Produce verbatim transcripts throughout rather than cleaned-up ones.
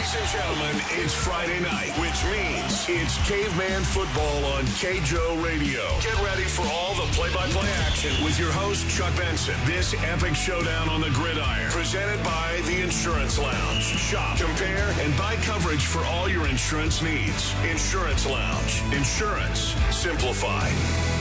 Ladies and gentlemen, it's Friday night, which means it's Caveman Football on K J O Radio. Get ready for all the play-by-play action with your host, Chuck Benson. This epic showdown on the gridiron, presented by the Insurance Lounge. Shop, compare, and buy coverage for all your insurance needs. Insurance Lounge. Insurance simplified.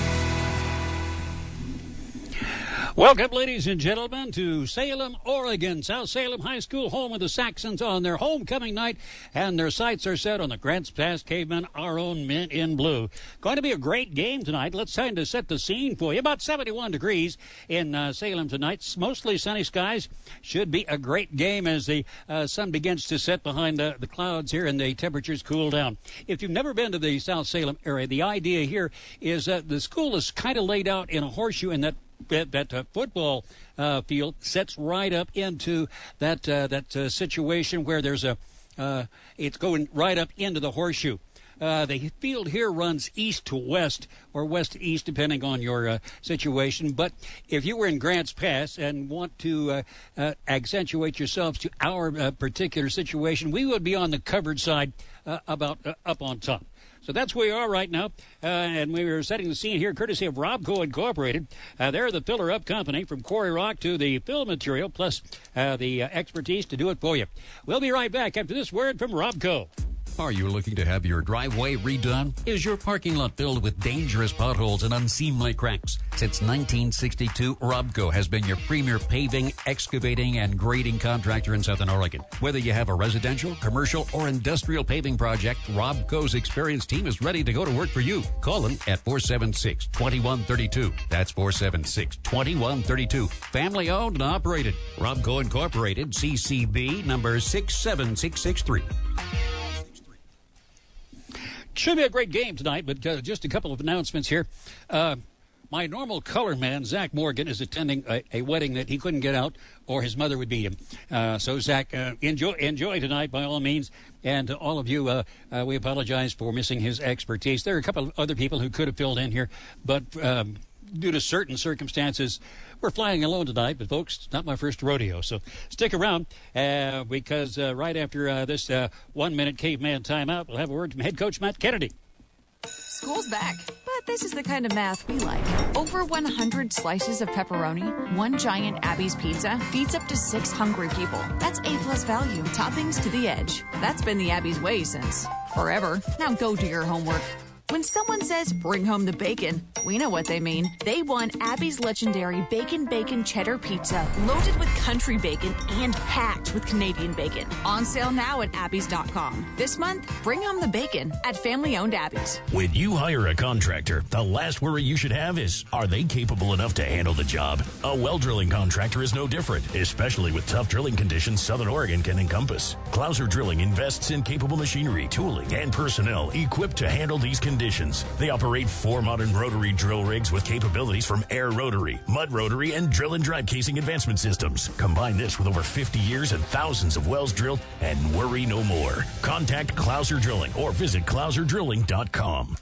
Welcome, ladies and gentlemen, to Salem, Oregon. South Salem High School, home of the Saxons on their homecoming night, and their sights are set on the Grants Pass Cavemen, our own men in blue. Going to be a great game tonight. Let's try to set the scene for you. About seventy-one degrees in uh, Salem tonight. Mostly sunny skies. Should be a great game as the uh, sun begins to set behind the, the clouds here and the temperatures cool down. If you've never been to the South Salem area, the idea here is that the school is kind of laid out in a horseshoe, and that that, that uh, football uh, field sets right up into that uh, that uh, situation where there's a uh, it's going right up into the horseshoe. Uh, the field here runs east to west or west to east, depending on your uh, situation. But if you were in Grants Pass and want to uh, uh, accentuate yourselves to our uh, particular situation, we would be on the covered side uh, about uh, up on top. So that's where we are right now, uh, and we are setting the scene here courtesy of Robco Incorporated. Uh, they're the filler-up company from Quarry Rock to the fill material, plus uh, the uh, expertise to do it for you. We'll be right back after this word from Robco. Are you looking to have your driveway redone? Is your parking lot filled with dangerous potholes and unseemly cracks? Since nineteen sixty-two, Robco has been your premier paving, excavating, and grading contractor in Southern Oregon. Whether you have a residential, commercial, or industrial paving project, Robco's experienced team is ready to go to work for you. Call them at four seven six, two one three two. That's four seven six, two one three two. Family owned and operated. Robco Incorporated, C C B number six seven six six three. Should be a great game tonight, but uh, just a couple of announcements here. Uh, my normal color man, Zach Morgan, is attending a, a wedding that he couldn't get out, or his mother would beat him. Uh, so, Zach, uh, enjoy enjoy tonight by all means. And to all of you, uh, uh, we apologize for missing his expertise. There are a couple of other people who could have filled in here, but um, due to certain circumstances, we're flying alone tonight. But, folks, it's not my first rodeo. So stick around uh, because uh, right after uh, this uh, one-minute caveman timeout, we'll have a word from head coach Matt Kennedy. School's back, but this is the kind of math we like. Over one hundred slices of pepperoni, one giant Abby's pizza feeds up to six hungry people. That's A-plus value, toppings to the edge. That's been the Abby's way since forever. Now go do your homework. When someone says, bring home the bacon, we know what they mean. They want Abby's legendary Bacon Bacon Cheddar Pizza, loaded with country bacon and packed with Canadian bacon. On sale now at abby's dot com. This month, bring home the bacon at family-owned Abby's. When you hire a contractor, the last worry you should have is, are they capable enough to handle the job? A well drilling contractor is no different, especially with tough drilling conditions Southern Oregon can encompass. Clouser Drilling invests in capable machinery, tooling, and personnel equipped to handle these conditions. They operate four modern rotary drill rigs with capabilities from air rotary, mud rotary, and drill and drive casing advancement systems. Combine this with over fifty years and thousands of wells drilled, and worry no more. Contact Clouser Drilling or visit clouser drilling dot com.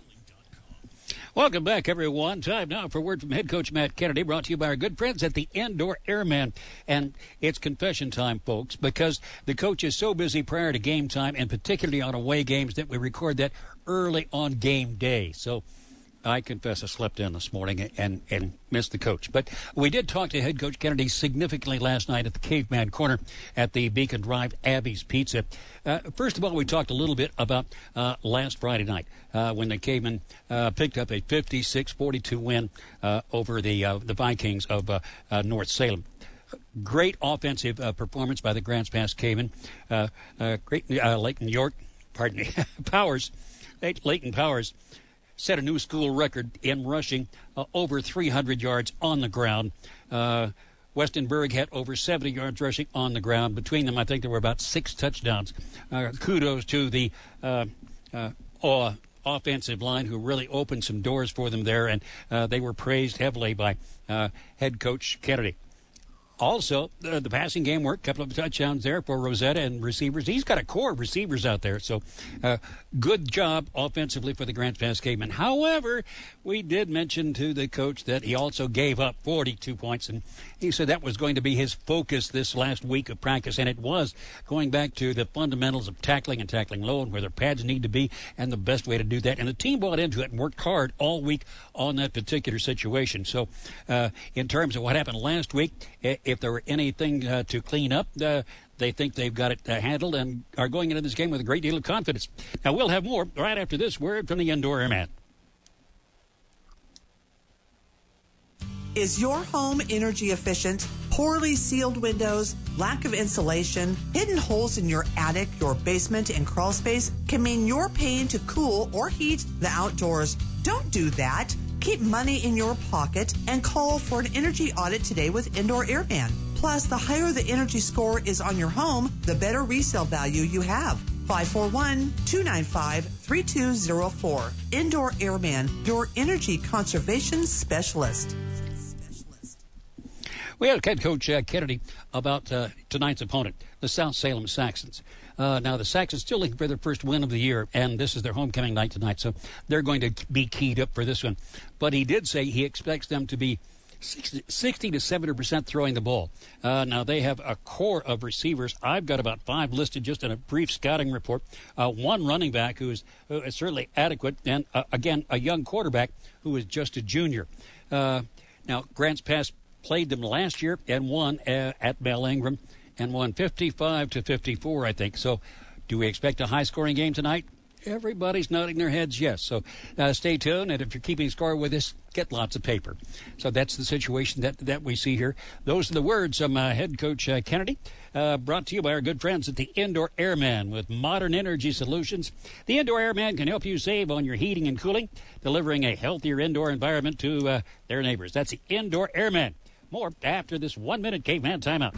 Welcome back, everyone. Time now for a word from head coach Matt Kennedy, brought to you by our good friends at the Indoor Airman. And it's confession time, folks, because the coach is so busy prior to game time, and particularly on away games, that we record that early on game day. So I confess I slept in this morning and, and missed the coach. But we did talk to head coach Kennedy significantly last night at the Caveman Corner at the Beacon Drive Abby's Pizza. Uh, first of all, we talked a little bit about uh, last Friday night uh, when the Cavemen uh, picked up a fifty-six forty-two win uh, over the uh, the Vikings of uh, uh, North Salem. Great offensive uh, performance by the Grants Pass Cavemen. Uh, uh, great uh, Leighton York, pardon me, Powers, Leighton Powers set a new school record in rushing, uh, over three hundred yards on the ground. Uh, Westonberg had over seventy yards rushing on the ground. Between them, I think there were about six touchdowns. Uh, kudos to the uh, uh, uh, offensive line who really opened some doors for them there, and uh, they were praised heavily by uh, head coach Kennedy. Also, uh, the passing game worked. A couple of touchdowns there for Rosetta and receivers. He's got a core of receivers out there. So, uh, good job offensively for the Grants Pass Cavemen. However, we did mention to the coach that he also gave up forty-two points, and he said that was going to be his focus this last week of practice, and it was, going back to the fundamentals of tackling and tackling low and where their pads need to be and the best way to do that. And the team bought into it and worked hard all week on that particular situation. So uh, in terms of what happened last week, if there were anything uh, to clean up, uh, they think they've got it uh, handled and are going into this game with a great deal of confidence. Now, we'll have more right after this word from the Indoor Airman. Is your home energy efficient? Poorly sealed windows, lack of insulation, hidden holes in your attic, your basement, and crawl space can mean you're paying to cool or heat the outdoors. Don't do that. Keep money in your pocket and call for an energy audit today with Indoor Airman. Plus, the higher the energy score is on your home, the better resale value you have. five four one, two nine five, three two zero four. Indoor Airman, your energy conservation specialist. We had head coach uh, Kennedy about uh, tonight's opponent, the South Salem Saxons. Uh, now, the Saxons still looking for their first win of the year, and this is their homecoming night tonight, so they're going to be keyed up for this one. But he did say he expects them to be sixty to seventy percent throwing the ball. Uh, now, they have a core of receivers. I've got about five listed just in a brief scouting report. Uh, one running back who is, who is certainly adequate, and, uh, again, a young quarterback who is just a junior. Uh, now, Grants Pass played them last year and won uh, at Bell Ingram and won fifty-five to fifty-four, I think. So do we expect a high-scoring game tonight? Everybody's nodding their heads yes. So uh, stay tuned, and if you're keeping score with us, get lots of paper. So that's the situation that, that we see here. Those are the words from uh, head coach uh, Kennedy, uh, brought to you by our good friends at the Indoor Airman with modern energy solutions. The Indoor Airman can help you save on your heating and cooling, delivering a healthier indoor environment to uh, their neighbors. That's the Indoor Airman. More after this one-minute Caveman timeout.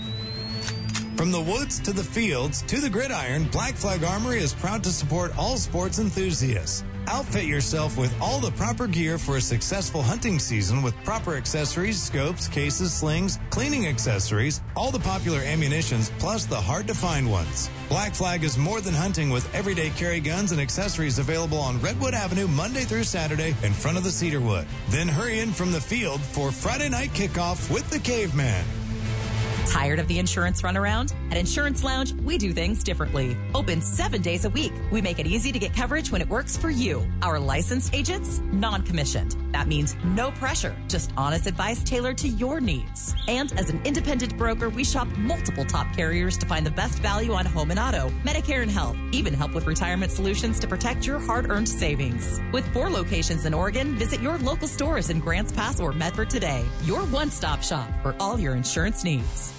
From the woods to the fields to the gridiron, Black Flag Armory is proud to support all sports enthusiasts. Outfit yourself with all the proper gear for a successful hunting season with proper accessories, scopes, cases, slings, cleaning accessories, all the popular ammunitions, plus the hard-to-find ones. Black Flag is more than hunting with everyday carry guns and accessories available on Redwood Avenue Monday through Saturday in front of the Cedarwood. Then hurry in from the field for Friday night kickoff with the Caveman. Tired of the insurance runaround? At Insurance Lounge, we do things differently. Open seven days a week. We make it easy to get coverage when it works for you. Our licensed agents, non-commissioned. That means no pressure, just honest advice tailored to your needs. And as an independent broker, we shop multiple top carriers to find the best value on home and auto, Medicare and health, even help with retirement solutions to protect your hard-earned savings. With four locations in Oregon, visit your local stores in Grants Pass or Medford today. Your one-stop shop for all your insurance needs.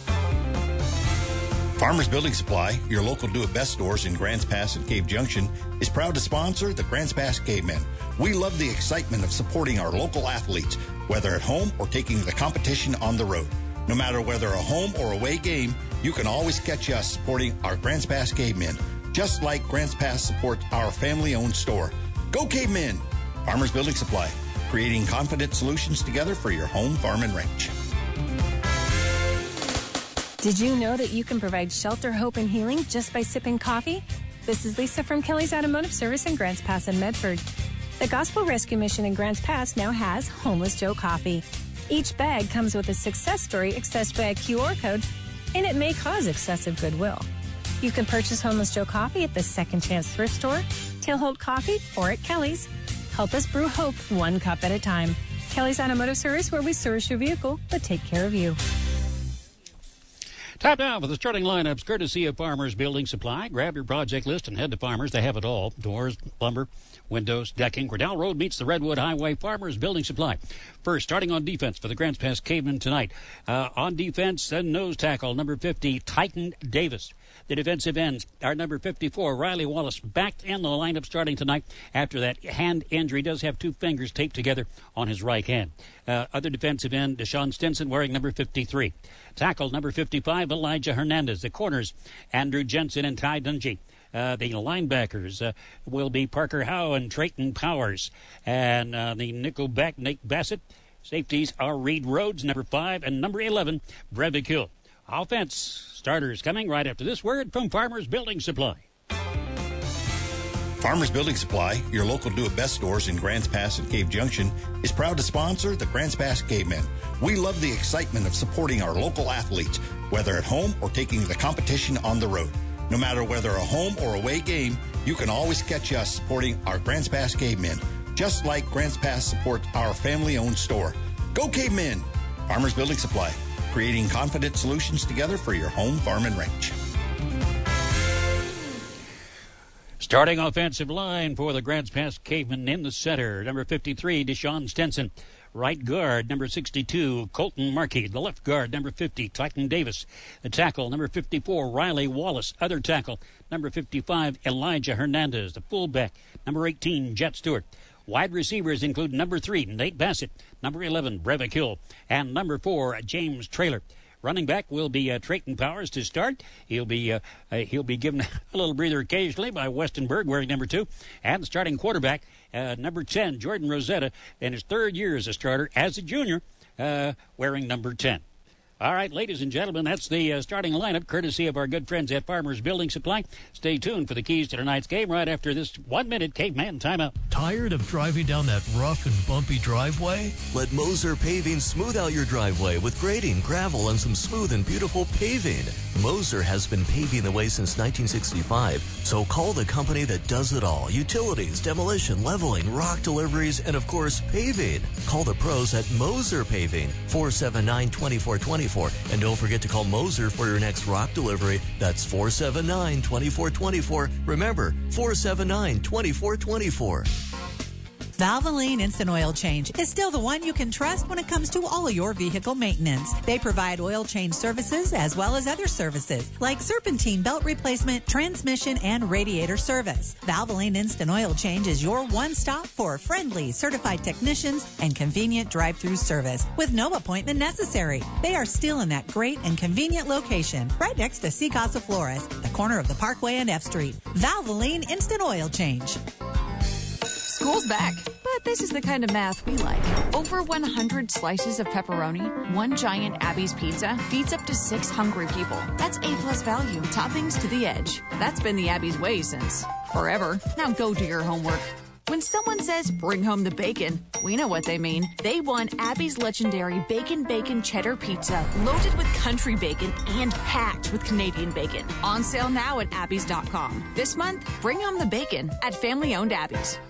Farmers Building Supply, your local do-it-best stores in Grants Pass and Cave Junction, is proud to sponsor the Grants Pass Cavemen. We love the excitement of supporting our local athletes, whether at home or taking the competition on the road. No matter whether a home or away game, you can always catch us supporting our Grants Pass Cavemen, just like Grants Pass supports our family-owned store. Go Cavemen! Farmers Building Supply, creating confident solutions together for your home, farm, and ranch. Did you know that you can provide shelter, hope, and healing just by sipping coffee? This is Lisa from Kelly's Automotive Service in Grants Pass and Medford. The Gospel Rescue Mission in Grants Pass now has Homeless Joe Coffee. Each bag comes with a success story accessed by a Q R code, and it may cause excessive goodwill. You can purchase Homeless Joe Coffee at the Second Chance Thrift Store, Tailholt Coffee, or at Kelly's. Help us brew hope one cup at a time. Kelly's Automotive Service, where we service your vehicle, but take care of you. Time now for the starting lineups, courtesy of Farmers Building Supply. Grab your project list and head to Farmers. They have it all. Doors, lumber, windows, decking. Cordell Road meets the Redwood Highway. Farmers Building Supply. First, starting on defense for the Grants Pass Cavemen tonight. Uh, on defense, and nose tackle, number fifty, Titan Davis. The defensive ends are number fifty-four, Riley Wallace, back in the lineup starting tonight after that hand injury. Does have two fingers taped together on his right hand. Uh, other defensive end, Deshaun Stinson, wearing number fifty-three. Tackle, number fifty-five, Elijah Hernandez. The corners, Andrew Jensen and Ty Dungy. Uh, the linebackers uh, will be Parker Howe and Trayton Powers. And uh, the nickel back, Nate Bassett. Safeties are Reed Rhodes, number five, and number eleven, Breivik Hill. Offense starters coming right after this word from Farmers Building Supply. Farmers Building Supply, your local do-it-best stores in Grants Pass and Cave Junction, is proud to sponsor the Grants Pass Cavemen. We love the excitement of supporting our local athletes, whether at home or taking the competition on the road. No matter whether a home or away game, you can always catch us supporting our Grants Pass Cavemen, just like Grants Pass supports our family-owned store. Go Cavemen! Farmers Building Supply, creating confident solutions together for your home, farm, and ranch. Starting offensive line for the Grants Pass Cavemen in the center, number fifty-three, Deshaun Stenson. Right guard, number sixty-two, Colton Markey. The left guard, number fifty, Titan Davis. The tackle, number fifty-four, Riley Wallace. Other tackle, number fifty-five, Elijah Hernandez. The fullback, number eighteen, Jet Stewart. Wide receivers include number three, Nate Bassett. Number eleven, Breivik Hill. And number four, James Traylor. Running back will be uh, Trayton Powers to start. He'll be uh, uh, he'll be given a little breather occasionally by Westenberg, wearing number two. And the starting quarterback, uh, number ten, Jordan Rosetta, in his third year as a starter as a junior, uh, wearing number ten. All right, ladies and gentlemen, that's the uh, starting lineup, courtesy of our good friends at Farmers Building Supply. Stay tuned for the keys to tonight's game right after this one-minute Caveman timeout. Tired of driving down that rough and bumpy driveway? Let Moser Paving smooth out your driveway with grading, gravel, and some smooth and beautiful paving. Moser has been paving the way since nineteen sixty-five, so call the company that does it all. Utilities, demolition, leveling, rock deliveries, and, of course, paving. Call the pros at Moser Paving, four seven nine, two four two four. And don't forget to call Moser for your next rock delivery. That's four seven nine, two four two four. Remember, four seven nine, two four two four. Valvoline Instant Oil Change is still the one you can trust when it comes to all your vehicle maintenance. They provide oil change services as well as other services like serpentine belt replacement, transmission, and radiator service. Valvoline Instant Oil Change is your one-stop for friendly, certified technicians and convenient drive-through service with no appointment necessary. They are still in that great and convenient location right next to C. Casa Flores, the corner of the Parkway and F Street. Valvoline Instant Oil Change. School's back, but this is the kind of math we like. Over one hundred slices of pepperoni, one giant Abby's pizza feeds up to six hungry people. That's A-plus value, toppings to the edge. That's been the Abby's way since forever. Now go do your homework. When someone says, bring home the bacon, we know what they mean. They want Abby's legendary Bacon Bacon Cheddar Pizza, loaded with country bacon and packed with Canadian bacon. On sale now at abby's dot com. This month, bring home the bacon at family-owned Abby's.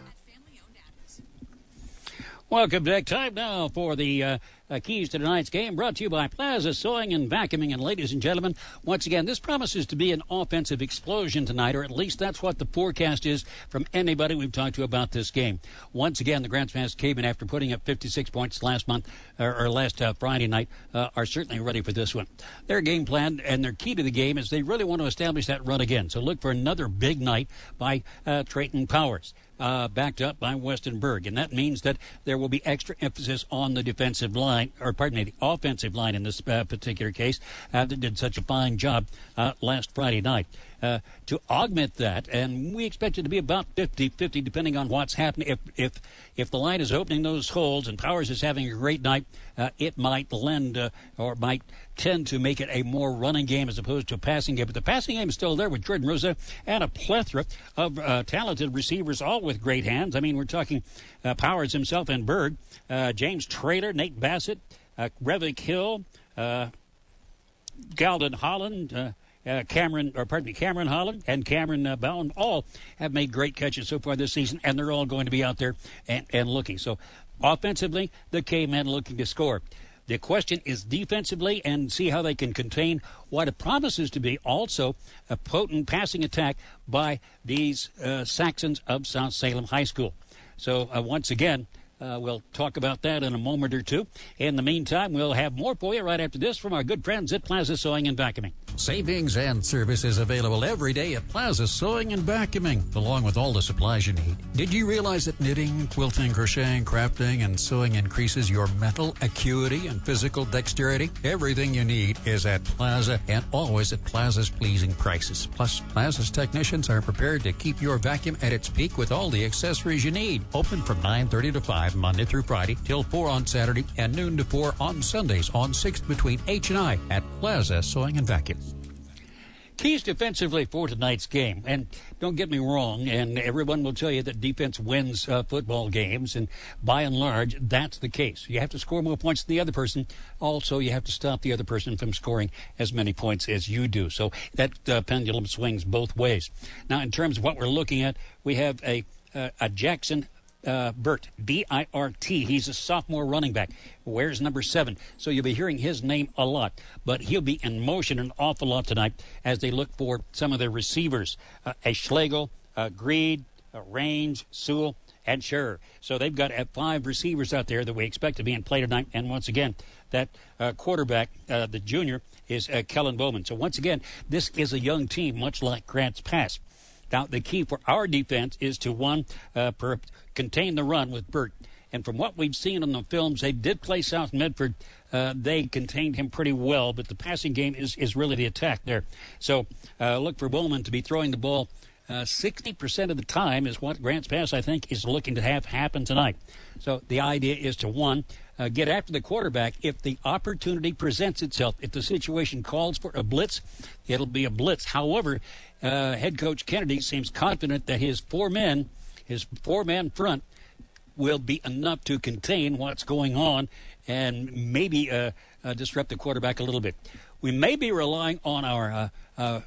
Welcome back. Time now for the uh, uh, keys to tonight's game, brought to you by Plaza Sewing and Vacuuming. And ladies and gentlemen, once again, this promises to be an offensive explosion tonight, or at least that's what the forecast is from anybody we've talked to about this game. Once again, the Grants Pass Cavemen, after putting up fifty-six points last month, or, or last uh, Friday night, uh, are certainly ready for this one. Their game plan and their key to the game is they really want to establish that run again. So look for another big night by uh, Trayton Powers. Uh, backed up by Westenberg. And that means that there will be extra emphasis on the defensive line, or pardon me, the offensive line in this uh, particular case, uh, that did such a fine job uh, last Friday night. Uh, to augment that, and we expect it to be about fifty-fifty depending on what's happening. If if if the line is opening those holes and Powers is having a great night, uh, it might lend uh, or might tend to make it a more running game as opposed to a passing game. But the passing game is still there with Jordan Rosa and a plethora of uh, talented receivers, all with great hands. I mean, we're talking uh, Powers himself and Berg, uh, James Traylor, Nate Bassett, uh, Breivik Hill, uh, Galden Holland, uh, Uh, Cameron, or pardon me, Cameron Holland and Cameron uh, Bowen all have made great catches so far this season, and they're all going to be out there and, and looking. So, offensively, the Cavemen looking to score. The question is defensively, and see how they can contain what it promises to be also a potent passing attack by these uh, Saxons of South Salem High School. So, uh, once again, Uh, we'll talk about that in a moment or two. In the meantime, we'll have more for you right after this from our good friends at Plaza Sewing and Vacuuming. Savings and services available every day at Plaza Sewing and Vacuuming, along with all the supplies you need. Did you realize that knitting, quilting, crocheting, crafting, and sewing increases your mental acuity and physical dexterity? Everything you need is at Plaza, and always at Plaza's pleasing prices. Plus, Plaza's technicians are prepared to keep your vacuum at its peak with all the accessories you need. Open from nine thirty to five. five Monday through Friday till four on Saturday and noon to four on Sundays on sixth between H and I at Plaza Sewing and Vacuum. Keys defensively for tonight's game. And don't get me wrong, and everyone will tell you that defense wins uh, football games, and by and large, that's the case. You have to score more points than the other person. Also, you have to stop the other person from scoring as many points as you do. So that uh, pendulum swings both ways. Now, in terms of what we're looking at, we have a, uh, a Jackson Uh, Burt, B I R T. He's a sophomore running back. Wears number seven. So you'll be hearing his name a lot. But he'll be in motion an awful lot tonight as they look for some of their receivers. Uh, a Schlegel, uh, Greed, uh, Range, Sewell, and Scherer. So they've got uh, five receivers out there that we expect to be in play tonight. And once again, that uh, quarterback, uh, the junior, is uh, Kellen Bowman. So once again, this is a young team, much like Grants Pass. Now, the key for our defense is to, one, uh, per, contain the run with Burt. And from what we've seen in the films, they did play South Medford. Uh, they contained him pretty well, but the passing game is, is really the attack there. So uh, look for Bowman to be throwing the ball uh, sixty percent of the time is what Grants Pass, I think, is looking to have happen tonight. So the idea is to, one, uh, get after the quarterback if the opportunity presents itself. If the situation calls for a blitz, it'll be a blitz. However, uh, head coach Kennedy seems confident that his four men, his four-man front, will be enough to contain what's going on and maybe uh, uh, disrupt the quarterback a little bit. We may be relying on our uh, uh,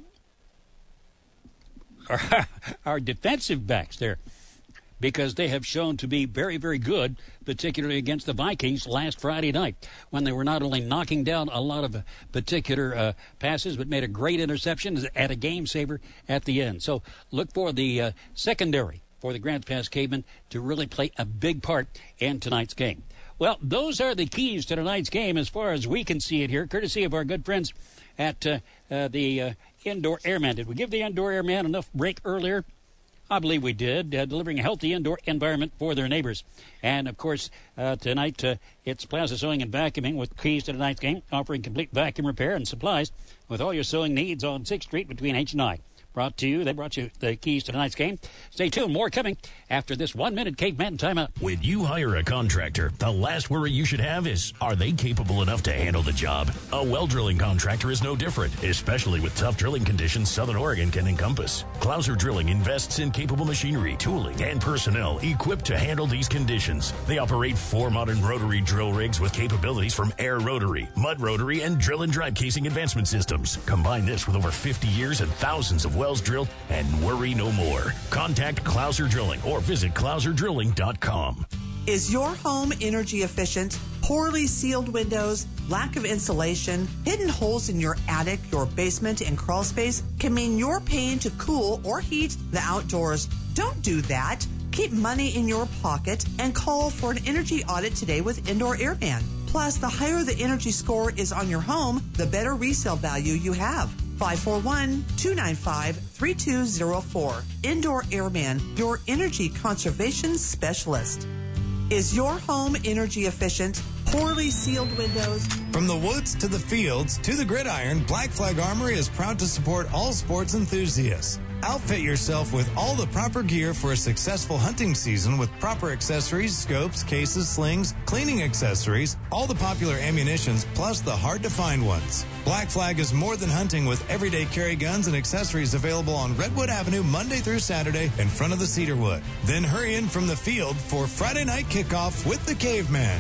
our, our defensive backs there because they have shown to be very, very good, particularly against the Vikings last Friday night when they were not only knocking down a lot of uh, particular uh, passes but made a great interception at a game saver at the end. So look for the uh, secondary for the Grants Pass Cavemen to really play a big part in tonight's game. Well, those are the keys to tonight's game as far as we can see it here, courtesy of our good friends at uh, uh, the uh, Indoor Airman. Did we give the Indoor Airman enough break earlier? I believe we did, uh, delivering a healthy indoor environment for their neighbors. And, of course, uh, tonight uh, it's Plaza Sewing and Vacuuming with keys to tonight's game, offering complete vacuum repair and supplies with all your sewing needs on sixth Street between H and I. Brought to you, they brought you the keys to tonight's game. Stay tuned, more coming after this one-minute Caveman timeout. When you hire a contractor, the last worry you should have is, are they capable enough to handle the job? A well drilling contractor is no different, especially with tough drilling conditions Southern Oregon can encompass. Clouser Drilling invests in capable machinery, tooling, and personnel equipped to handle these conditions. They operate four modern rotary drill rigs with capabilities from air rotary, mud rotary, and drill and drive casing advancement systems. Combine this with over fifty years and thousands of wells drilled, and worry no more. Contact Clouser Drilling or visit clouser drilling dot com. Is your home energy efficient? Poorly sealed windows, lack of insulation, hidden holes in your attic, your basement, and crawl space can mean you're paying to cool or heat the outdoors. Don't do that. Keep money in your pocket and call for an energy audit today with Indoor Airman. Plus, the higher the energy score is on your home, the better resale value you have. five four one, two nine five, three two zero four. Indoor Airman, your energy conservation specialist. Is your home energy efficient? Poorly sealed windows. From the woods to the fields to the gridiron, Black Flag Armory is proud to support all sports enthusiasts. Outfit yourself with all the proper gear for a successful hunting season with proper accessories, scopes, cases, slings, cleaning accessories, all the popular ammunitions, plus the hard-to-find ones. Black Flag is more than hunting with everyday carry guns and accessories available on Redwood Avenue Monday through Saturday in front of the Cedarwood. Then hurry in from the field for Friday night kickoff with the Caveman.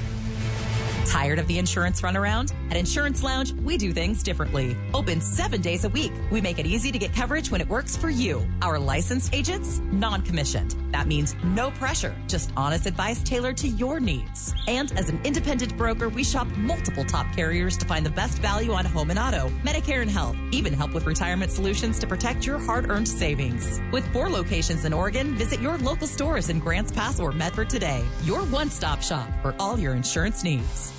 Tired of the insurance runaround? At Insurance Lounge, we do things differently. Open seven days a week. We make it easy to get coverage when it works for you. Our licensed agents, non-commissioned. That means no pressure, just honest advice tailored to your needs. And as an independent broker, we shop multiple top carriers to find the best value on home and auto, Medicare and health, even help with retirement solutions to protect your hard-earned savings. With four locations in Oregon, visit your local stores in Grants Pass or Medford today. Your one-stop shop for all your insurance needs.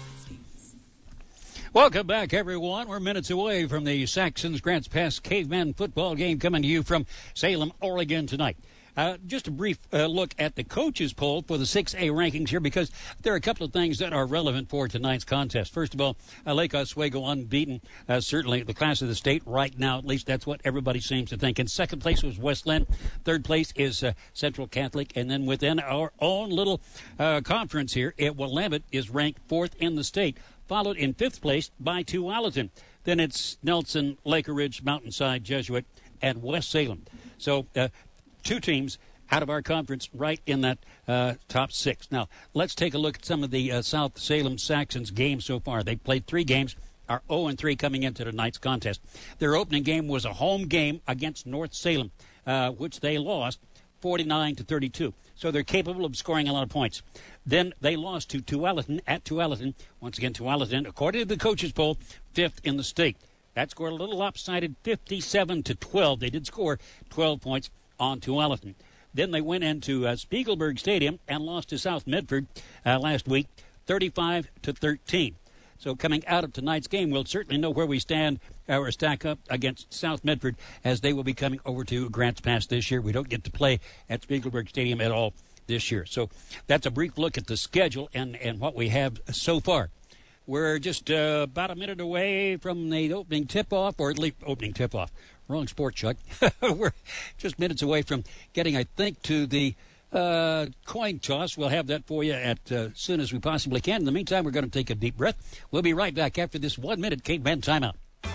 Welcome back, everyone. We're minutes away from the Saxons Grants Pass Caveman football game coming to you from Salem, Oregon tonight. Uh, just a brief uh, look at the coaches poll for the six A rankings here, because there are a couple of things that are relevant for tonight's contest. First of all, uh, Lake Oswego unbeaten, uh, certainly the class of the state right now. At least that's what everybody seems to think. In second place was West Linn. Third place is uh, Central Catholic. And then within our own little uh, conference here, it, Willamette is ranked fourth in the state, followed in fifth place by Tualatin. Then it's Nelson, Laker Ridge, Mountainside, Jesuit, and West Salem. So uh, two teams out of our conference right in that uh, top six. Now, let's take a look at some of the uh, South Salem Saxons games so far. They've played three games, are oh and three coming into tonight's contest. Their opening game was a home game against North Salem, uh, which they lost forty-nine to thirty-two. So they're capable of scoring a lot of points. Then they lost to Tualatin at Tualatin. Once again, Tualatin, according to the coaches poll, fifth in the state. That scored a little lopsided, fifty-seven to twelve. They did score twelve points on Tualatin. Then they went into uh, Spiegelberg Stadium and lost to South Medford uh, last week, thirty-five to thirteen. So coming out of tonight's game, we'll certainly know where we stand uh, or stack up against South Medford, as they will be coming over to Grants Pass this year. We don't get to play at Spiegelberg Stadium at all this year. So that's a brief look at the schedule and, and what we have so far. We're just uh, about a minute away from the opening tip-off, or at least opening tip-off. Wrong sport, Chuck. We're just minutes away from getting, I think, to the uh, coin toss. We'll have that for you as uh, soon as we possibly can. In the meantime, we're going to take a deep breath. We'll be right back after this one-minute Caveman timeout.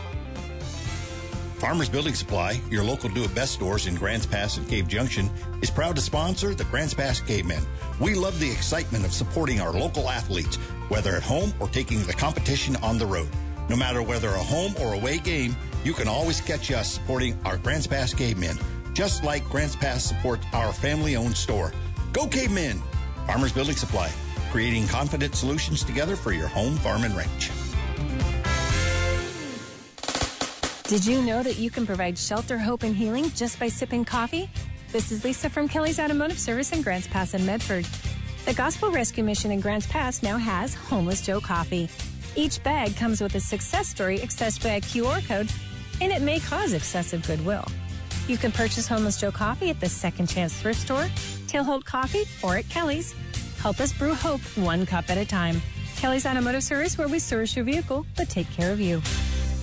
Farmers Building Supply, your local do-it-best stores in Grants Pass and Cave Junction, is proud to sponsor the Grants Pass Cavemen. We love the excitement of supporting our local athletes, whether at home or taking the competition on the road. No matter whether a home or away game, you can always catch us supporting our Grants Pass Cavemen, just like Grants Pass supports our family-owned store. Go Cavemen! Farmers Building Supply, creating confident solutions together for your home, farm, and ranch. Did you know that you can provide shelter, hope, and healing just by sipping coffee? This is Lisa from Kelly's Automotive Service in Grants Pass and Medford. The Gospel Rescue Mission in Grants Pass now has Homeless Joe Coffee. Each bag comes with a success story accessed by a Q R code, and it may cause excessive goodwill. You can purchase Homeless Joe Coffee at the Second Chance Thrift Store, Tailholt Coffee, or at Kelly's. Help us brew hope one cup at a time. Kelly's Automotive Service, where we service your vehicle, but take care of you.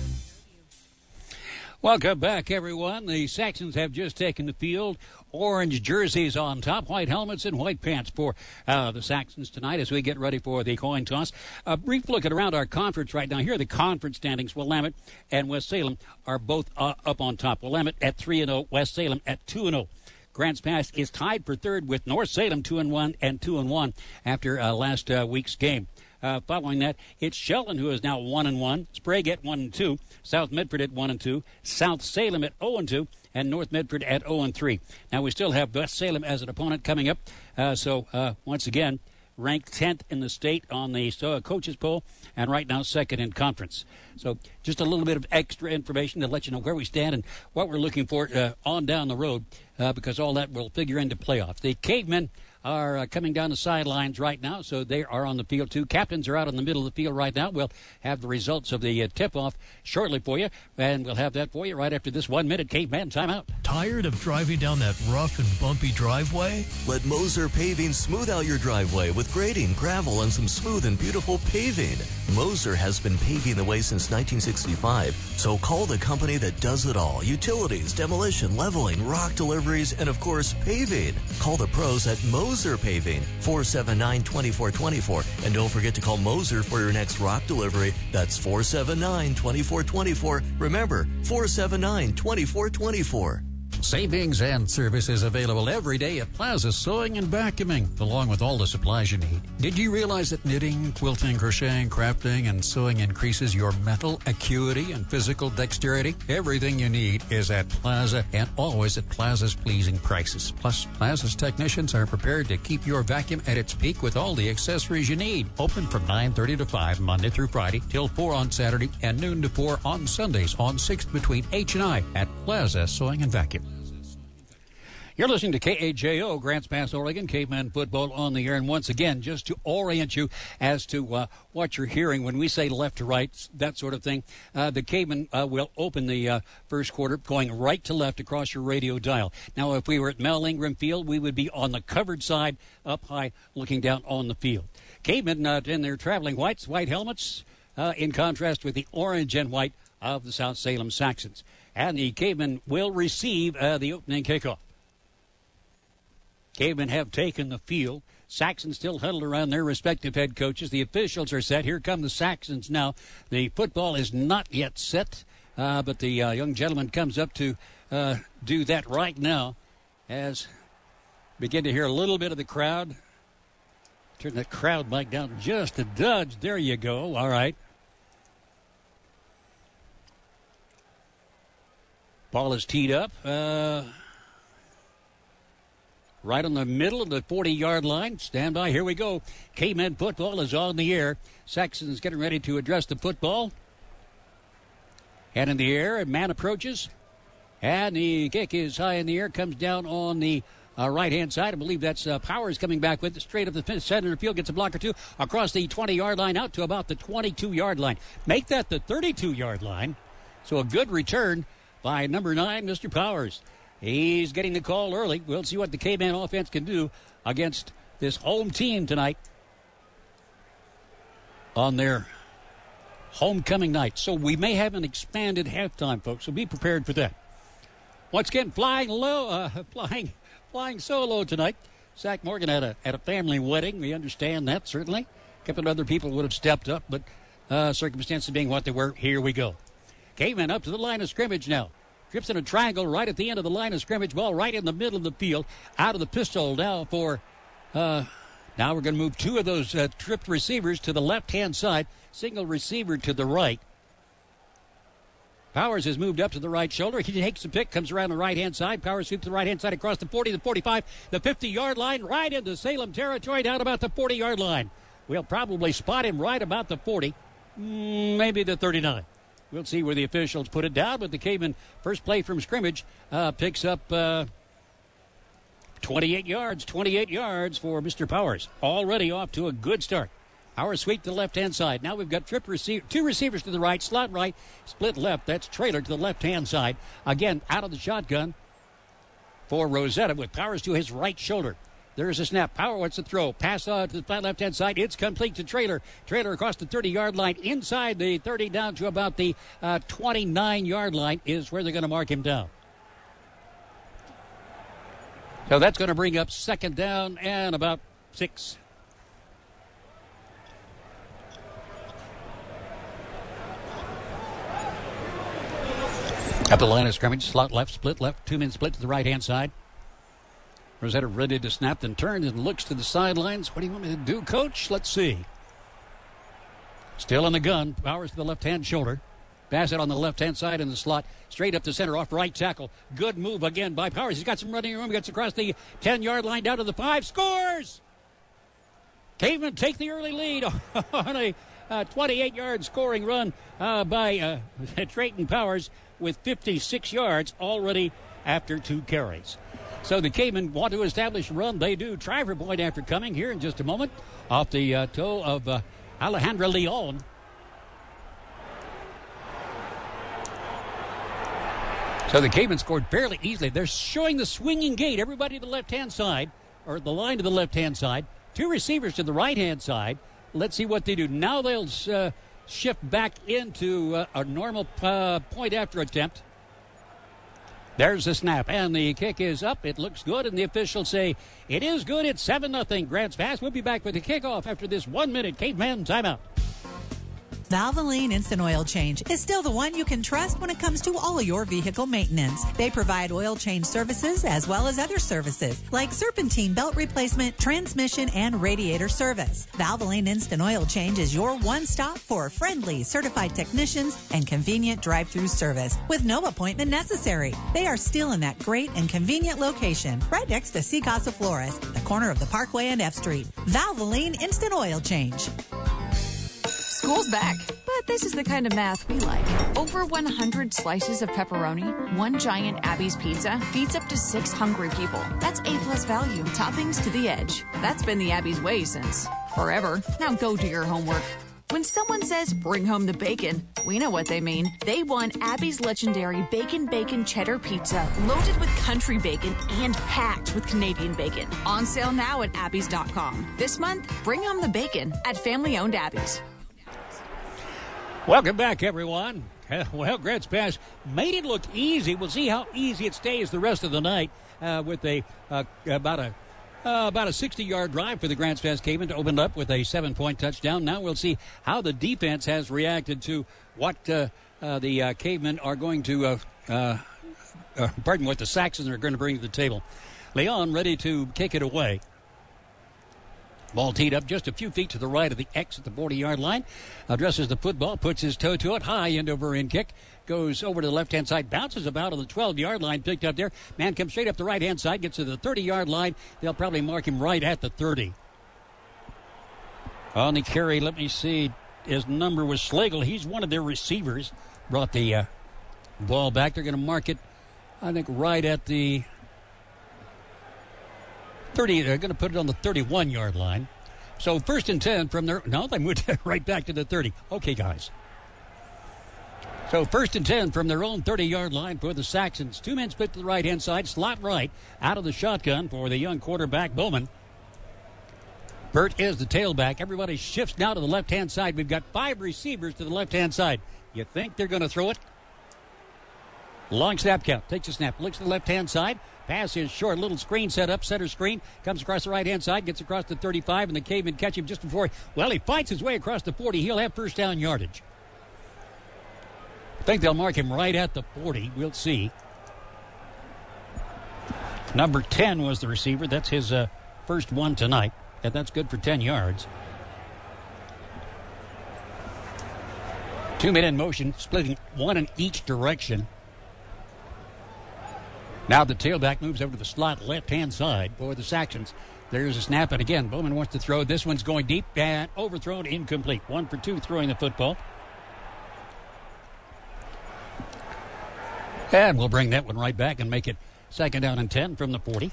Welcome back, everyone. The Saxons have just taken the field. Orange jerseys on top, white helmets and white pants for uh, the Saxons tonight as we get ready for the coin toss. A brief look at around our conference right now. Here are the conference standings. Willamette and West Salem are both uh, up on top. Willamette at three and oh, West Salem at two and oh. Grants Pass is tied for third with North Salem two and one and two and one after uh, last uh, week's game. Uh, following that, it's Sheldon, who is now one and one. Sprague at one and two. South Medford at one and two. South Salem at oh and two, and North Medford at oh and three. Now we still have West Salem as an opponent coming up. Uh, so uh, once again, ranked tenth in the state on the uh, coaches poll, and right now second in conference. So just a little bit of extra information to let you know where we stand and what we're looking for uh, on down the road, uh, because all that will figure into playoffs. The Cavemen are uh, coming down the sidelines right now, so they are on the field too. Captains are out in the middle of the field right now. We'll have the results of the uh, tip-off shortly for you, and we'll have that for you right after this one-minute Caveman timeout. Tired of driving down that rough and bumpy driveway? Let Moser Paving smooth out your driveway with grading, gravel, and some smooth and beautiful paving. Moser has been paving the way since nineteen sixty-five, so call the company that does it all. Utilities, demolition, leveling, rock deliveries, and of course, paving. Call the pros at Moser Paving, four seven nine, two four two four. And don't forget to call Moser for your next rock delivery. That's four seven nine, two four two four. Remember, four seven nine, two four two four. Savings and services available every day at Plaza Sewing and Vacuuming, along with all the supplies you need. Did you realize that knitting, quilting, crocheting, crafting, and sewing increases your mental acuity and physical dexterity? Everything you need is at Plaza, and always at Plaza's pleasing prices. Plus, Plaza's technicians are prepared to keep your vacuum at its peak with all the accessories you need. Open from nine thirty to five Monday through Friday, till four on Saturday, and noon to four on Sundays on sixth between H and I at Plaza Sewing and Vacuum. You're listening to K A J O, Grants Pass, Oregon, Caveman Football on the air. And once again, just to orient you as to uh, what you're hearing when we say left to right, that sort of thing, uh, the Caveman uh, will open the uh, first quarter going right to left across your radio dial. Now, if we were at Mel Ingram Field, we would be on the covered side, up high, looking down on the field. Cavemen uh, in their traveling whites, white helmets, uh, in contrast with the orange and white of the South Salem Saxons. And the Cavemen will receive uh, the opening kickoff. Cavemen have taken the field. Saxons still huddled around their respective head coaches. The officials are set. Here come the Saxons now. The football is not yet set, uh, but the uh, young gentleman comes up to uh, do that right now as begin to hear a little bit of the crowd. Turn that crowd mic down just a dudge. There you go. All right. Ball is teed up. Uh... Right on the middle of the forty-yard line. Stand by. Here we go. Caveman football is on the air. Saxon's getting ready to address the football. And in the air, a man approaches. And the kick is high in the air. Comes down on the uh, right-hand side. I believe that's uh, Powers coming back with it. Straight up the center of the field. Gets a block or two. Across the twenty-yard line out to about the twenty-two-yard line. Make that the thirty-two-yard line. So a good return by number nine, Mister Powers. He's getting the call early. We'll see what the Caveman offense can do against this home team tonight on their homecoming night. So we may have an expanded halftime, folks, so be prepared for that. Once again, flying low, uh, flying, flying solo tonight. Zach Morgan at a at a family wedding. We understand that, certainly. A couple of other people would have stepped up, but uh, circumstances being what they were, here we go. Caveman up to the line of scrimmage now. Trips in a triangle right at the end of the line of scrimmage. Ball right in the middle of the field. Out of the pistol now for... Uh, now we're going to move two of those uh, tripped receivers to the left-hand side. Single receiver to the right. Powers has moved up to the right shoulder. He takes the pick, comes around the right-hand side. Powers sweeps to the right-hand side across the forty, the forty-five, the fifty-yard line, right into Salem territory, down about the forty-yard line. We'll probably spot him right about the forty, maybe the thirty-nine. We'll see where the officials put it down, but the Caveman first play from scrimmage uh, picks up uh, twenty-eight yards. twenty-eight yards for Mister Powers. Already off to a good start. Powers sweep to the left-hand side. Now we've got trip receiver, two receivers to the right, slot right, split left. That's Traylor to the left-hand side. Again, out of the shotgun for Rosetta with Powers to his right shoulder. There's a snap. Power wants to throw. Pass uh, to the flat left-hand side. It's complete to Traylor. Traylor across the thirty-yard line. Inside the thirty down to about the uh, twenty-nine-yard line is where they're going to mark him down. So that's going to bring up second down and about six. At the line of scrimmage, slot left, split left, two-man split to the right-hand side. Rosetta ready to snap, then turns and looks to the sidelines. What do you want me to do, Coach? Let's see. Still in the gun. Powers to the left-hand shoulder. Bassett on the left-hand side in the slot. Straight up the center off right tackle. Good move again by Powers. He's got some running room. He gets across the ten-yard line down to the five. Scores! Cavemen take the early lead on a uh, twenty-eight-yard scoring run uh, by uh, Trayton Powers with fifty-six yards already after two carries. So the Cavemen want to establish a run. They do. Try for point after coming here in just a moment. Off the uh, toe of uh, Alejandra Leon. So the Cavemen scored fairly easily. They're showing the swinging gate. Everybody to the left-hand side, or the line to the left-hand side. Two receivers to the right-hand side. Let's see what they do. Now they'll uh, shift back into uh, a normal uh, point after attempt. There's the snap, and the kick is up. It looks good, and the officials say it is good. It's seven nothing. Grants Pass. We'll be back with the kickoff after this one-minute Caveman timeout. Valvoline Instant Oil Change is still the one you can trust when it comes to all of your vehicle maintenance. They provide oil change services as well as other services like serpentine belt replacement, transmission, and radiator service. Valvoline Instant Oil Change is your one-stop for friendly, certified technicians and convenient drive-through service with no appointment necessary. They are still in that great and convenient location right next to C Casa Flores, the corner of the Parkway and F Street. Valvoline Instant Oil Change. School's back, but this is the kind of math we like. Over one hundred slices of pepperoni, one giant Abby's pizza feeds up to six hungry people. That's A-plus value, toppings to the edge. That's been the Abby's way since forever. Now go do your homework. When someone says, bring home the bacon, we know what they mean. They want Abby's legendary Bacon Bacon Cheddar Pizza, loaded with country bacon and packed with Canadian bacon. On sale now at abby's dot com. This month, bring home the bacon at family-owned Abby's. Welcome back, everyone. Uh, well, Grants Pass made it look easy. We'll see how easy it stays the rest of the night uh, with a uh, about a Uh, about a sixty-yard drive for the Grants Pass Cavemen to open up with a seven-point touchdown. Now we'll see how the defense has reacted to what uh, uh, the uh, Cavemen are going to, uh, uh, uh, pardon, what the Saxons are going to bring to the table. Leon ready to kick it away. Ball teed up just a few feet to the right of the X at the forty-yard line. Addresses the football, puts his toe to it, high end over end kick. Goes over to the left-hand side, bounces about on the twelve-yard line, picked up there. Man comes straight up the right-hand side, gets to the thirty-yard line. They'll probably mark him right at the thirty. On the carry, let me see, his number was Schlegel. He's one of their receivers. Brought the uh, ball back. They're going to mark it, I think, right at the thirty. They're going to put it on the thirty-one-yard line. So first and ten from there. No, they moved it right back to the thirty. Okay, guys. So first and ten from their own thirty-yard line for the Saxons. Two men split to the right-hand side, slot right, out of the shotgun for the young quarterback, Bowman. Burt is the tailback. Everybody shifts now to the left-hand side. We've got five receivers to the left-hand side. You think they're going to throw it? Long snap count. Takes a snap. Looks to the left-hand side. Pass is short. Little screen set up. Center screen. Comes across the right-hand side. Gets across the thirty-five, and the Cavemen catch him just before. Well, he fights his way across the forty. He'll have first down yardage. I think they'll mark him right at the forty. We'll see. Number ten was the receiver. That's his uh, first one tonight. And that's good for ten yards. Two men in motion, splitting one in each direction. Now the tailback moves over to the slot left-hand side for the Saxons. There's a snap, and again, Bowman wants to throw. This one's going deep and overthrown, incomplete. One for two throwing the football. And we'll bring that one right back and make it second down and ten from the forty.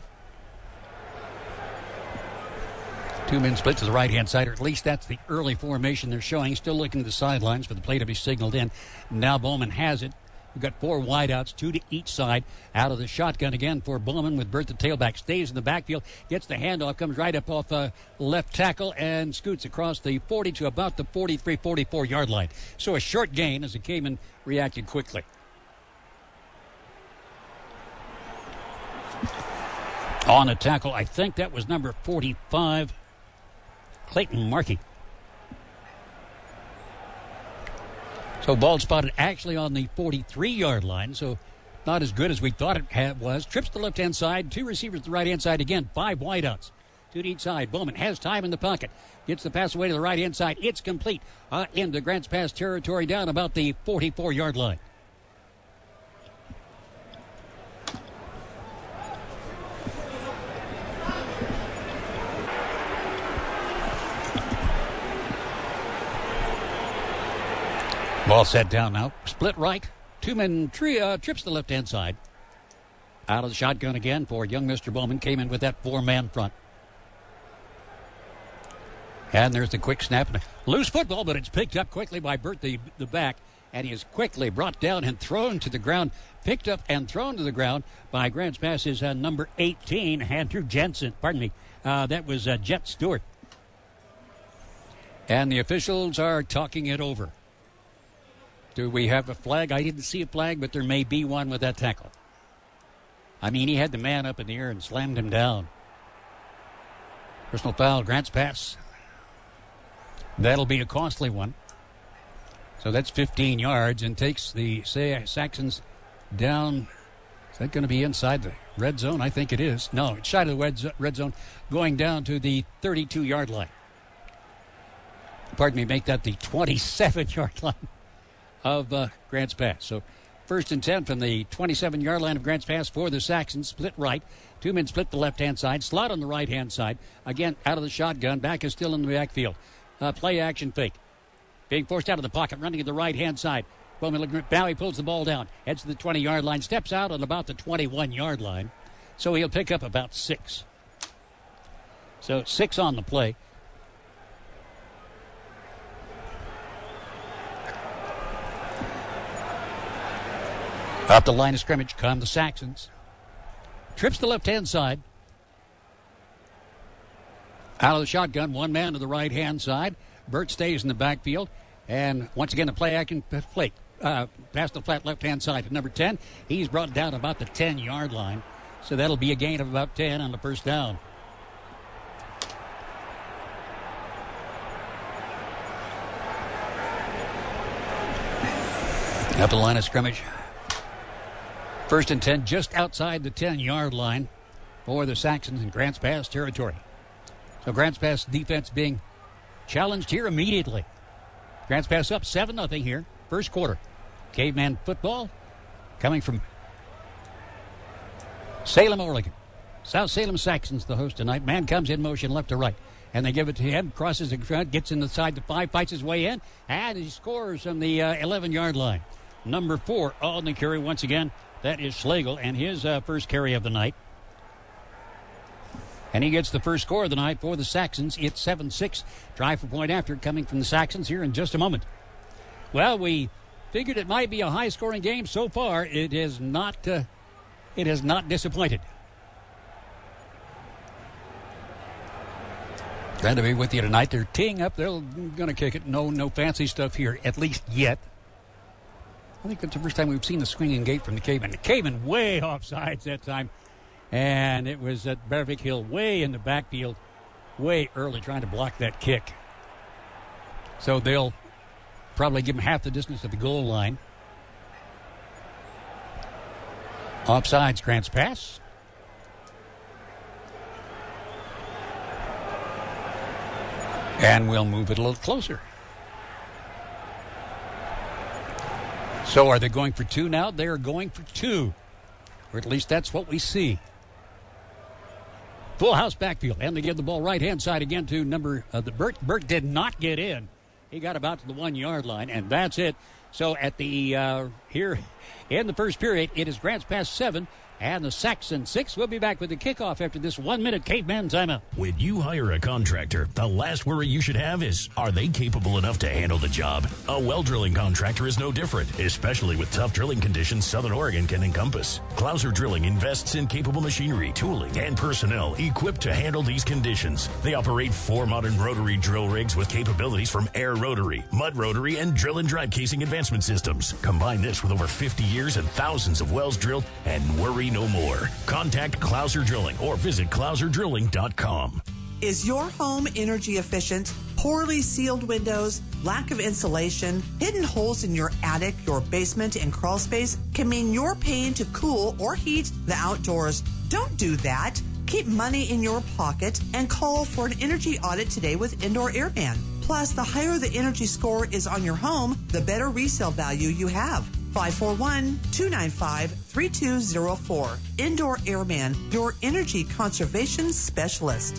Two men split to the right-hand side, or at least that's the early formation they're showing. Still looking to the sidelines for the play to be signaled in. Now Bowman has it. We've got four wideouts, two to each side. Out of the shotgun again for Bowman with Burt the tailback. Stays in the backfield, gets the handoff, comes right up off uh, left tackle and scoots across the forty to about the forty-three, forty-four yard line. So a short gain as the Cavemen reacted quickly. On a tackle, I think that was number forty-five, Clayton Markey. So ball spotted actually on the forty-three yard line, so not as good as we thought it had, was. Trips to the left-hand side, two receivers to the right-hand side. Again, five wideouts, two to each side. Bowman has time in the pocket. Gets the pass away to the right-hand side. It's complete uh, into Grants Pass territory down about the forty-four yard line. Ball set down now. Split right. Two men tri- uh, trips the left-hand side. Out of the shotgun again for young Mister Bowman. Came in with that four-man front. And there's the quick snap. Loose football, but it's picked up quickly by Burt, the, the back. And he is quickly brought down and thrown to the ground. Picked up and thrown to the ground by Grants Pass's uh, number eighteen, Andrew Jensen. Pardon me. Uh, that was uh, Jet Stewart. And the officials are talking it over. Do we have a flag? I didn't see a flag, but there may be one with that tackle. I mean, he had the man up in the air and slammed him down. Personal foul, Grants Pass. That'll be a costly one. So that's fifteen yards and takes the say, Saxons down. Is that going to be inside the red zone? I think it is. No, it's side of the red, zo- red zone, going down to the thirty-two yard line. Pardon me, make that the twenty-seven yard line of uh, Grants Pass. So first and ten from the twenty-seven yard line of Grants Pass for the Saxons. Split right. Two men split the left-hand side. Slot on the right-hand side. Again, out of the shotgun. Back is still in the backfield. Uh, play action fake. being forced out of the pocket, running to the right-hand side. Bowman, now he pulls the ball down, heads to the twenty-yard line, steps out at about the twenty-one-yard line. So he'll pick up about six. So six on the play. Up the line of scrimmage come the Saxons. Trips the left-hand side. Out of the shotgun, one man to the right-hand side. Burt stays in the backfield. And once again, the play action play. Uh, past the flat left-hand side to number ten. He's brought down about the ten-yard line. So that'll be a gain of about ten on the first down. Up the line of scrimmage. First and ten, just outside the ten-yard line for the Saxons in Grants Pass territory. So Grants Pass defense being challenged here immediately. Grants Pass up seven nothing here, first quarter. Caveman football coming from Salem, Oregon. South Salem Saxons the host tonight. Man comes in motion left to right. And they give it to him, crosses the front, gets inside the five, fights his way in, and he scores from the uh, eleven-yard line. Number four on the carry once again. That is Schlegel and his uh, first carry of the night. And he gets the first score of the night for the Saxons. It's seven six. Drive for point after coming from the Saxons here in just a moment. Well, we figured it might be a high-scoring game. So far, it has not, uh, it has not disappointed. Glad to be with you tonight. They're teeing up. They're going to kick it. No, no fancy stuff here, at least yet. I think that's the first time we've seen the swinging gate from the Caveman. The Caveman way offsides that time. And it was at Bevervick Hill way in the backfield, way early trying to block that kick. So they'll probably give him half the distance to the goal line. Offsides, Grants Pass. And we'll move it a little closer. So are they going for two now? They are going for two. Or at least that's what we see. Full house backfield. And they give the ball right-hand side again to number uh, the Burt. Burt did not get in. He got about to the one-yard line, and that's it. So at the uh, here in the first period, it is Grants Pass seven and the Saxon six. We'll be back with the kickoff after this one-minute Caveman timeout. When you hire a contractor, the last worry you should have is, are they capable enough to handle the job? A well drilling contractor is no different, especially with tough drilling conditions Southern Oregon can encompass. Clouser Drilling invests in capable machinery, tooling, and personnel equipped to handle these conditions. They operate four modern rotary drill rigs with capabilities from air rotary, mud rotary, and drill and drive casing advancement systems. Combine this with over fifty years and thousands of wells drilled, and worry no more. Contact Clouser Drilling or visit clouser drilling dot com. Is your home energy efficient? Poorly sealed windows, lack of insulation, hidden holes in your attic, your basement, and crawl space can mean you're paying to cool or heat the outdoors. Don't do that. Keep money in your pocket and call for an energy audit today with Indoor Airman. Plus, the higher the energy score is on your home, the better resale value you have. five four one, two nine five, three two zero four. Indoor Airman, your energy conservation specialist.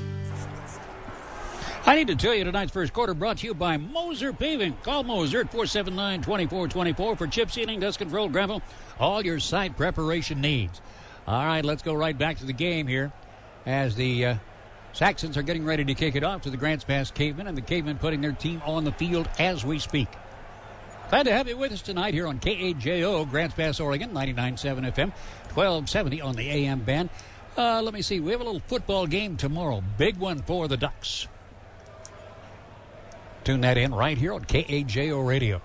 I need to tell you tonight's first quarter brought to you by Moser Paving. Call Moser at four seven nine, two four two four for chip sealing, dust control, gravel, all your site preparation needs. All right, let's go right back to the game here as the uh, Saxons are getting ready to kick it off to the Grants Pass Cavemen, and the Cavemen putting their team on the field as we speak. Glad to have you with us tonight here on K A J O, Grants Pass, Oregon, ninety-nine point seven F M, twelve seventy on the A M band. Uh, let me see. We have a little football game tomorrow. Big one for the Ducks. Tune that in right here on K A J O Radio.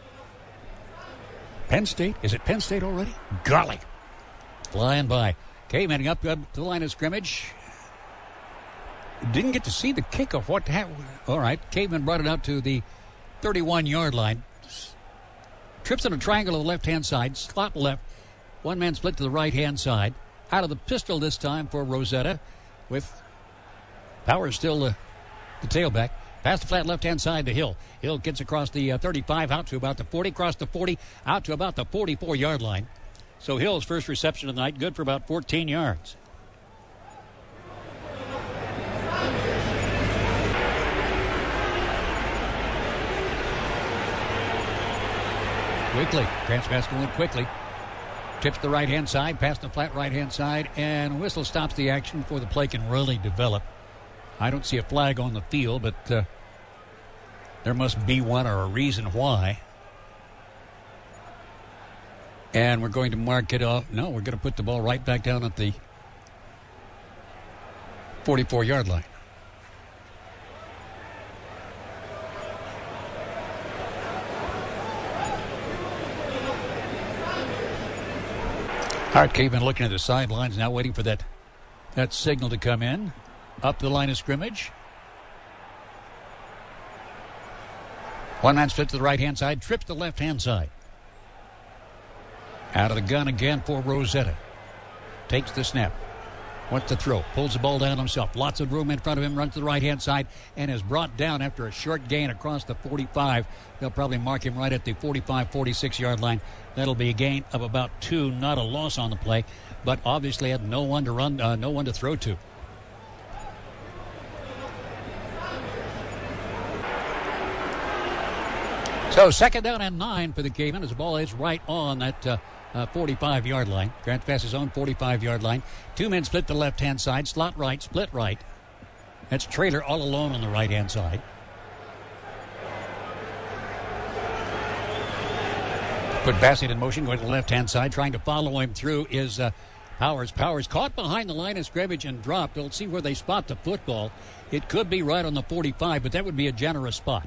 Penn State. Is it Penn State already? Golly. Flying by. Caveman up, up to the line of scrimmage. Didn't get to see the kickoff. What happened? All right. Caveman brought it out to the thirty-one-yard line. Trips on a triangle to the left-hand side. Slot left. One man split to the right-hand side. Out of the pistol this time for Rosetta with Powers still uh, the tailback. Past the flat left-hand side to Hill. Hill gets across the uh, thirty-five out to about the forty. Across the forty out to about the forty-four-yard line. So Hill's first reception of the night, good for about fourteen yards. Quickly. Grants pass going quickly. Tips the right-hand side, past the flat right-hand side, and whistle stops the action before the play can really develop. I don't see a flag on the field, but uh, there must be one or a reason why. And we're going to mark it off. No, we're going to put the ball right back down at the forty-four-yard line. Art Caveman looking at the sidelines now, waiting for that, that signal to come in. Up the line of scrimmage. One man split to the right-hand side, trips the left-hand side. Out of the gun again for Rosetta. Takes the snap. Wants to throw. Pulls the ball down himself. Lots of room in front of him. Runs to the right-hand side and is brought down after a short gain across the forty-five. They'll probably mark him right at the forty-five, forty-six-yard line. That'll be a gain of about two. Not a loss on the play, but obviously had no one to run, uh, no one to throw to. So second down and nine for the Cavemen as the ball is right on that uh, uh, forty-five-yard line. Grants pass his own forty-five-yard line. Two men split the left-hand side. Slot right, split right. That's Traylor all alone on the right-hand side. Put Bassett in motion, going to the left-hand side. Trying to follow him through is uh, Powers. Powers caught behind the line of scrimmage and dropped. We'll see where they spot the football. It could be right on the forty-five, but that would be a generous spot.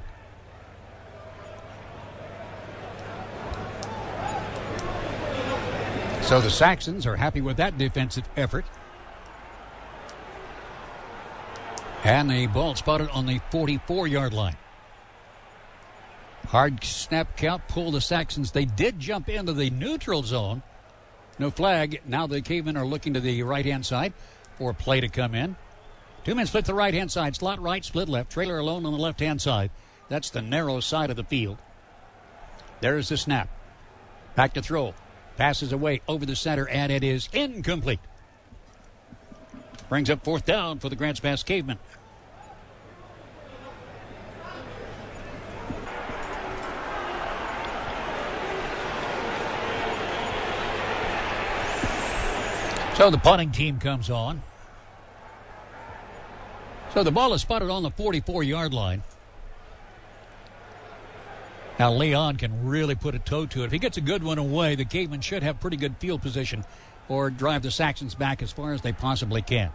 So the Saxons are happy with that defensive effort. And the ball spotted on the forty-four-yard line. Hard snap count, pull the Saxons. They did jump into the neutral zone. No flag. Now the Cavemen are looking to the right-hand side for a play to come in. Two men split the right-hand side. Slot right, split left. Traylor alone on the left-hand side. That's the narrow side of the field. There's the snap. Back to throw. Passes away over the center, and it is incomplete. Brings up fourth down for the Grants Pass Cavemen. So the punting team comes on. So the ball is spotted on the forty-four-yard line. Now Leon can really put a toe to it. If he gets a good one away, the Cavemen should have pretty good field position or drive the Saxons back as far as they possibly can.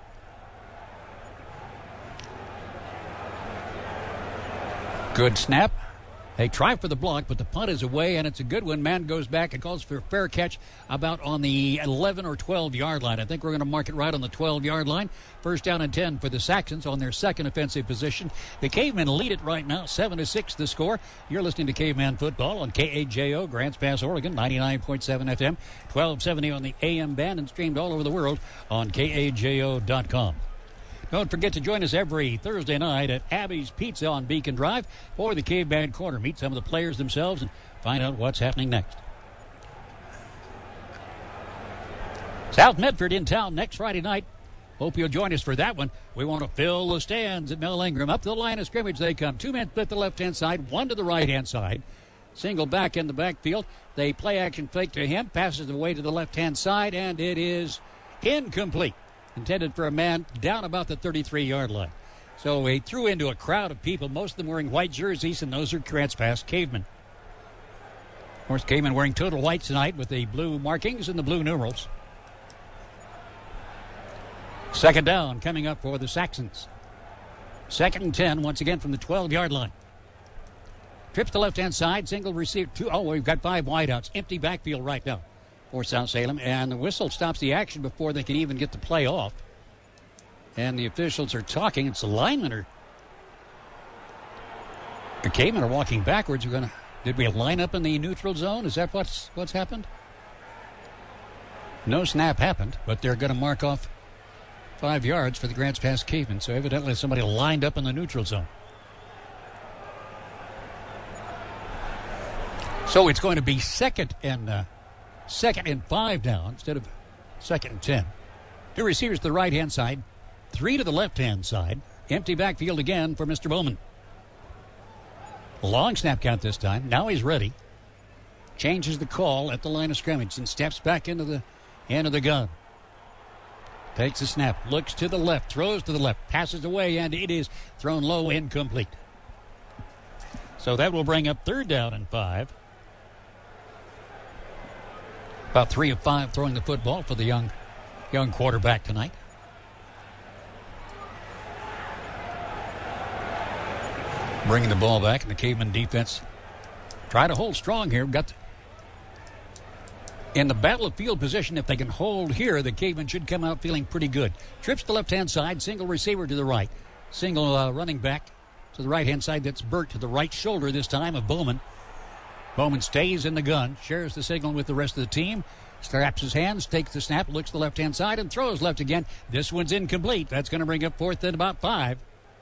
Good snap. They try for the block, but the punt is away, and it's a good one. Man goes back and calls for a fair catch about on the eleven or twelve-yard line. I think we're going to mark it right on the twelve-yard line. First down and ten for the Saxons on their second offensive position. The Cavemen lead it right now, seven to six the score. You're listening to Caveman Football on K A J O, Grants Pass, Oregon, ninety-nine point seven F M, twelve seventy on the A M band, and streamed all over the world on K A J O dot com. Don't forget to join us every Thursday night at Abby's Pizza on Beacon Drive for the Caveman Corner. Meet some of the players themselves and find out what's happening next. South Medford in town next Friday night. Hope you'll join us for that one. We want to fill the stands at Mel Ingram. Up the line of scrimmage they come. Two men split the left-hand side, one to the right-hand side. Single back in the backfield. They play action fake to him. Passes away to the left-hand side, and it is incomplete. Intended for a man down about the thirty-three-yard line. So he threw into a crowd of people, most of them wearing white jerseys, and those are Grants Pass Cavemen. Of course, Cavemen wearing total white tonight with the blue markings and the blue numerals. Second down coming up for the Saxons. Second and ten, once again from the twelve-yard line. Trips to left-hand side, single receiver. Two, oh, we've got five wideouts. Empty backfield right now for South Salem, and the whistle stops the action before they can even get the play off. And the officials are talking. It's the linemen are. The Cavemen are walking backwards. We're gonna. Did we line up in the neutral zone? Is that what's what's happened? No snap happened, but they're going to mark off five yards for the Grants Pass Cavemen. So evidently somebody lined up in the neutral zone. So it's going to be second and. Uh, Second and five down instead of second and ten. Two receivers to the right-hand side, three to the left-hand side. Empty backfield again for Mister Bowman. Long snap count this time. Now he's ready. changes the call at the line of scrimmage and steps back into the into the gun. Takes a snap, looks to the left, throws to the left, passes away, and it is thrown low, incomplete. So that will bring up third down and five. About three of five throwing the football for the young, young quarterback tonight. Bringing the ball back, and the Caveman defense try to hold strong here. Got the, in the battle of field position, if they can hold here, the Cavemen should come out feeling pretty good. Trips to the left-hand side, single receiver to the right. Single uh, running back to the right-hand side. That's Burt to the right shoulder this time of Bowman. Bowman stays in the gun, shares the signal with the rest of the team, straps his hands, takes the snap, looks to the left-hand side, and throws left again. This one's incomplete. That's going to bring up fourth and about five.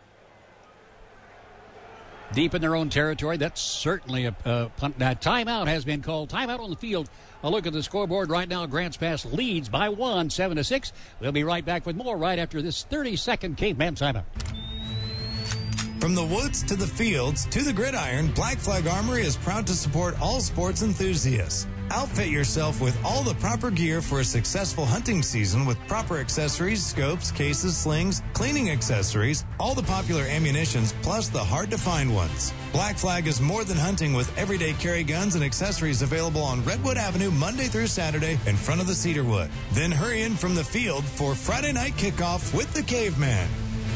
Deep in their own territory. That's certainly a uh, punt. Now, timeout has been called. Timeout on the field. A look at the scoreboard right now. Grants Pass leads by one, seven to six. We'll be right back with more right after this thirty-second Caveman timeout. From the woods to the fields to the gridiron, Black Flag Armory is proud to support all sports enthusiasts. Outfit yourself with all the proper gear for a successful hunting season with proper accessories, scopes, cases, slings, cleaning accessories, all the popular ammunitions, plus the hard-to-find ones. Black Flag is more than hunting with everyday carry guns and accessories available on Redwood Avenue Monday through Saturday in front of the Cedarwood. Then hurry in from the field for Friday night kickoff with the Caveman.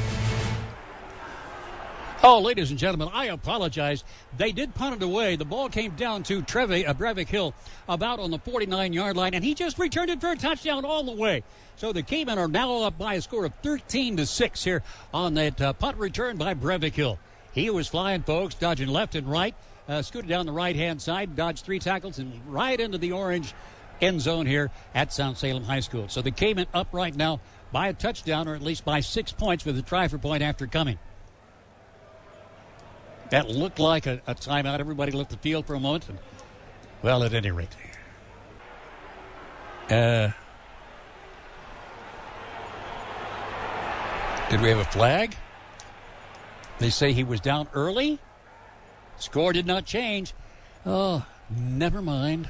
Oh, ladies and gentlemen, I apologize. They did punt it away. The ball came down to Trevi, uh, Breivik Hill about on the forty-nine-yard line, and he just returned it for a touchdown all the way. So the Cavemen are now up by a score of thirteen to six here on that uh, punt return by Breivik Hill. He was flying, folks, dodging left and right, uh, scooted down the right-hand side, dodged three tackles, and right into the orange end zone here at South Salem High School. So the Cavemen up right now by a touchdown, or at least by six points with a try for point after coming. That looked like a, a timeout. Everybody left the field for a moment. And, well, at any rate. Uh, did we have a flag? They say he was down early. Score did not change. Oh, never mind.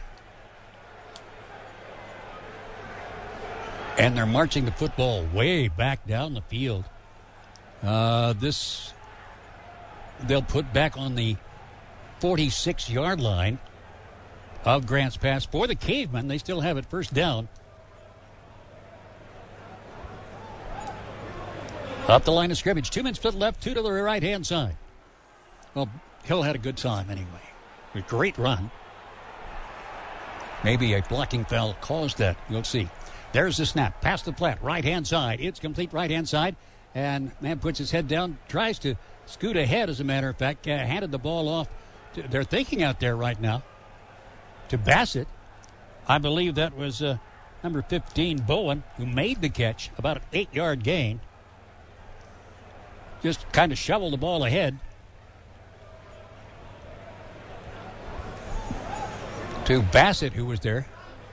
And they're marching the football way back down the field. Uh, this... They'll put back on the forty-six-yard line of Grants Pass for the Cavemen. They still have it first down. Up the line of scrimmage. Two men split left, two to the right-hand side. Well, Hill had a good time anyway. A great run. Maybe a blocking foul caused that. We'll see. There's the snap. Past the flat. Right-hand side. It's complete right-hand side. And man puts his head down, tries to scoot ahead, as a matter of fact, uh, handed the ball off. To, they're thinking out there right now to Bassett. I believe that was uh, number fifteen, Bowen, who made the catch, about an eight-yard gain. Just kind of shoveled the ball ahead to Bassett, who was there.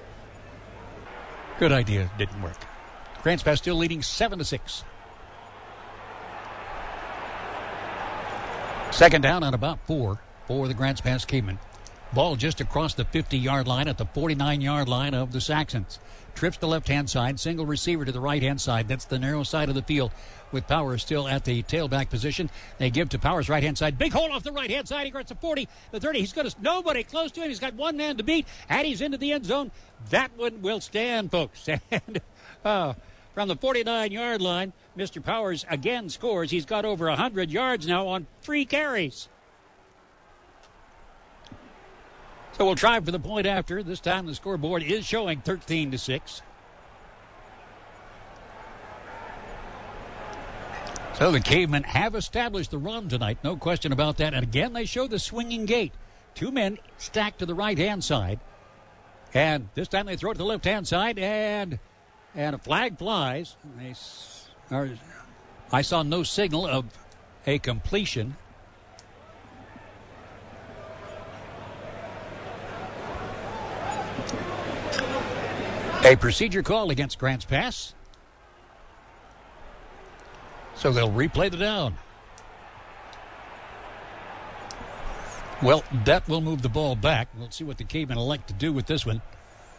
Good idea. Didn't work. Grants Pass still leading seven to six. Second down on about four for the Grants Pass Cavemen. Ball just across the fifty-yard line at the forty-nine-yard line of the Saxons. Trips to left-hand side, single receiver to the right-hand side. That's the narrow side of the field with Powers still at the tailback position. They give to Powers right-hand side. Big hole off the right-hand side. He gets the forty, the thirty. He's got nobody close to him. He's got one man to beat, and he's into the end zone. That one will stand, folks. And uh, from the forty-nine-yard line, Mister Powers again scores. He's got over one hundred yards now on three carries. So we'll try for the point after. This time the scoreboard is showing thirteen to six. So the Cavemen have established the run tonight. No question about that. And again, they show the swinging gate. Two men stacked to the right-hand side. And this time they throw it to the left-hand side. And and a flag flies. They are, I saw no signal of a completion. A procedure call against Grants Pass. So they'll replay the down. Well, that will move the ball back. We'll see what the Cavemen elect to do with this one.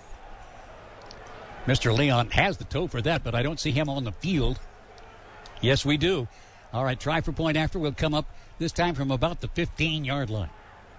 Mister Leon has the toe for that, but I don't see him on the field. Yes, we do. All right, try for point after will come up this time from about the fifteen-yard line.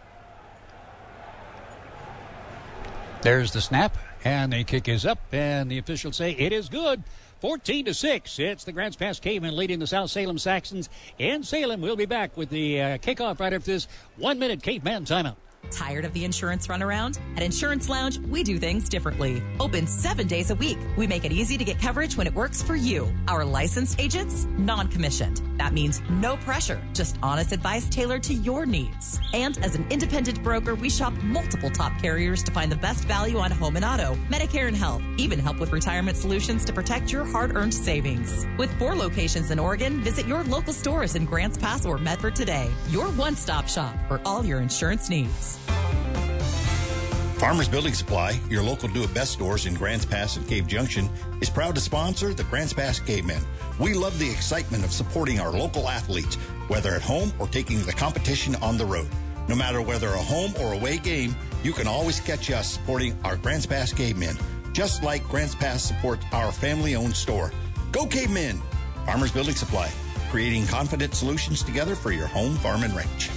There's the snap, and the kick is up, and the officials say it is good. fourteen to six. It's the Grants Pass Cavemen leading the South Salem Saxons in Salem. We'll be back with the uh, kickoff right after this one-minute Caveman timeout. Tired of the insurance runaround? At Insurance Lounge, we do things differently. Open seven days a week. We make it easy to get coverage when it works for you. Our licensed agents, non-commissioned. That means no pressure, just honest advice tailored to your needs. And as an independent broker, we shop multiple top carriers to find the best value on home and auto, Medicare and health, even help with retirement solutions to protect your hard-earned savings. With four locations in Oregon, visit your local stores in Grants Pass or Medford today. Your one-stop shop for all your insurance needs. Farmers Building Supply, your local do-it-best stores in Grants Pass and Cave Junction, is proud to sponsor the Grants Pass Cavemen. We love the excitement of supporting our local athletes, whether at home or taking the competition on the road. No matter whether a home or away game, you can always catch us supporting our Grants Pass Cavemen, just like Grants Pass supports our family-owned store. Go Cavemen! Farmers Building Supply, creating confident solutions together for your home, farm, and ranch.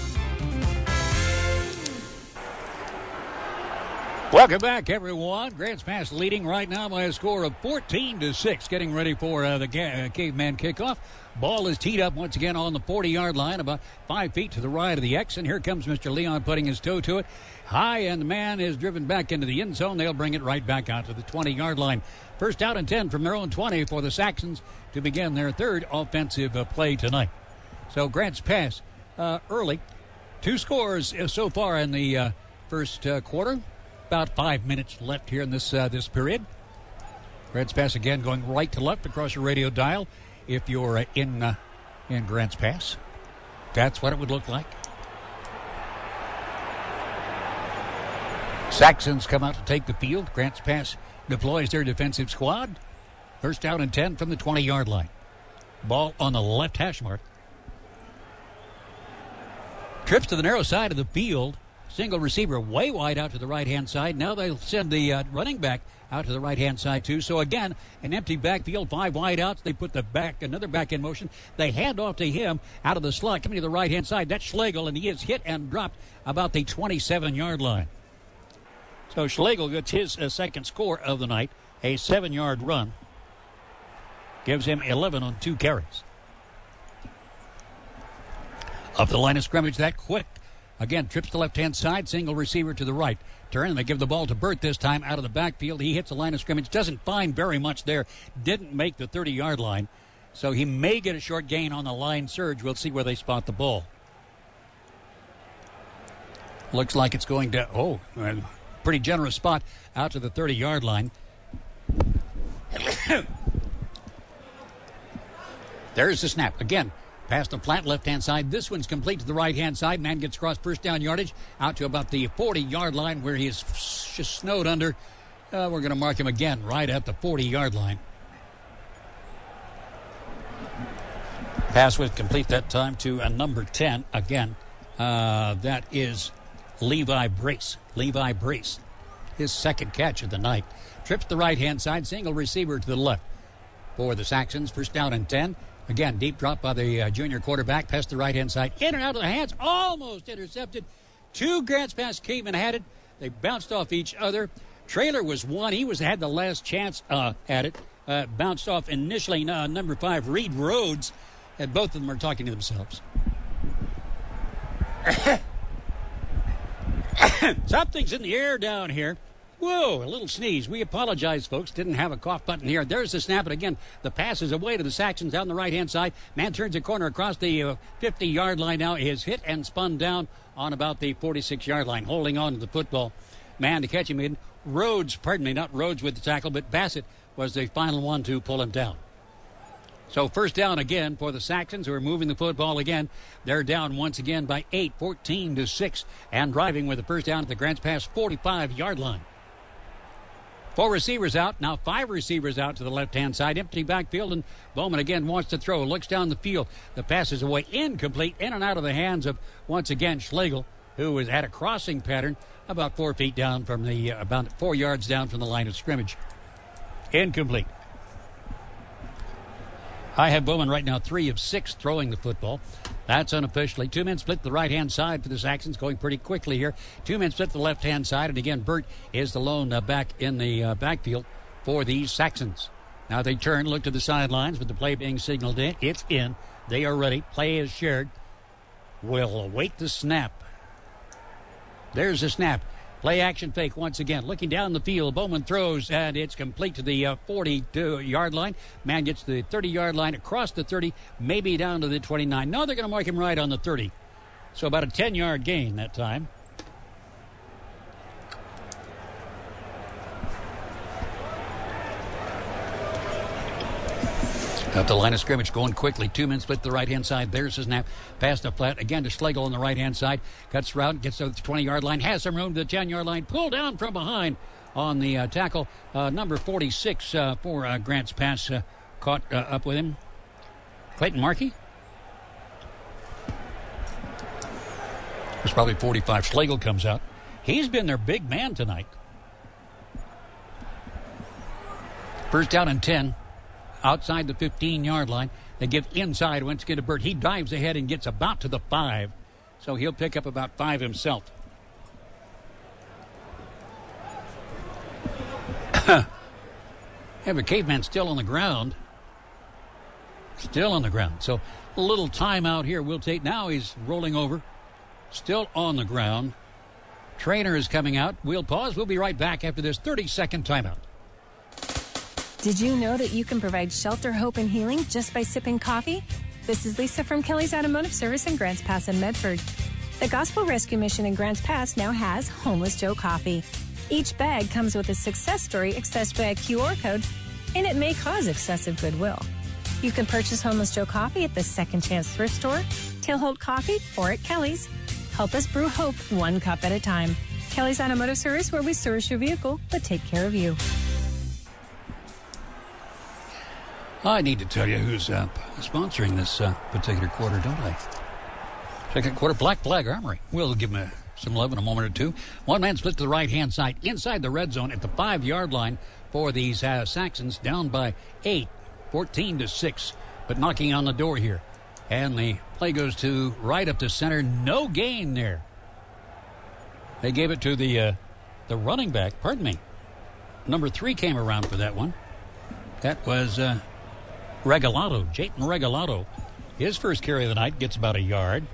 Welcome back, everyone. Grants Pass leading right now by a score of fourteen to six, getting ready for uh, the ga- uh, Caveman kickoff. Ball is teed up once again on the forty-yard line, about five feet to the right of the X, and here comes Mister Leon putting his toe to it. High, and the man is driven back into the end zone. They'll bring it right back out to the twenty-yard line. First out and ten from their own twenty for the Saxons to begin their third offensive uh, play tonight. So Grants Pass uh, early. Two scores uh, so far in the uh, first uh, quarter. About five minutes left here in this uh, this period. Grants Pass again going right to left across your radio dial if you're uh, in uh, in Grants Pass. That's what it would look like. Saxons come out to take the field. Grants Pass deploys their defensive squad. First down and ten from the twenty-yard line. Ball on the left hash mark. Trips to the narrow side of the field. Single receiver way wide out to the right-hand side. Now they'll send the uh, running back out to the right-hand side, too. So, again, an empty backfield, five wide outs. They put the back, another back in motion. They hand off to him out of the slot, coming to the right-hand side. That's Schlegel, and he is hit and dropped about the twenty-seven-yard line. So Schlegel gets his uh, second score of the night, a seven-yard run. Gives him eleven on two carries. Up the line of scrimmage that quick. Again, trips to left-hand side, single receiver to the right. Turn, and they give the ball to Burt this time out of the backfield. He hits the line of scrimmage, doesn't find very much there, didn't make the thirty-yard line. So he may get a short gain on the line surge. We'll see where they spot the ball. Looks like it's going to, oh, uh, pretty generous spot out to the thirty-yard line. There's the snap. Again, past the flat left-hand side. This one's complete to the right-hand side. Man gets across first down yardage out to about the forty-yard line where he is just snowed under. Uh, we're going to mark him again right at the forty-yard line. Pass was complete that time to a number ten. Again, uh, that is Levi Brace. Levi Brace. His second catch of the night. Trips the right-hand side. Single receiver to the left for the Saxons. First down and ten. Again, deep drop by the uh, junior quarterback, past the right-hand side, in and out of the hands, almost intercepted. Two Grants Pass Cavemen had it. They bounced off each other. Trailer was one. He was had the last chance uh, at it. Uh, bounced off initially uh, number five, Reed Rhodes, and both of them are talking to themselves. Something's in the air down here. Whoa, a little sneeze. We apologize, folks. Didn't have a cough button here. There's the snap. And again, the pass is away to the Saxons down the right-hand side. Man turns a corner across the uh, fifty-yard line now. Is hit and spun down on about the forty-six-yard line, holding on to the football. Man to catch him in. Rhodes, pardon me, not Rhodes with the tackle, but Bassett was the final one to pull him down. So first down again for the Saxons, who are moving the football again. They're down once again by eight, fourteen to six, and driving with the first down at the Grants Pass forty-five-yard line. Four receivers out. Now five receivers out to the left-hand side. Empty backfield, and Bowman again wants to throw. Looks down the field. The pass is away. Incomplete. In and out of the hands of, once again, Schlegel. who was at a crossing pattern about four feet down from the, uh, about four yards down from the line of scrimmage. Incomplete. I have Bowman right now three of six throwing the football. That's unofficially. Two men split the right-hand side for the Saxons, going pretty quickly here. Two men split the left-hand side, and again, Burt is the lone uh, back in the uh, backfield for these Saxons. Now they turn, look to the sidelines with the play being signaled in. It's in. They are ready. Play is shared. We'll await the snap. There's the snap. Play action fake once again. Looking down the field, Bowman throws, and it's complete to the uh, forty-yard line. Man gets the thirty-yard line across the thirty, maybe down to the twenty-nine. No, they're going to mark him right on the thirty. So about a ten-yard gain that time. At the line of scrimmage, going quickly. Two men split the right-hand side. There's his snap. Pass to flat. Again to Schlegel on the right-hand side. Cuts route, gets to the twenty-yard line. Has some room to the ten-yard line. Pulled down from behind on the uh, tackle. Uh, number forty-six uh, for uh, Grant's pass. Uh, caught uh, up with him. Clayton Markey. It's probably forty-five. Schlegel comes out. He's been their big man tonight. First down and ten. Outside the fifteen-yard line. They give inside once again to Burt. He dives ahead and gets about to the five. So he'll pick up about five himself. Yeah, but Caveman's still on the ground. Still on the ground. So a little timeout here. We'll take. Now he's rolling over. Still on the ground. Trainer is coming out. We'll pause. We'll be right back after this thirty-second timeout. Did you know that you can provide shelter, hope, and healing just by sipping coffee? This is Lisa from Kelly's Automotive Service in Grants Pass and Medford. The Gospel Rescue Mission in Grants Pass now has Homeless Joe Coffee. Each bag comes with a success story accessed by a Q R code, and it may cause excessive goodwill. You can purchase Homeless Joe Coffee at the Second Chance Thrift Store, Tailhold Coffee, or at Kelly's. Help us brew hope one cup at a time. Kelly's Automotive Service, where we service your vehicle, but take care of you. I need to tell you who's uh, sponsoring this uh, particular quarter, don't I? Second quarter, Black Flag Armory. We'll give them a, some love in a moment or two. One man split to the right-hand side inside the red zone at the five-yard line for these uh, Saxons, down by eight, fourteen to six, but knocking on the door here. And the play goes to right up the center. No gain there. They gave it to the uh, the running back. Pardon me. Number three came around for that one. That was... Uh, Regalado, Jayton Regalado. His first carry of the night gets about a yard.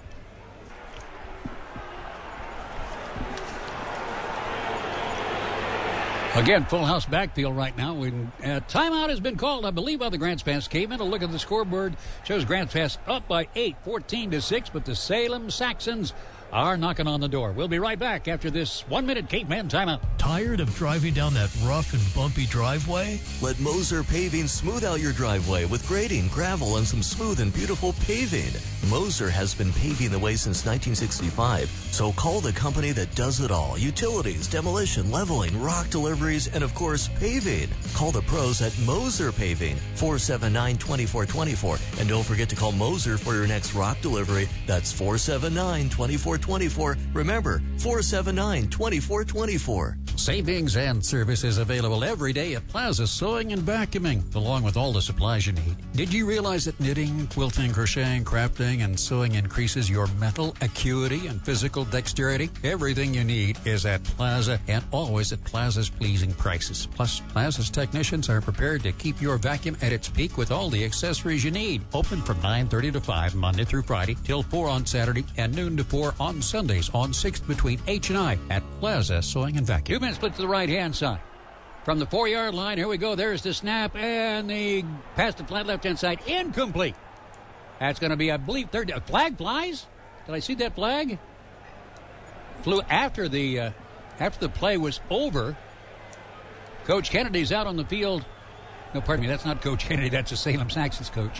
Again, full house backfield right now. When uh, timeout has been called, I believe, by the Grants Pass Cavemen. A look at the scoreboard shows Grants Pass up by eight, fourteen to six, but the Salem Saxons are knocking on the door. We'll be right back after this one-minute Caveman timeout. Tired of driving down that rough and bumpy driveway? Let Moser Paving smooth out your driveway with grading, gravel, and some smooth and beautiful paving. Moser has been paving the way since nineteen sixty-five, so call the company that does it all. Utilities, demolition, leveling, rock deliveries, and of course, paving. Call the pros at Moser Paving, four seven nine, two four two four. And don't forget to call Moser for your next rock delivery. That's four seven nine, two four two four. Remember, four seven nine, two four two four. Savings and services available every day at Plaza Sewing and Vacuuming, along with all the supplies you need. Did you realize that knitting, quilting, crocheting, crafting, and sewing increases your mental acuity and physical dexterity? Everything you need is at Plaza, and always at Plaza's pleasing prices. Plus, Plaza's technicians are prepared to keep your vacuum at its peak with all the accessories you need. Open from nine thirty to five Monday through Friday, till four on Saturday, and noon to four on Sundays on sixth between H and I at Plaza Sewing and Vacuum. Two men split to the right-hand side. From the four-yard line, here we go. There's the snap, and the pass to flat left-hand side. Incomplete. That's going to be, I believe, third. Uh, flag flies? Did I see that flag? Flew after the uh, after the play was over. Coach Kennedy's out on the field. No, pardon me, that's not Coach Kennedy. That's the Salem Saxons coach.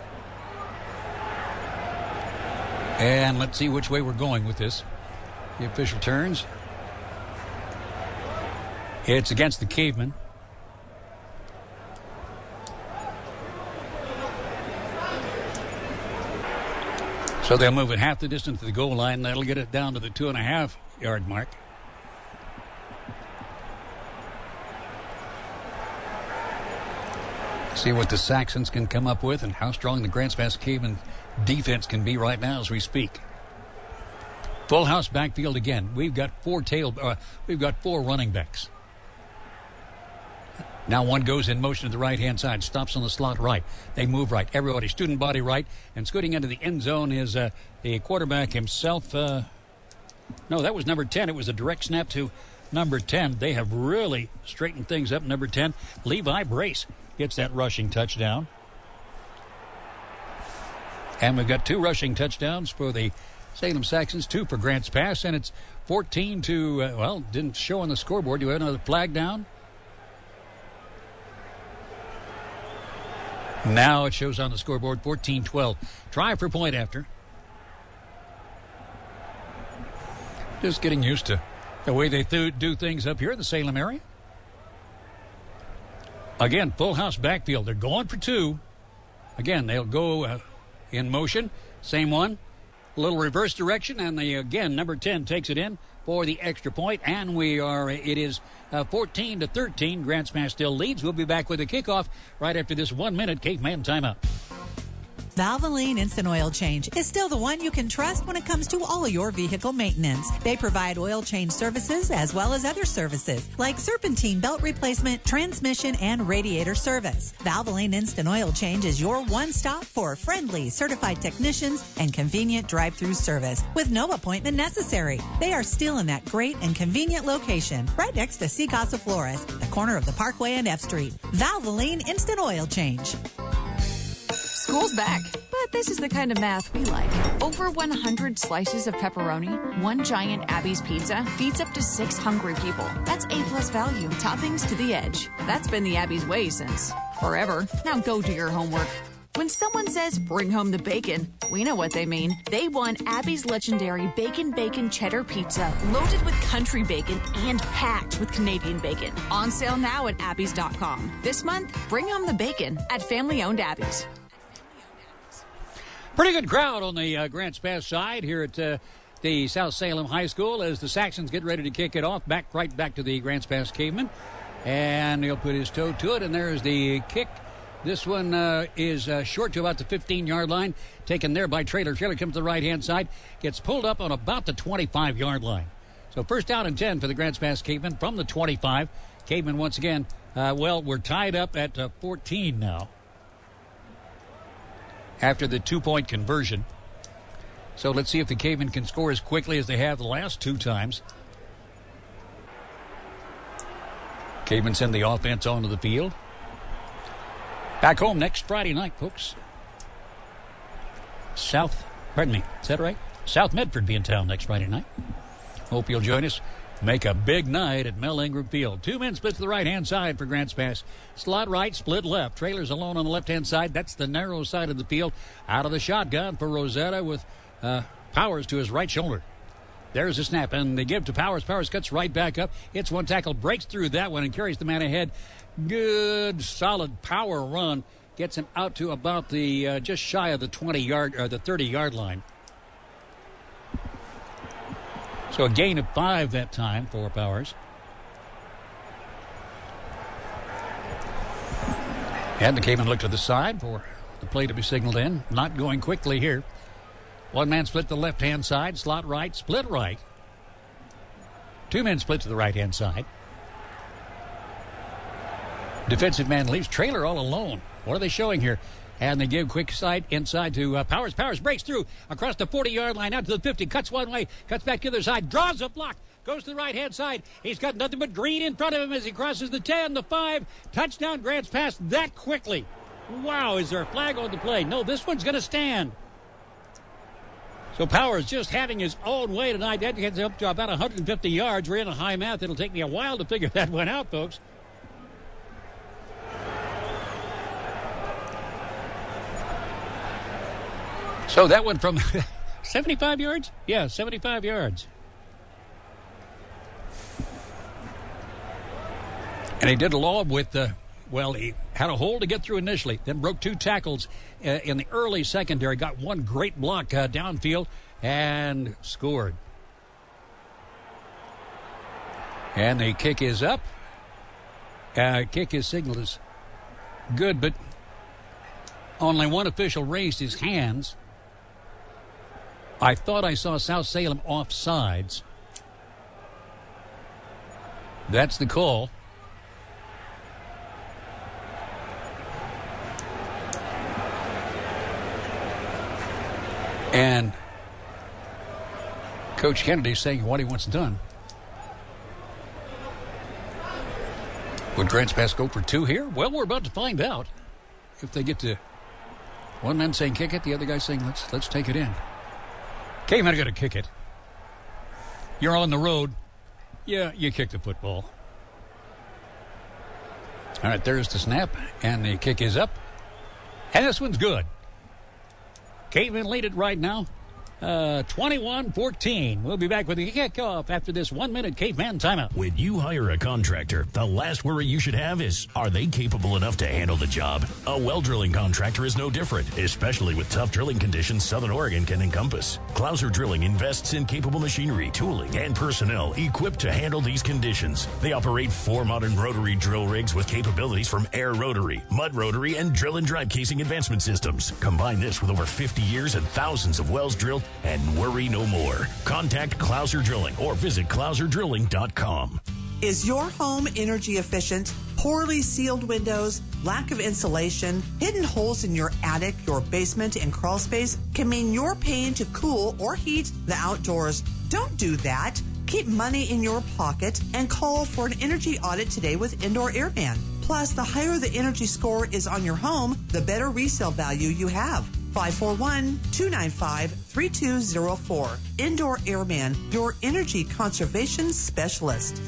And let's see which way we're going with this. The official turns. It's against the Cavemen. So they'll move it half the distance to the goal line. That'll get it down to the two and a half yard mark. See what the Saxons can come up with and how strong the Grants Pass Caveman defense can be right now as we speak. Full house backfield again. We've got four tail. Uh, we've got four running backs. Now one goes in motion to the right-hand side, stops on the slot right. They move right. Everybody, student body right. And scooting into the end zone is uh, the quarterback himself. Uh, no, that was number ten. It was a direct snap to number ten. They have really straightened things up. Number ten, Levi Brace, gets that rushing touchdown. And we've got two rushing touchdowns for the Salem Saxons, two for Grants Pass. And it's fourteen to, uh, well, didn't show on the scoreboard. Do we have another flag down? Now it shows on the scoreboard, fourteen twelve. Try for point after. Just getting used to the way they th- do things up here in the Salem area. Again, full house backfield. They're going for two. Again, they'll go uh, in motion. Same one. A little reverse direction, and the, again, number ten takes it in for the extra point, and we are, it is uh, fourteen to thirteen. Grants Pass still leads. We'll be back with the kickoff right after this one-minute Caveman timeout. Valvoline Instant Oil Change is still the one you can trust when it comes to all of your vehicle maintenance. They provide oil change services as well as other services like serpentine belt replacement, transmission, and radiator service. Valvoline Instant Oil Change is your one-stop for friendly, certified technicians and convenient drive-through service with no appointment necessary. They are still in that great and convenient location right next to C. Casa Flores, the corner of the Parkway and F Street. Valvoline Instant Oil Change. School's back, but this is the kind of math we like. Over one hundred slices of pepperoni, one giant Abby's pizza feeds up to six hungry people. That's A-plus value, toppings to the edge. That's been the Abby's way since forever. Now go do your homework. When someone says, bring home the bacon, we know what they mean. They want Abby's legendary Bacon Bacon Cheddar Pizza, loaded with country bacon and packed with Canadian bacon. On sale now at abby's dot com. This month, bring home the bacon at family-owned Abby's. Pretty good crowd on the uh, Grants Pass side here at uh, the South Salem High School as the Saxons get ready to kick it off. Back right back to the Grants Pass Caveman. And he'll put his toe to it, and there's the kick. This one uh, is uh, short to about the fifteen-yard line, taken there by Traylor. Traylor comes to the right-hand side, gets pulled up on about the twenty-five-yard line. So first down and ten for the Grants Pass Caveman from the twenty-five. Caveman once again, uh, well, we're tied up at uh, fourteen now after the two-point conversion. So let's see if the Cavemen can score as quickly as they have the last two times. Cavemen send the offense onto the field. Back home next Friday night, folks. South, pardon me, is that right? South Medford be in town next Friday night. Hope you'll join us. Make a big night at Mel Ingram Field. Two men split to the right-hand side for Grants Pass. Slot right, split left. Trailers alone on the left-hand side. That's the narrow side of the field. Out of the shotgun for Rosetta with uh, Powers to his right shoulder. There's a snap, and they give to Powers. Powers cuts right back up. Hits one tackle, breaks through that one, and carries the man ahead. Good, solid power run. Gets him out to about the, uh, just shy of the twenty-yard, or the thirty-yard line. So a gain of five that time for Powers. And the Cavemen look to the side for the play to be signaled in. Not going quickly here. One man split to the left-hand side, slot right, split right. Two men split to the right-hand side. Defensive man leaves. Traylor all alone. What are they showing here? And they give quick side inside to uh, Powers. Powers breaks through across the forty-yard line out to the fifty. Cuts one way. Cuts back to the other side. Draws a block. Goes to the right-hand side. He's got nothing but green in front of him as he crosses the ten, the five. Touchdown, Grants Pass that quickly. Wow, is there a flag on the play? No, this one's going to stand. So Powers just having his own way tonight. That gets up to about one hundred fifty yards. We're in a high math. It'll take me a while to figure that one out, folks. So that went from seventy-five yards? Yeah, seventy-five yards. And he did along with uh, Well, he had a hole to get through initially, then broke two tackles uh, in the early secondary, got one great block uh, downfield, and scored. And the kick is up. Uh, kick is signaled as good, but only one official raised his hands. I thought I saw South Salem offsides. That's the call. And Coach Kennedy saying what he wants done. Would Grants Pass go for two here? Well, we're about to find out if they get to. One man saying kick it, the other guy saying let's let's take it in. Cavemen are going to kick it. You're on the road. Yeah, you kick the football. All right, there's the snap, and the kick is up. And this one's good. Cavemen lead it right now, uh, twenty-one fourteen. We'll be back with the kickoff after this one-minute Caveman timeout. When you hire a contractor, the last worry you should have is, are they capable enough to handle the job? A well drilling contractor is no different, especially with tough drilling conditions Southern Oregon can encompass. Clouser Drilling invests in capable machinery, tooling, and personnel equipped to handle these conditions. They operate four modern rotary drill rigs with capabilities from air rotary, mud rotary, and drill and drive casing advancement systems. Combine this with over fifty years and thousands of wells drilled, and worry no more. Contact Clouser Drilling or visit clouser drilling dot com. Is your home energy efficient? Poorly sealed windows, lack of insulation, hidden holes in your attic, your basement, and crawl space can mean you're paying to cool or heat the outdoors. Don't do that. Keep money in your pocket and call for an energy audit today with Indoor Airman. Plus, the higher the energy score is on your home, the better resale value you have. five four one, two nine five, three two zero four. Indoor Airman, your energy conservation specialist.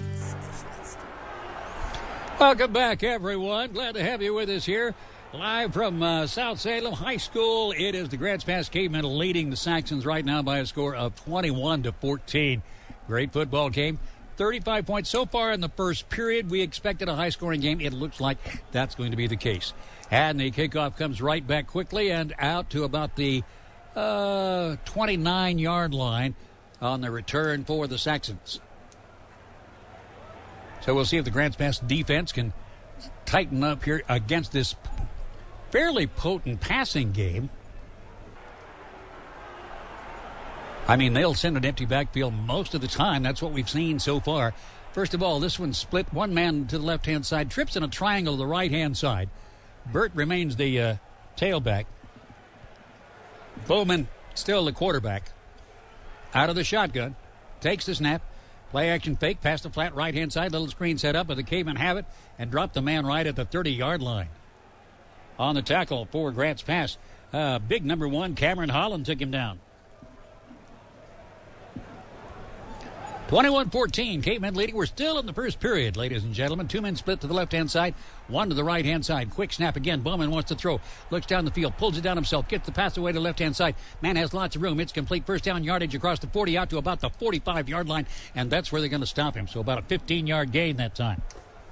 Welcome back, everyone. Glad to have you with us here. Live from uh, South Salem High School. It is the Grants Pass Cavemen leading the Saxons right now by a score of twenty-one to fourteen. Great football game. thirty-five points so far in the first period. We expected a high-scoring game. It looks like that's going to be the case. And the kickoff comes right back quickly and out to about the uh, twenty-nine-yard line on the return for the Saxons. So we'll see if the Grants Pass defense can tighten up here against this fairly potent passing game. I mean, they'll send an empty backfield most of the time. That's what we've seen so far. First of all, this one's split. One man to the left-hand side, trips in a triangle to the right-hand side. Burt remains the uh, tailback. Bowman still the quarterback. Out of the shotgun. Takes the snap. Play action fake. Past the flat right-hand side. Little screen set up, but the Cavemen have it and drop the man right at the thirty-yard line. On the tackle for Grants Pass. Uh, big number one, Cameron Holland took him down. twenty-one fourteen, Cavemen leading. We're still in the first period, ladies and gentlemen. Two men split to the left-hand side, one to the right-hand side. Quick snap again. Bowman wants to throw. Looks down the field, pulls it down himself, gets the pass away to the left-hand side. Man has lots of room. It's complete. First down yardage across the forty out to about the forty-five-yard line, and that's where they're going to stop him. So about a fifteen-yard gain that time.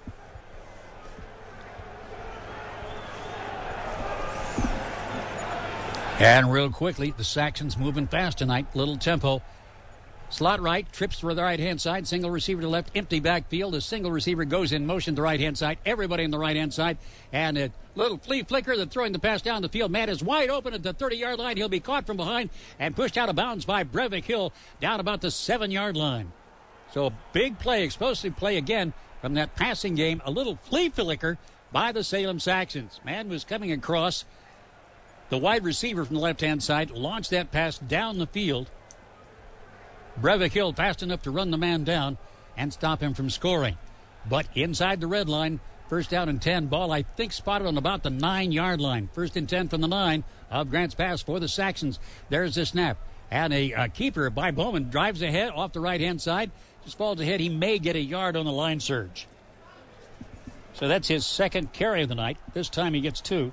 And real quickly, the Saxons moving fast tonight. Little tempo. Slot right, trips to the right-hand side, single receiver to left, empty backfield. A single receiver goes in motion to the right-hand side. Everybody on the right-hand side. And a little flea flicker, they're throwing the pass down the field. Man is wide open at the thirty-yard line. He'll be caught from behind and pushed out of bounds by Breivik Hill down about the seven-yard line. So a big play, explosive play again from that passing game. A little flea flicker by the Salem Saxons. Man was coming across. The wide receiver from the left-hand side launched that pass down the field. Breivik Hill fast enough to run the man down and stop him from scoring. But inside the red line, first down and ten, ball I think spotted on about the nine-yard line. First and ten from the nine of Grants Pass for the Saxons. There's the snap. And a uh, keeper by Bowman drives ahead off the right-hand side. Just falls ahead. He may get a yard on the line surge. So that's his second carry of the night. This time he gets two.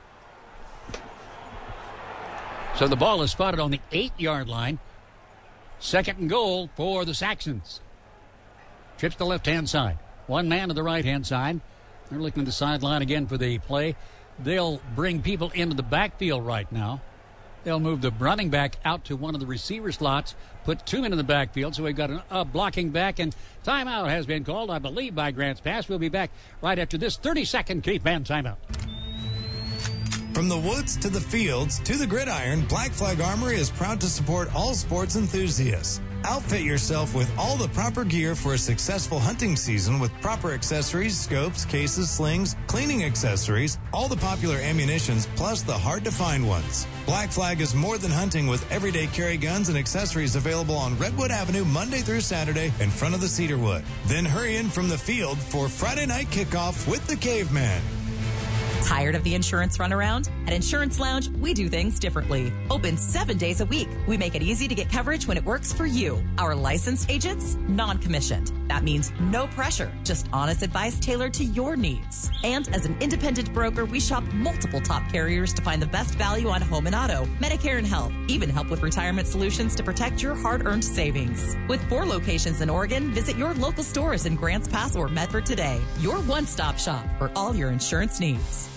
So the ball is spotted on the eight-yard line. Second and goal for the Saxons. Trips to the left-hand side. One man to the right-hand side. They're looking at the sideline again for the play. They'll bring people into the backfield right now. They'll move the running back out to one of the receiver slots, put two men in the backfield, so we've got a uh, blocking back, and timeout has been called, I believe, by Grants Pass. We'll be back right after this thirty-second Caveman timeout. From the woods to the fields to the gridiron, Black Flag Armory is proud to support all sports enthusiasts. Outfit yourself with all the proper gear for a successful hunting season with proper accessories, scopes, cases, slings, cleaning accessories, all the popular ammunitions, plus the hard-to-find ones. Black Flag is more than hunting with everyday carry guns and accessories available on Redwood Avenue Monday through Saturday in front of the Cedarwood. Then hurry in from the field for Friday night kickoff with the Caveman. Tired of the insurance runaround? At Insurance Lounge, we do things differently. Open seven days a week. We make it easy to get coverage when it works for you. Our licensed agents, non-commissioned. That means no pressure, just honest advice tailored to your needs. And as an independent broker, we shop multiple top carriers to find the best value on home and auto, Medicare and health, even help with retirement solutions to protect your hard-earned savings. With four locations in Oregon, visit your local stores in Grants Pass or Medford today. Your one-stop shop for all your insurance needs.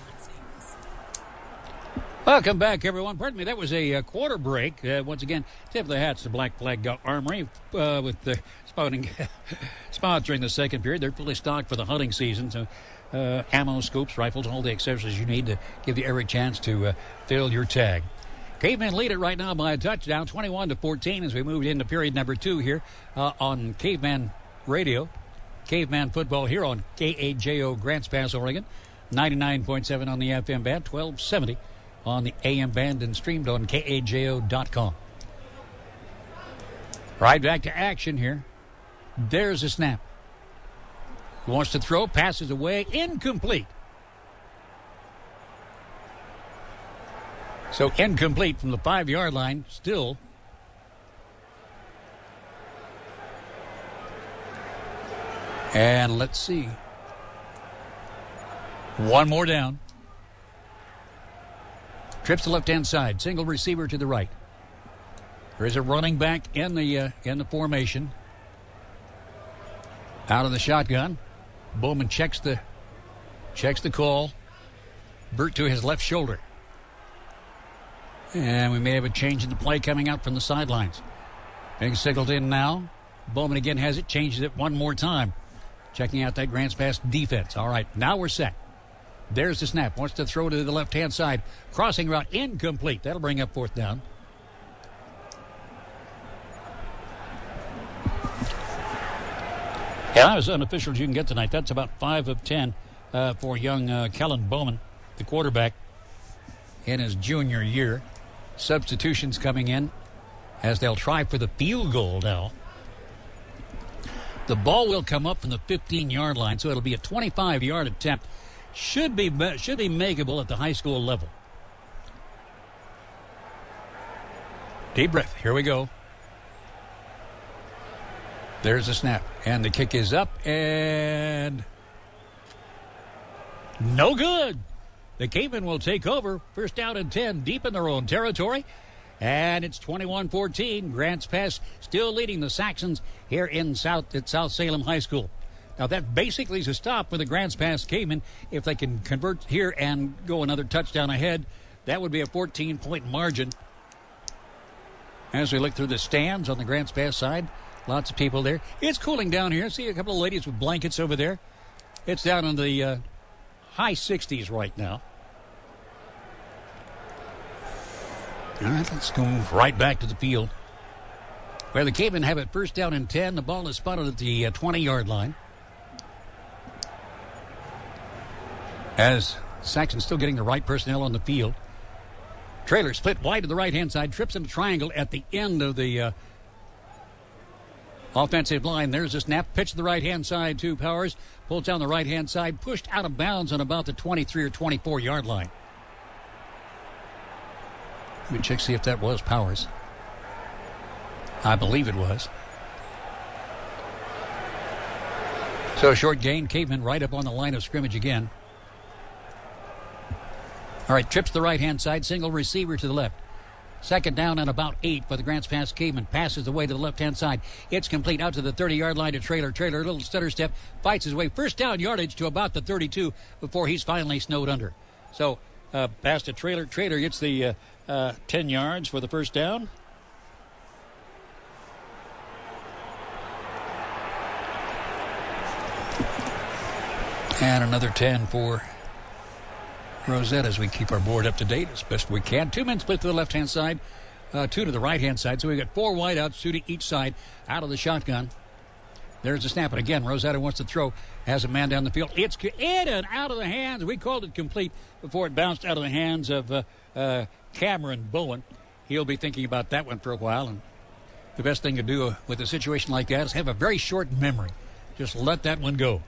Welcome back, everyone. Pardon me, that was a uh, quarter break. Uh, once again, tip of the hats to Black Flag Armory uh, with the spotting, sponsoring the second period. They're fully stocked for the hunting season, so uh, ammo, scopes, rifles, all the accessories you need to give you every chance to uh, fill your tag. Cavemen lead it right now by a touchdown, twenty-one to fourteen, as we move into period number two here uh, on Caveman Radio. Caveman football here on K A J O Grants Pass, Oregon. ninety-nine point seven on the F M band, twelve seventy on the A M band, and streamed on K A J O dot com. Right back to action here. There's a snap. He wants to throw, passes away, incomplete. So incomplete from the five-yard line, still. And let's see. One more down. Trips the left-hand side. Single receiver to the right. There is a running back in the uh, in the formation. Out of the shotgun. Bowman checks the checks the call. Burt to his left shoulder. And we may have a change in the play coming out from the sidelines. Being signaled in now. Bowman again has it. Changes it one more time. Checking out that Grants Pass defense. All right, now we're set. There's the snap. Wants to throw to the left-hand side. Crossing route incomplete. That'll bring up fourth down. Yeah, that was unofficial as you can get tonight. That's about five of ten uh, for young uh, Kellen Bowman, the quarterback, in his junior year. Substitutions coming in as they'll try for the field goal now. The ball will come up from the fifteen-yard line, so it'll be a twenty-five-yard attempt. Should be should be makeable at the high school level. Deep breath. Here we go. There's the snap. And the kick is up and no good. The Cavemen will take over. First down and ten, deep in their own territory. And it's twenty-one fourteen. Grants Pass still leading the Saxons here in South at South Salem High School. Now, that basically is a stop for the Grants Pass Cavemen. If they can convert here and go another touchdown ahead, that would be a fourteen-point margin. As we look through the stands on the Grants Pass side, lots of people there. It's cooling down here. See a couple of ladies with blankets over there. It's down in the uh, high sixties right now. All right, let's go right back to the field, where the Cavemen have it first down and ten. The ball is spotted at the uh, twenty-yard line. As Saxon's still getting the right personnel on the field. Trailer split wide to the right-hand side. Trips in a triangle at the end of the uh, offensive line. There's a snap. Pitch to the right-hand side to Powers. Pulls down the right-hand side. Pushed out of bounds on about the twenty-three or twenty-four-yard line. Let me check, see if that was Powers. I believe it was. So a short gain. Caveman right up on the line of scrimmage again. All right, trips the right-hand side, single receiver to the left. Second down and about eight for the Grants Pass Caveman. Passes away to the left-hand side. It's complete out to the thirty-yard line to Traylor. Traylor, a little stutter step, fights his way. First down yardage to about the thirty-two before he's finally snowed under. So, uh, pass to Traylor. Traylor gets the uh, uh, ten yards for the first down. And another ten for Rosette as we keep our board up to date as best we can. Two men split to the left-hand side, uh, two to the right-hand side. So we've got four wideouts, two to each side out of the shotgun. There's the snap. And again, Rosetta wants to throw. Has a man down the field. It's in and out of the hands. We called it complete before it bounced out of the hands of uh, uh, Cameron Bowen. He'll be thinking about that one for a while. And the best thing to do uh, with a situation like that is have a very short memory. Just let that one go.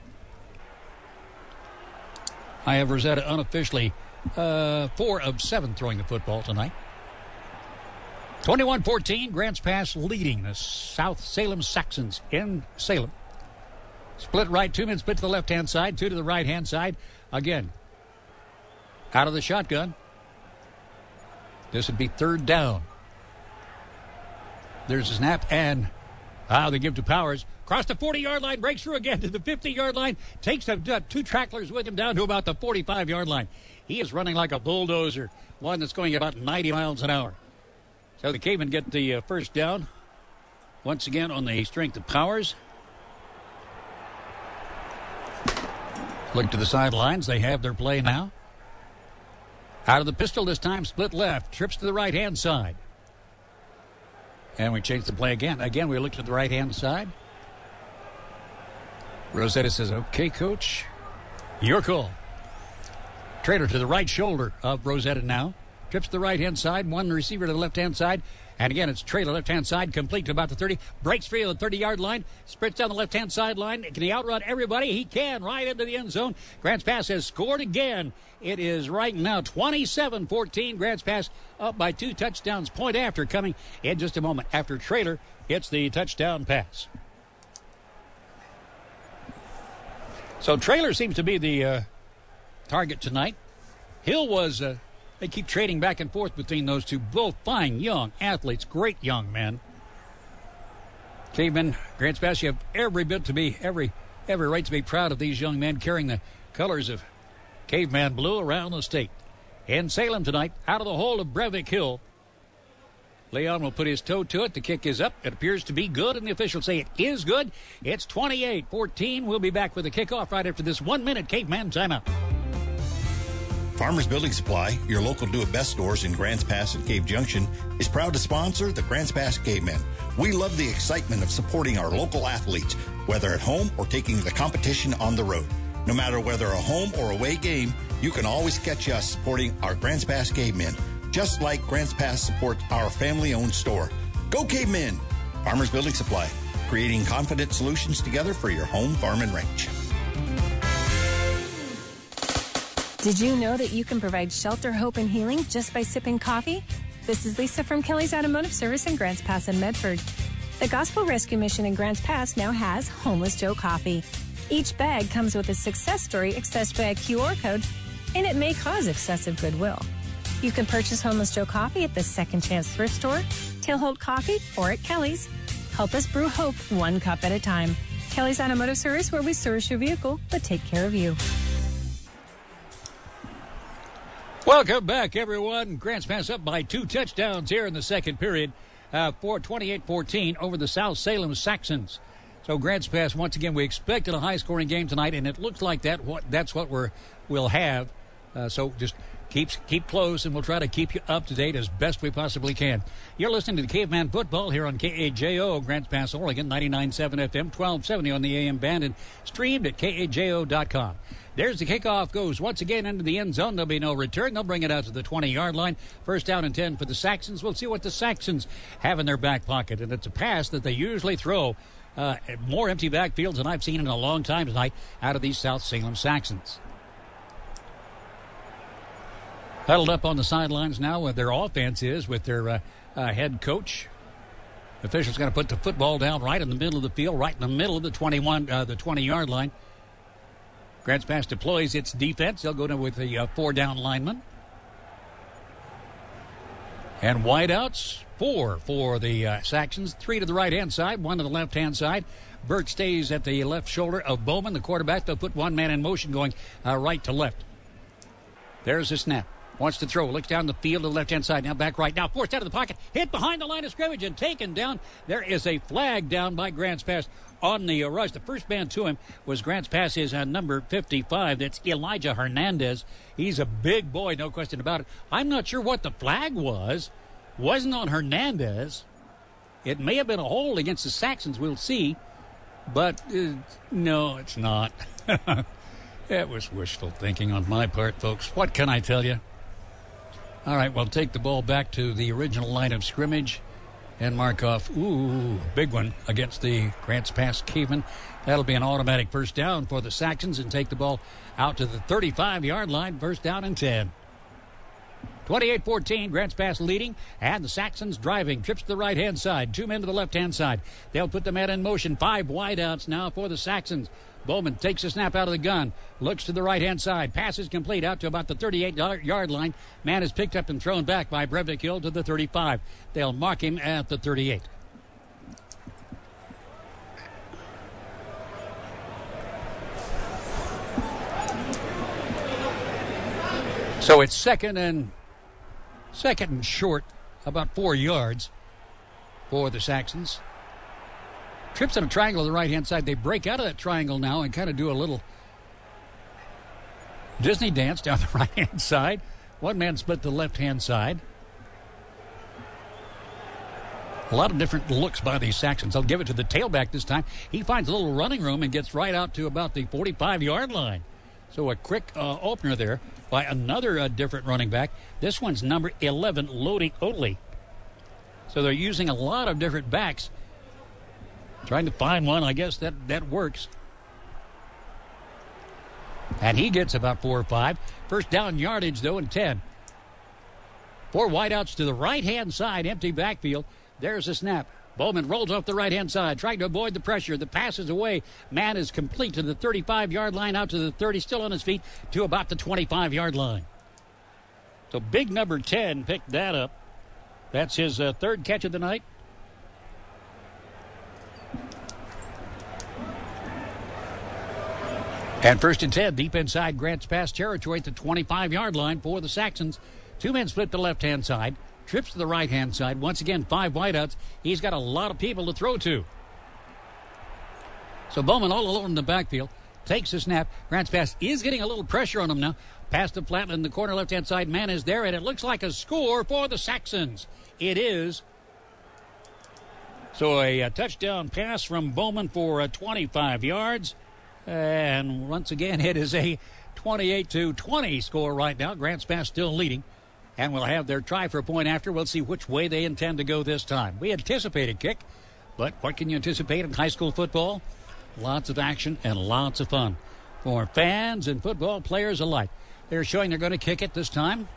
I have Rosetta unofficially uh, four of seven throwing the football tonight. twenty-one fourteen, Grants Pass leading the South Salem Saxons in Salem. Split right, two men split to the left-hand side, two to the right-hand side. Again, out of the shotgun. This would be third down. There's a snap, and ah, they give to Powers. Across the forty-yard line, breaks through again to the fifty-yard line, takes the uh, two tracklers with him down to about the forty-five-yard line. He is running like a bulldozer, one that's going about ninety miles an hour. So the Cavemen get the uh, first down. Once again on the strength of Powers. Look to the sidelines. They have their play now. Out of the pistol this time, split left, trips to the right-hand side. And we change the play again. Again, we look to the right-hand side. Rosetta says, okay, coach, your call. Traylor to the right shoulder of Rosetta now. Trips to the right-hand side, one receiver to the left-hand side. And again, it's Traylor left-hand side, complete to about the thirty. Breaks free on the thirty-yard line. Sprints down the left-hand sideline. Can he outrun everybody? He can, right into the end zone. Grants Pass has scored again. It is right now twenty-seven fourteen. Grants Pass up by two touchdowns. Point after coming in just a moment after Traylor hits the touchdown pass. So Traylor seems to be the uh, target tonight. Hill was, uh, they keep trading back and forth between those two. Both fine young athletes, great young men. Cavemen, Grants Pass, you have every bit to be, every every right to be proud of these young men carrying the colors of Caveman Blue around the state. In Salem tonight, out of the hole of Breivik Hill. Leon will put his toe to it. The kick is up. It appears to be good, and the officials say it is good. It's twenty-eight fourteen. We'll be back with the kickoff right after this one-minute Caveman timeout. Farmers Building Supply, your local do-it-best stores in Grants Pass and Cave Junction, is proud to sponsor the Grants Pass Cavemen. We love the excitement of supporting our local athletes, whether at home or taking the competition on the road. No matter whether a home or away game, you can always catch us supporting our Grants Pass Cavemen, just like Grants Pass supports our family-owned store. Go Cavemen! Farmers Building Supply, creating confident solutions together for your home, farm, and ranch. Did you know that you can provide shelter, hope, and healing just by sipping coffee? This is Lisa from Kelly's Automotive Service in Grants Pass and Medford. The Gospel Rescue Mission in Grants Pass now has Homeless Joe Coffee. Each bag comes with a success story accessed by a Q R code, and it may cause excessive goodwill. You can purchase Homeless Joe Coffee at the Second Chance Thrift Store, Tailhold Coffee, or at Kelly's. Help us brew hope one cup at a time. Kelly's Automotive Service, where we service your vehicle, but take care of you. Welcome back, everyone. Grants Pass up by two touchdowns here in the second period, uh, for twenty-eight fourteen over the South Salem Saxons. So Grants Pass, once again, we expected a high-scoring game tonight, and it looks like that. What that's what we're we'll have. Uh, so just keep keep close, and we'll try to keep you up to date as best we possibly can. You're listening to the Caveman Football here on K A J O, Grants Pass, Oregon, ninety-nine point seven F M, twelve seventy on the A M band, and streamed at K A J O dot com. There's the kickoff, goes once again into the end zone. There'll be no return. They'll bring it out to the twenty-yard line. First down and ten for the Saxons. We'll see what the Saxons have in their back pocket. And it's a pass that they usually throw. Uh, more empty backfields than I've seen in a long time tonight out of these South Salem Saxons. Huddled up on the sidelines now where their offense is with their uh, uh, head coach. The official's going to put the football down right in the middle of the field, right in the middle of the twenty-one, uh, the twenty-yard line. Grants Pass deploys its defense. They'll go to with the uh, four-down lineman. And wideouts, four for the uh, Saxons, three to the right-hand side, one to the left-hand side. Burke stays at the left shoulder of Bowman, the quarterback. They'll put one man in motion going uh, right to left. There's the snap. Wants to throw. Looks down the field to the left-hand side. Now back right. Now forced out of the pocket. Hit behind the line of scrimmage and taken down. There is a flag down by Grants Pass on the uh, rush. The first man to him was Grants Pass, his uh, number fifty-five. That's Elijah Hernandez. He's a big boy, no question about it. I'm not sure what the flag was. Wasn't on Hernandez. It may have been a hold against the Saxons. We'll see. But, uh, no, it's not. That was wishful thinking on my part, folks. What can I tell you? All right, we'll take the ball back to the original line of scrimmage and mark off, ooh, big one against the Grants Pass Cavemen. That'll be an automatic first down for the Saxons and take the ball out to the thirty-five-yard line, first down and ten. twenty-eight fourteen, Grants Pass leading, and the Saxons driving. Trips to the right-hand side, two men to the left-hand side. They'll put the man in motion. Five wideouts now for the Saxons. Bowman takes a snap out of the gun, looks to the right-hand side. Pass is complete out to about the thirty-eight-yard line. Man is picked up and thrown back by Brevik Hill to the thirty-five. They'll mark him at the thirty-eight. So it's second and second and short, about four yards for the Saxons. Trips in a triangle on the right-hand side. They break out of that triangle now and kind of do a little Disney dance down the right-hand side. One man split the left-hand side. A lot of different looks by these Saxons. I'll give it to the tailback this time. He finds a little running room and gets right out to about the forty-five-yard line. So a quick uh, opener there by another uh, different running back. This one's number eleven, Lodi Oatley. So they're using a lot of different backs. Trying to find one, I guess that, that works. And he gets about four or five. First down yardage, though, and ten. Four wideouts to the right-hand side, empty backfield. There's a snap. Bowman rolls off the right-hand side, trying to avoid the pressure. The pass is away. Man is complete to the thirty-five-yard line, out to the thirty, still on his feet, to about the twenty-five-yard line. So big number ten picked that up. That's his uh, third catch of the night. And first and ten, deep inside Grants Pass territory at the twenty-five-yard line for the Saxons. Two men split the left-hand side. Trips to the right-hand side. Once again, five wideouts. He's got a lot of people to throw to. So Bowman all alone in the backfield. Takes the snap. Grants Pass is getting a little pressure on him now. Pass to Flatlin in the corner left-hand side. Man is there, and it looks like a score for the Saxons. It is. So a, a touchdown pass from Bowman for uh, twenty-five yards. And once again, it is a twenty-eight to twenty score right now. Grants Pass still leading. And we'll have their try for a point after. We'll see which way they intend to go this time. We anticipate a kick, but what can you anticipate in high school football? Lots of action and lots of fun for fans and football players alike. They're showing they're going to kick it this time.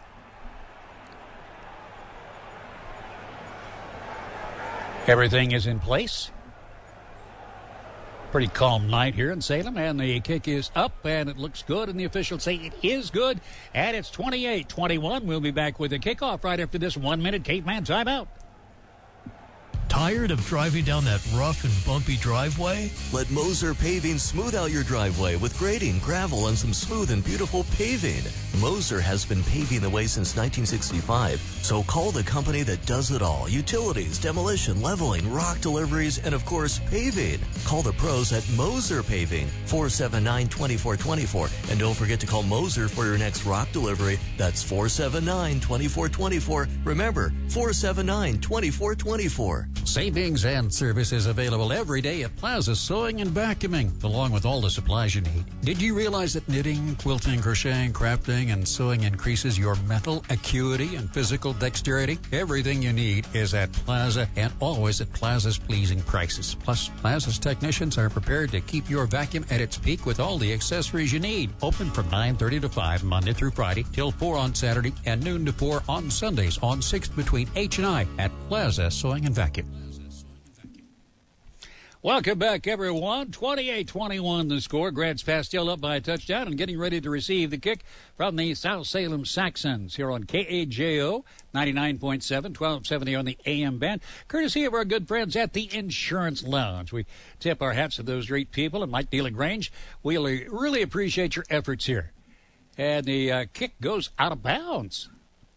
Everything is in place. Pretty calm night here in Salem, and the kick is up, and it looks good, and the officials say it is good, and it's twenty-eight twenty-one. We'll be back with the kickoff right after this one-minute Caveman timeout. Tired of driving down that rough and bumpy driveway? Let Moser Paving smooth out your driveway with grading, gravel, and some smooth and beautiful paving. Moser has been paving the way since nineteen sixty-five, so call the company that does it all. Utilities, demolition, leveling, rock deliveries, and of course, paving. Call the pros at Moser Paving, four seven nine, two four two four. And don't forget to call Moser for your next rock delivery. That's four seven nine, two four two four. Remember, four seven nine, two four two four. Savings and services available every day at Plaza Sewing and Vacuuming, along with all the supplies you need. Did you realize that knitting, quilting, crocheting, crafting, and sewing increases your mental acuity and physical dexterity? Everything you need is at Plaza, and always at Plaza's pleasing prices. Plus, Plaza's technicians are prepared to keep your vacuum at its peak with all the accessories you need. Open from nine thirty to five Monday through Friday, till four on Saturday, and noon to four on Sundays on sixth between H and I at Plaza Sewing and Vacuum. Welcome back, everyone. twenty-eight twenty-one the score. Grants Pass still up by a touchdown and getting ready to receive the kick from the South Salem Saxons here on K A J O ninety-nine point seven, twelve seventy on the A M band, courtesy of our good friends at the Insurance Lounge. We tip our hats to those great people and Mike DeLaGrange. We really appreciate your efforts here. And the uh, kick goes out of bounds.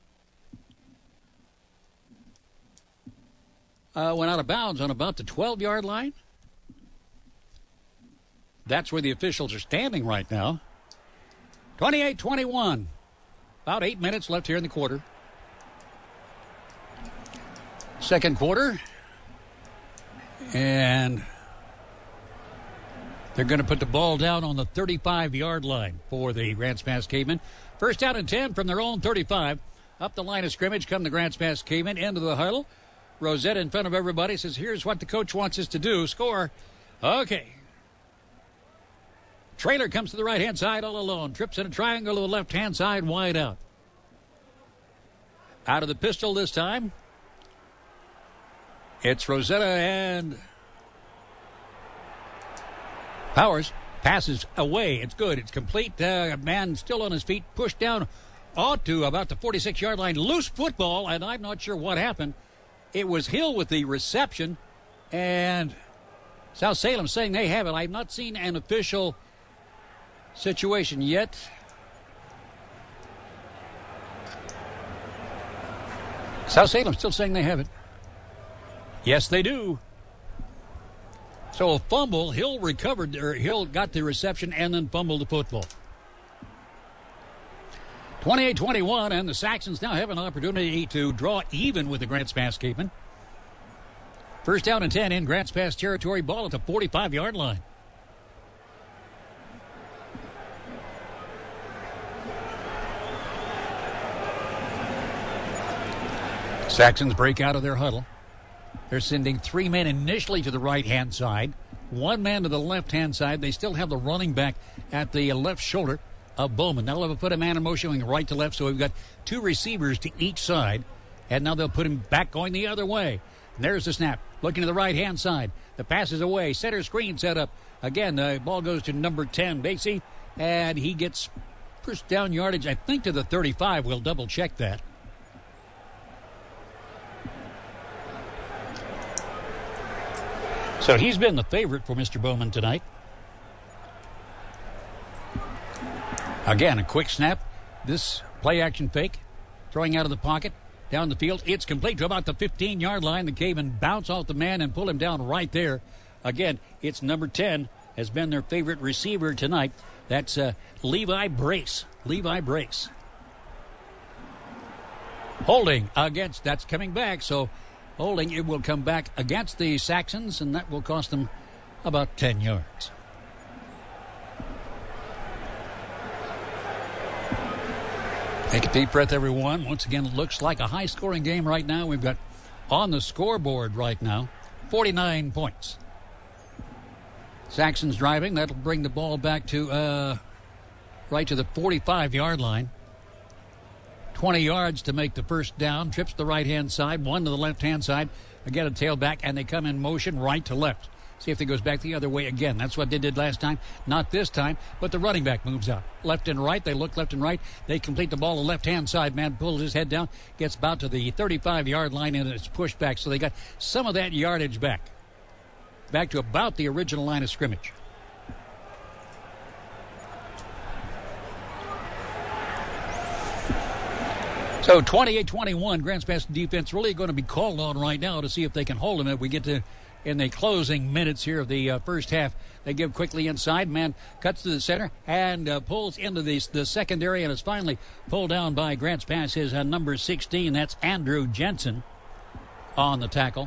Uh, went out of bounds on about the twelve-yard line. That's where the officials are standing right now. twenty-eight twenty-one. About eight minutes left here in the quarter. Second quarter. And they're going to put the ball down on the thirty-five-yard line for the Grants Pass Cavemen. First down and ten from their own thirty-five. Up the line of scrimmage come the Grants Pass Cavemen into the huddle. Rosetta in front of everybody says, here's what the coach wants us to do. Score. Okay. Trailer comes to the right-hand side all alone. Trips in a triangle to the left-hand side, wide out. Out of the pistol this time. It's Rosetta and Powers. Passes away. It's good. It's complete. Uh, man still on his feet. Pushed down ought to about the forty-six-yard line. Loose football, and I'm not sure what happened. It was Hill with the reception, and South Salem saying they have it. I've not seen an official situation yet. South Salem still saying they have it. Yes, they do. So a fumble. Hill recovered, or Hill got the reception and then fumbled the football. twenty-eight twenty-one, and the Saxons now have an opportunity to draw even with the Grants Pass Cavemen. First down and ten in Grants Pass territory. Ball at the forty-five-yard line. Saxons break out of their huddle. They're sending three men initially to the right-hand side, one man to the left-hand side. They still have the running back at the left shoulder of Bowman. Now they'll put a man in motion going right to left, so we've got two receivers to each side, and now they'll put him back going the other way. And there's the snap. Looking to the right-hand side. The pass is away. Center screen set up. Again, the ball goes to number ten, Basie, and he gets first down yardage, I think, to the thirty-five. We'll double-check that. So he's been the favorite for Mister Bowman tonight. Again, a quick snap. This play-action fake. Throwing out of the pocket. Down the field. It's complete to about the fifteen-yard line. The Cavemen bounce off the man and pull him down right there. Again, it's number ten. Has been their favorite receiver tonight. That's uh, Levi Brace. Levi Brace. Holding against. That's coming back. So holding, it will come back against the Saxons, and that will cost them about ten yards. Take a deep breath, everyone. Once again, it looks like a high-scoring game right now. We've got on the scoreboard right now forty-nine points. Saxons driving. That'll bring the ball back to uh, right to the forty-five-yard line. twenty yards to make the first down. Trips the right-hand side, one to the left-hand side. Again, a tailback, and they come in motion right to left. See if it goes back the other way again. That's what they did last time. Not this time, but the running back moves out. Left and right. They look left and right. They complete the ball the left-hand side. Man pulls his head down, gets about to the thirty-five-yard line, and it's pushed back. So they got some of that yardage back. Back to about the original line of scrimmage. So twenty-eight twenty-one, Grants Pass defense really going to be called on right now to see if they can hold him if we get to in the closing minutes here of the uh, first half. They give quickly inside. Man cuts to the center and uh, pulls into the, the secondary, and is finally pulled down by Grants Pass, his uh, number sixteen. That's Andrew Jensen on the tackle.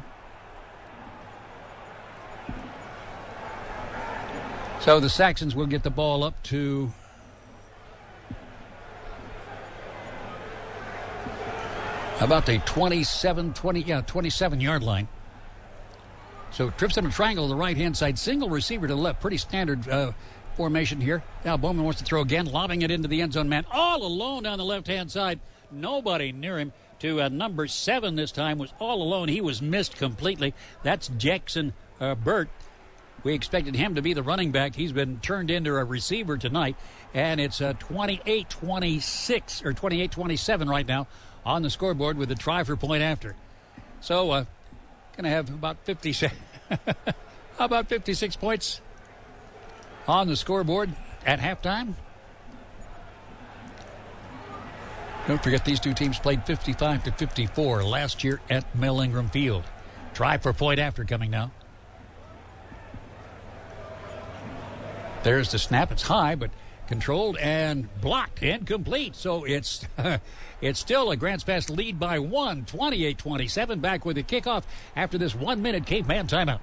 So the Saxons will get the ball up to about the twenty-seven, twenty, yeah, twenty-seven-yard line. So trips in a triangle to the right-hand side. Single receiver to the left. Pretty standard uh, formation here. Now Bowman wants to throw again, lobbing it into the end zone. Man all alone down the left-hand side. Nobody near him. To uh, number seven this time was all alone. He was missed completely. That's Jackson uh, Burt. We expected him to be the running back. He's been turned into a receiver tonight, and it's uh, twenty-eight twenty-six or twenty-eight twenty-seven right now on the scoreboard with the try for point after. So, uh, going to have about fifty, about fifty-six points on the scoreboard at halftime. Don't forget, these two teams played fifty-five to fifty-four last year at Mel Ingram Field. Try for point after coming now. There's the snap. It's high, but controlled and blocked and complete. So it's it's still a Grants Pass lead by one, twenty-eight twenty-seven. Back with the kickoff after this one-minute caveman timeout.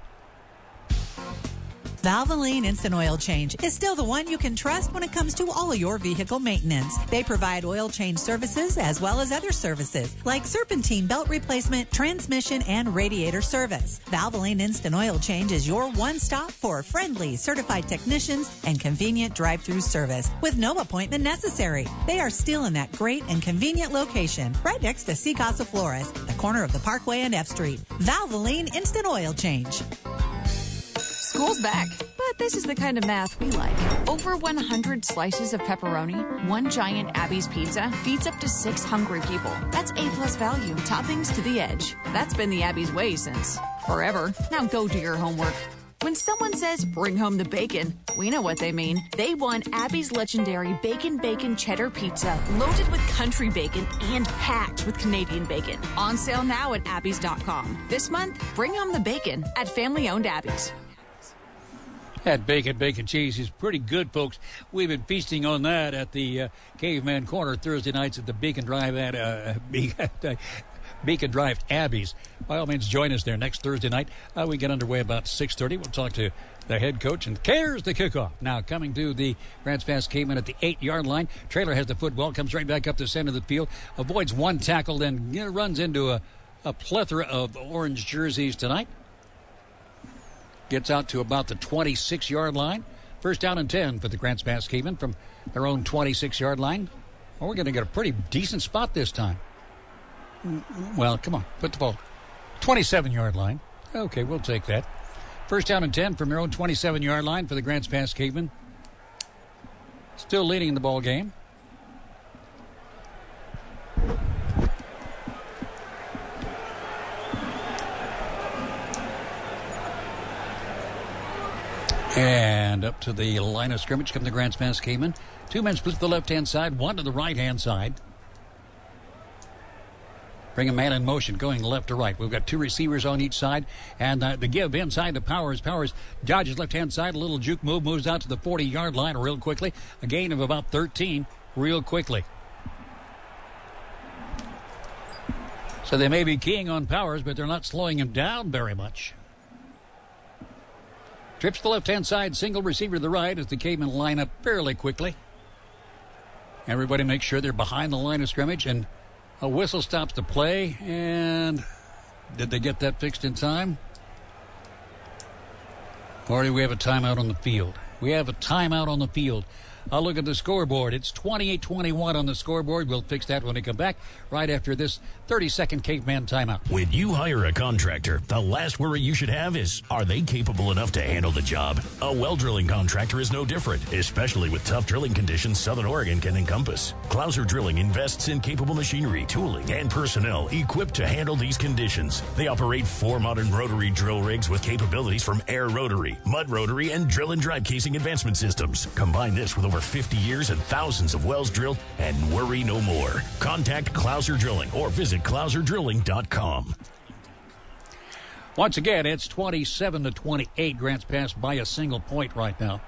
Valvoline Instant Oil Change is still the one you can trust when it comes to all of your vehicle maintenance. They provide oil change services as well as other services like serpentine belt replacement, transmission, and radiator service. Valvoline Instant Oil Change is your one-stop for friendly, certified technicians and convenient drive-through service with no appointment necessary. They are still in that great and convenient location right next to C Casa Flores, the corner of the Parkway and F Street. Valvoline Instant Oil Change. School's back, but this is the kind of math we like. Over one hundred slices of pepperoni, one giant Abby's pizza feeds up to six hungry people. That's A-plus value, toppings to the edge. That's been the Abby's way since forever. Now go do your homework. When someone says, bring home the bacon, we know what they mean. They want Abby's legendary Bacon Bacon Cheddar Pizza, loaded with country bacon and packed with Canadian bacon. On sale now at abby's dot com. This month, bring home the bacon at family-owned Abby's. That bacon, bacon cheese is pretty good, folks. We've been feasting on that at the uh, Caveman Corner Thursday nights at the Beacon Drive at uh, Beacon Drive Abby's. By all means, join us there next Thursday night. Uh, we get underway about six thirty. We'll talk to the head coach, and here's the kickoff. Now coming to the Grants Pass Caveman at the eight-yard line. Traylor has the football, comes right back up the center of the field, avoids one tackle, then you know, runs into a, a plethora of orange jerseys tonight. Gets out to about the twenty-six-yard line. First down and ten for the Grants Pass Cavemen from their own twenty-six-yard line. Well, we're going to get a pretty decent spot this time. Well, come on, put the ball. twenty-seven-yard line. Okay, we'll take that. First down and ten from their own twenty-seven-yard line for the Grants Pass Cavemen. Still leading the ball game. And up to the line of scrimmage come the Grants Pass Cavemen. Two men split to the left-hand side, one to the right-hand side. Bring a man in motion going left to right. We've got two receivers on each side. And uh, the give inside to Powers. Powers dodges left-hand side. A little juke move. Moves out to the forty-yard line real quickly. A gain of about thirteen real quickly. So they may be keying on Powers, but they're not slowing him down very much. Trips to the left-hand side, single receiver to the right as the Cavemen line up fairly quickly. Everybody makes sure they're behind the line of scrimmage, and a whistle stops the play. And did they get that fixed in time? Or do we have a timeout on the field? We have a timeout on the field. I'll look at the scoreboard. It's twenty-eight twenty-one on the scoreboard. We'll fix that when we come back right after this thirty-second Caveman timeout. When you hire a contractor, the last worry you should have is, are they capable enough to handle the job? A well drilling contractor is no different, especially with tough drilling conditions Southern Oregon can encompass. Clouser Drilling invests in capable machinery, tooling, and personnel equipped to handle these conditions. They operate four modern rotary drill rigs with capabilities from air rotary, mud rotary, and drill and drive casing advancement systems. Combine this with over fifty years and thousands of wells drilled, and worry no more. Contact Clouser Drilling or visit clouser drilling dot com. Once again, it's twenty-seven to twenty-eight. Grants Pass by a single point right now.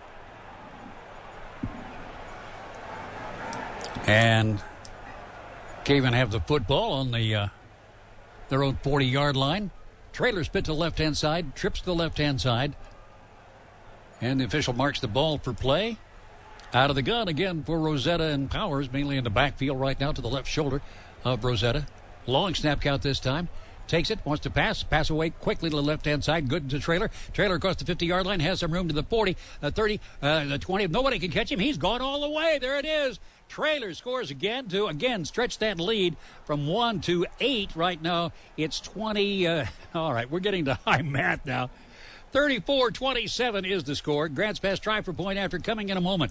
And Cavemen have the football on the uh, their own forty-yard line. Trailer spit to the left-hand side, trips to the left-hand side. And the official marks the ball for play. Out of the gun again for Rosetta and Powers, mainly in the backfield right now to the left shoulder of Rosetta. Long snap count this time. Takes it, wants to pass, pass away quickly to the left-hand side. Good to Trailer. Trailer across the fifty-yard line, has some room to the forty, uh, thirty, uh, the twenty. Nobody can catch him. He's gone all the way. There it is. Trailer scores again to, again, stretch that lead from one to eight. Right now, it's twenty. Uh, all right, we're getting to high math now. thirty-four twenty-seven is the score. Grants Pass try for point after coming in a moment.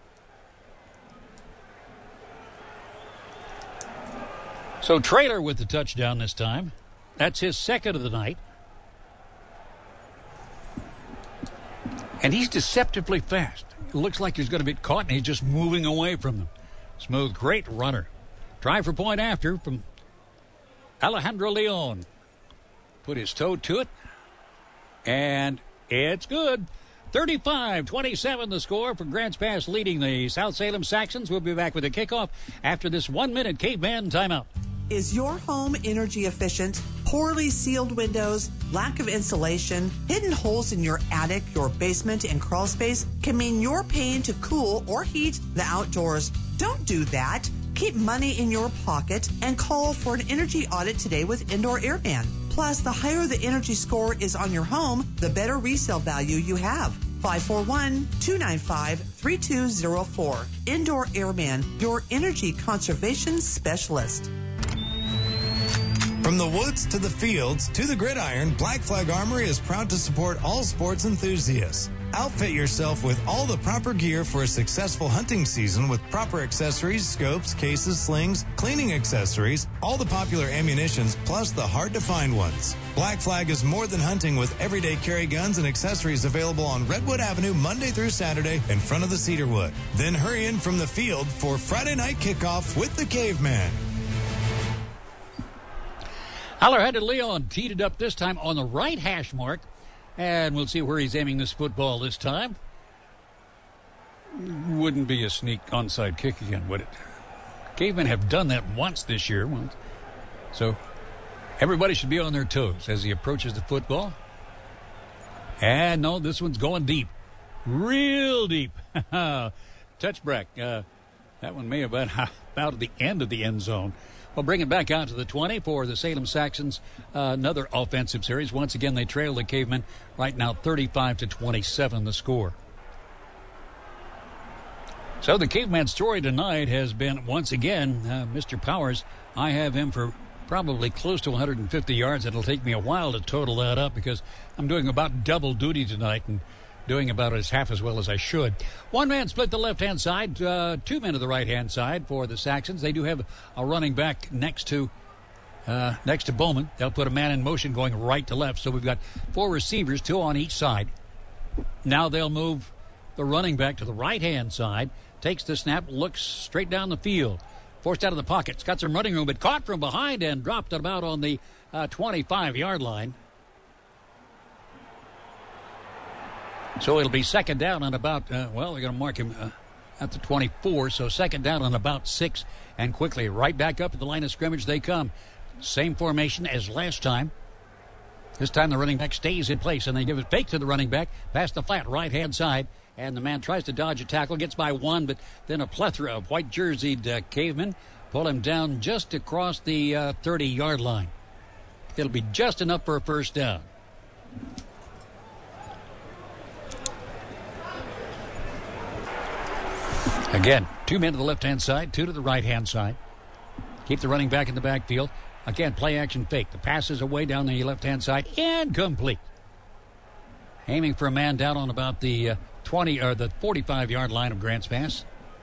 So Traylor with the touchdown this time. That's his second of the night. And he's deceptively fast. It looks like he's going to be caught, and he's just moving away from them. Smooth, great runner. Try for point after from Alejandro Leon. Put his toe to it, and it's good. thirty-five twenty-seven the score for Grants Pass leading the South Salem Saxons. We'll be back with a kickoff after this one-minute Caveman timeout. Is your home energy efficient? Poorly sealed windows, lack of insulation, hidden holes in your attic, your basement, and crawl space can mean you're paying to cool or heat the outdoors. Don't do that. Keep money in your pocket and call for an energy audit today with Indoor Airman. Plus, the higher the energy score is on your home, the better resale value you have. five four one, two nine five, three two zero four. Indoor Airman, your energy conservation specialist. From the woods to the fields to the gridiron, Black Flag Armory is proud to support all sports enthusiasts. Outfit yourself with all the proper gear for a successful hunting season with proper accessories, scopes, cases, slings, cleaning accessories, all the popular ammunitions, plus the hard-to-find ones. Black Flag is more than hunting with everyday carry guns and accessories available on Redwood Avenue Monday through Saturday in front of the Cedarwood. Then hurry in from the field for Friday night kickoff with the Caveman. Alejandro Leon teed it up this time on the right hash mark. And we'll see where he's aiming this football this time. Wouldn't be a sneak onside kick again, would it? Cavemen have done that once this year. So everybody should be on their toes as he approaches the football. And no, this one's going deep. Real deep. Touchback. Uh, that one may have been about at the end of the end zone. We'll bring it back out to the twenty for the Salem Saxons. Uh, another offensive series. Once again, they trail the Cavemen right now thirty-five to twenty-seven the score. So the Caveman story tonight has been, once again, uh, Mister Powers. I have him for probably close to one hundred fifty yards. It'll take me a while to total that up because I'm doing about double duty tonight and doing about as half as well as I should. One man split the left-hand side, uh, two men to the right-hand side for the Saxons. They do have a running back next to uh, next to Bowman. They'll put a man in motion going right to left. So we've got four receivers, two on each side. Now they'll move the running back to the right-hand side, takes the snap, looks straight down the field. Forced out of the pocket. It's got some running room, but caught from behind and dropped it about on the uh, twenty-five-yard line. So it'll be second down on about, uh, well, they're going to mark him uh, at the twenty-four, so second down on about six, and quickly right back up to the line of scrimmage they come. Same formation as last time. This time the running back stays in place, and they give it fake to the running back, past the flat right-hand side, and the man tries to dodge a tackle, gets by one, but then a plethora of white-jerseyed uh, Cavemen pull him down just across the uh, thirty-yard line. It'll be just enough for a first down. Again, two men to the left-hand side, two to the right-hand side. Keep the running back in the backfield. Again, play-action fake. The pass is away down the left-hand side. Incomplete. Aiming for a man down on about the uh, twenty or the forty-five-yard line of Grants Pass.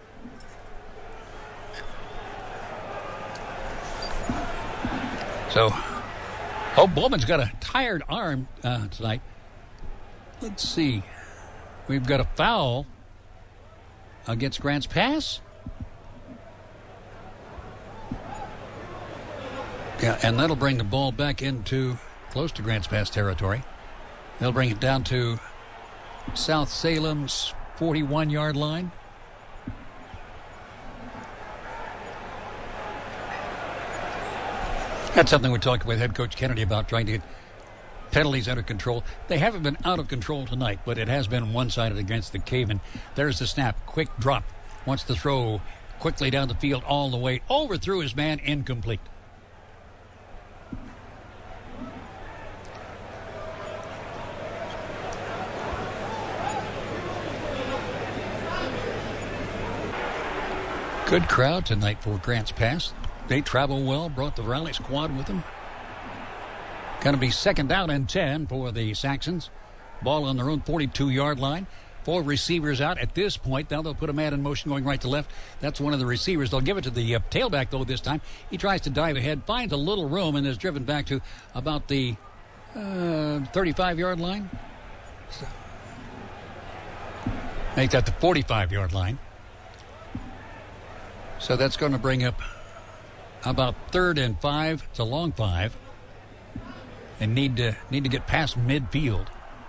So, oh, Bowman's got a tired arm uh, tonight. Let's see. We've got a foul against Grants Pass. Yeah, and that'll bring the ball back into close to Grants Pass territory. They'll bring it down to South Salem's forty-one-yard line. That's something we talked with head coach Kennedy about, trying to get penalties under control. They haven't been out of control tonight, but it has been one-sided against the Cavemen. There's the snap. Quick drop. Wants to throw quickly down the field all the way. Overthrew his man. Incomplete. Good crowd tonight for Grants Pass. They travel well, brought the rally squad with them. Going to be second down and ten for the Saxons Ball on their own forty-two-yard line. Four receivers out at this point. Now they'll put a man in motion going right to left. That's one of the receivers. They'll give it to the uh, tailback, though, this time. He tries to dive ahead, finds a little room, and is driven back to about the uh, thirty-five-yard line. So, make that the forty-five-yard line. So that's going to bring up about third and five. It's a long five. And need to, need to get past midfield.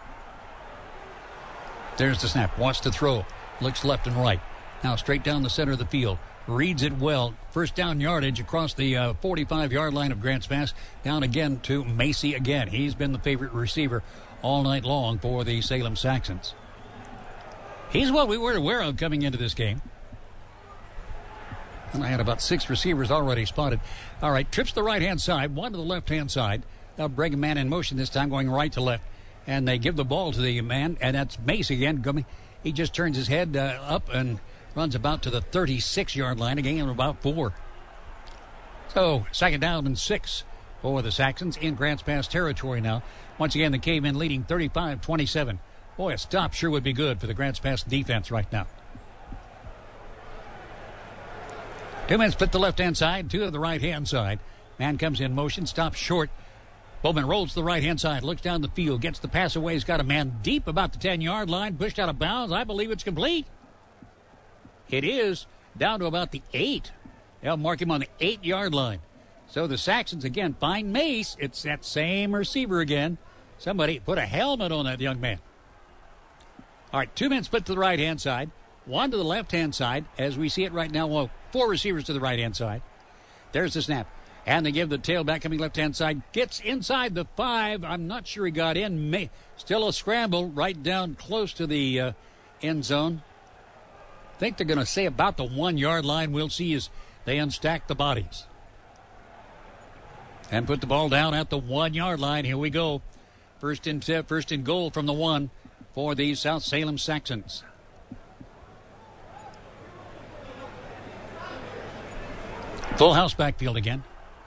There's the snap. Wants to throw. Looks left and right. Now straight down the center of the field. Reads it well. First down yardage across the uh, forty-five-yard line of Grants Pass. Down again to Macy again. He's been the favorite receiver all night long for the Salem Saxons. He's what we were aware of coming into this game. And I had about six receivers already spotted. All right, trips the right-hand side. One to the left-hand side. They'll bring a man in motion this time, going right to left. And they give the ball to the man, and that's Mace again. He just turns his head uh, up and runs about to the thirty-six-yard line, a gain of about four. So, second down and six for the Saxons in Grants Pass territory now. Once again, the Cavemen leading thirty-five twenty-seven. Boy, a stop sure would be good for the Grants Pass defense right now. Two men split the left-hand side, two to the right-hand side. Man comes in motion, stops short. Bowman rolls to the right-hand side, looks down the field, gets the pass away. He's got a man deep about the ten-yard line, pushed out of bounds. I believe it's complete. It is down to about the eight. They'll mark him on the eight-yard line. So the Saxons, again, find Mace. It's that same receiver again. Somebody put a helmet on that young man. All right, two men split to the right-hand side, one to the left-hand side. As we see it right now, well, four receivers to the right-hand side. There's the snap. And they give the tailback coming left-hand side. Gets inside the five. I'm not sure he got in. May, still a scramble right down close to the uh, end zone. I think they're going to say about the one-yard line. We'll see as they unstack the bodies. And put the ball down at the one-yard line. Here we go. First and, uh, first and goal from the one for the South Salem Saxons. Full house backfield again.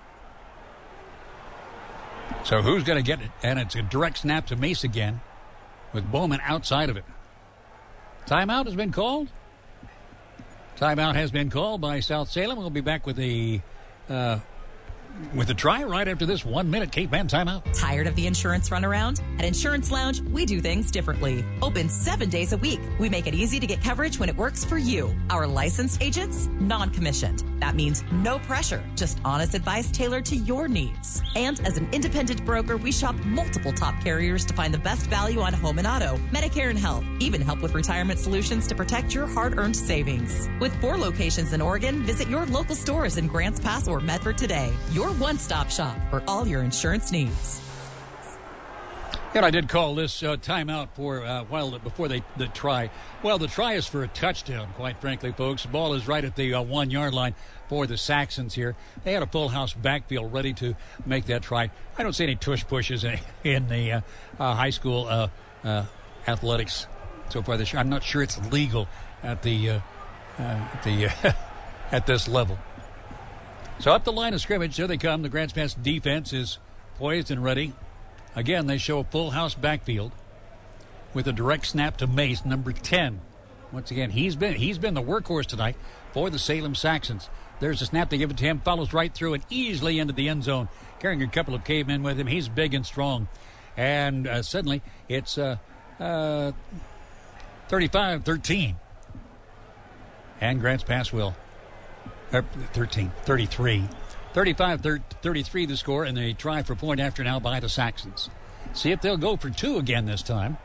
So who's going to get it? And it's a direct snap to Mace again with Bowman outside of it. Timeout has been called. Timeout has been called by South Salem. We'll be back with the uh, with a try right after this one-minute Caveman timeout. Tired of the insurance runaround? At Insurance Lounge, we do things differently. Open seven days a week. We make it easy to get coverage when it works for you. Our licensed agents, non-commissioned. That means no pressure, just honest advice tailored to your needs. And as an independent broker, we shop multiple top carriers to find the best value on home and auto, Medicare and health, even help with retirement solutions to protect your hard-earned savings. With four locations in Oregon, visit your local stores in Grants Pass or Medford today. Your one-stop shop for all your insurance needs. And I did call this uh, timeout for uh, while before they the try. Well, the try is for a touchdown, quite frankly, folks. The ball is right at the uh, one-yard line for the Saxons here. They had a full house backfield ready to make that try. I don't see any tush pushes in, in the uh, uh, high school uh, uh, athletics so far this year. I'm not sure it's legal at the uh, uh, at the uh, at this level. So up the line of scrimmage, there they come. The Grants Pass defense is poised and ready. Again, they show a full house backfield with a direct snap to Mace, number ten. Once again, he's been he's been the workhorse tonight for the Salem Saxons. There's a snap, they give it to him, follows right through and easily into the end zone, carrying a couple of cavemen with him. He's big and strong. And uh, suddenly, it's uh, uh, thirty-five thirteen. And Grants Pass will. Uh, thirteen, thirty-three. thirty-five thirty-three the score, and they try for point after now by the Saxons. See if they'll go for two again this time.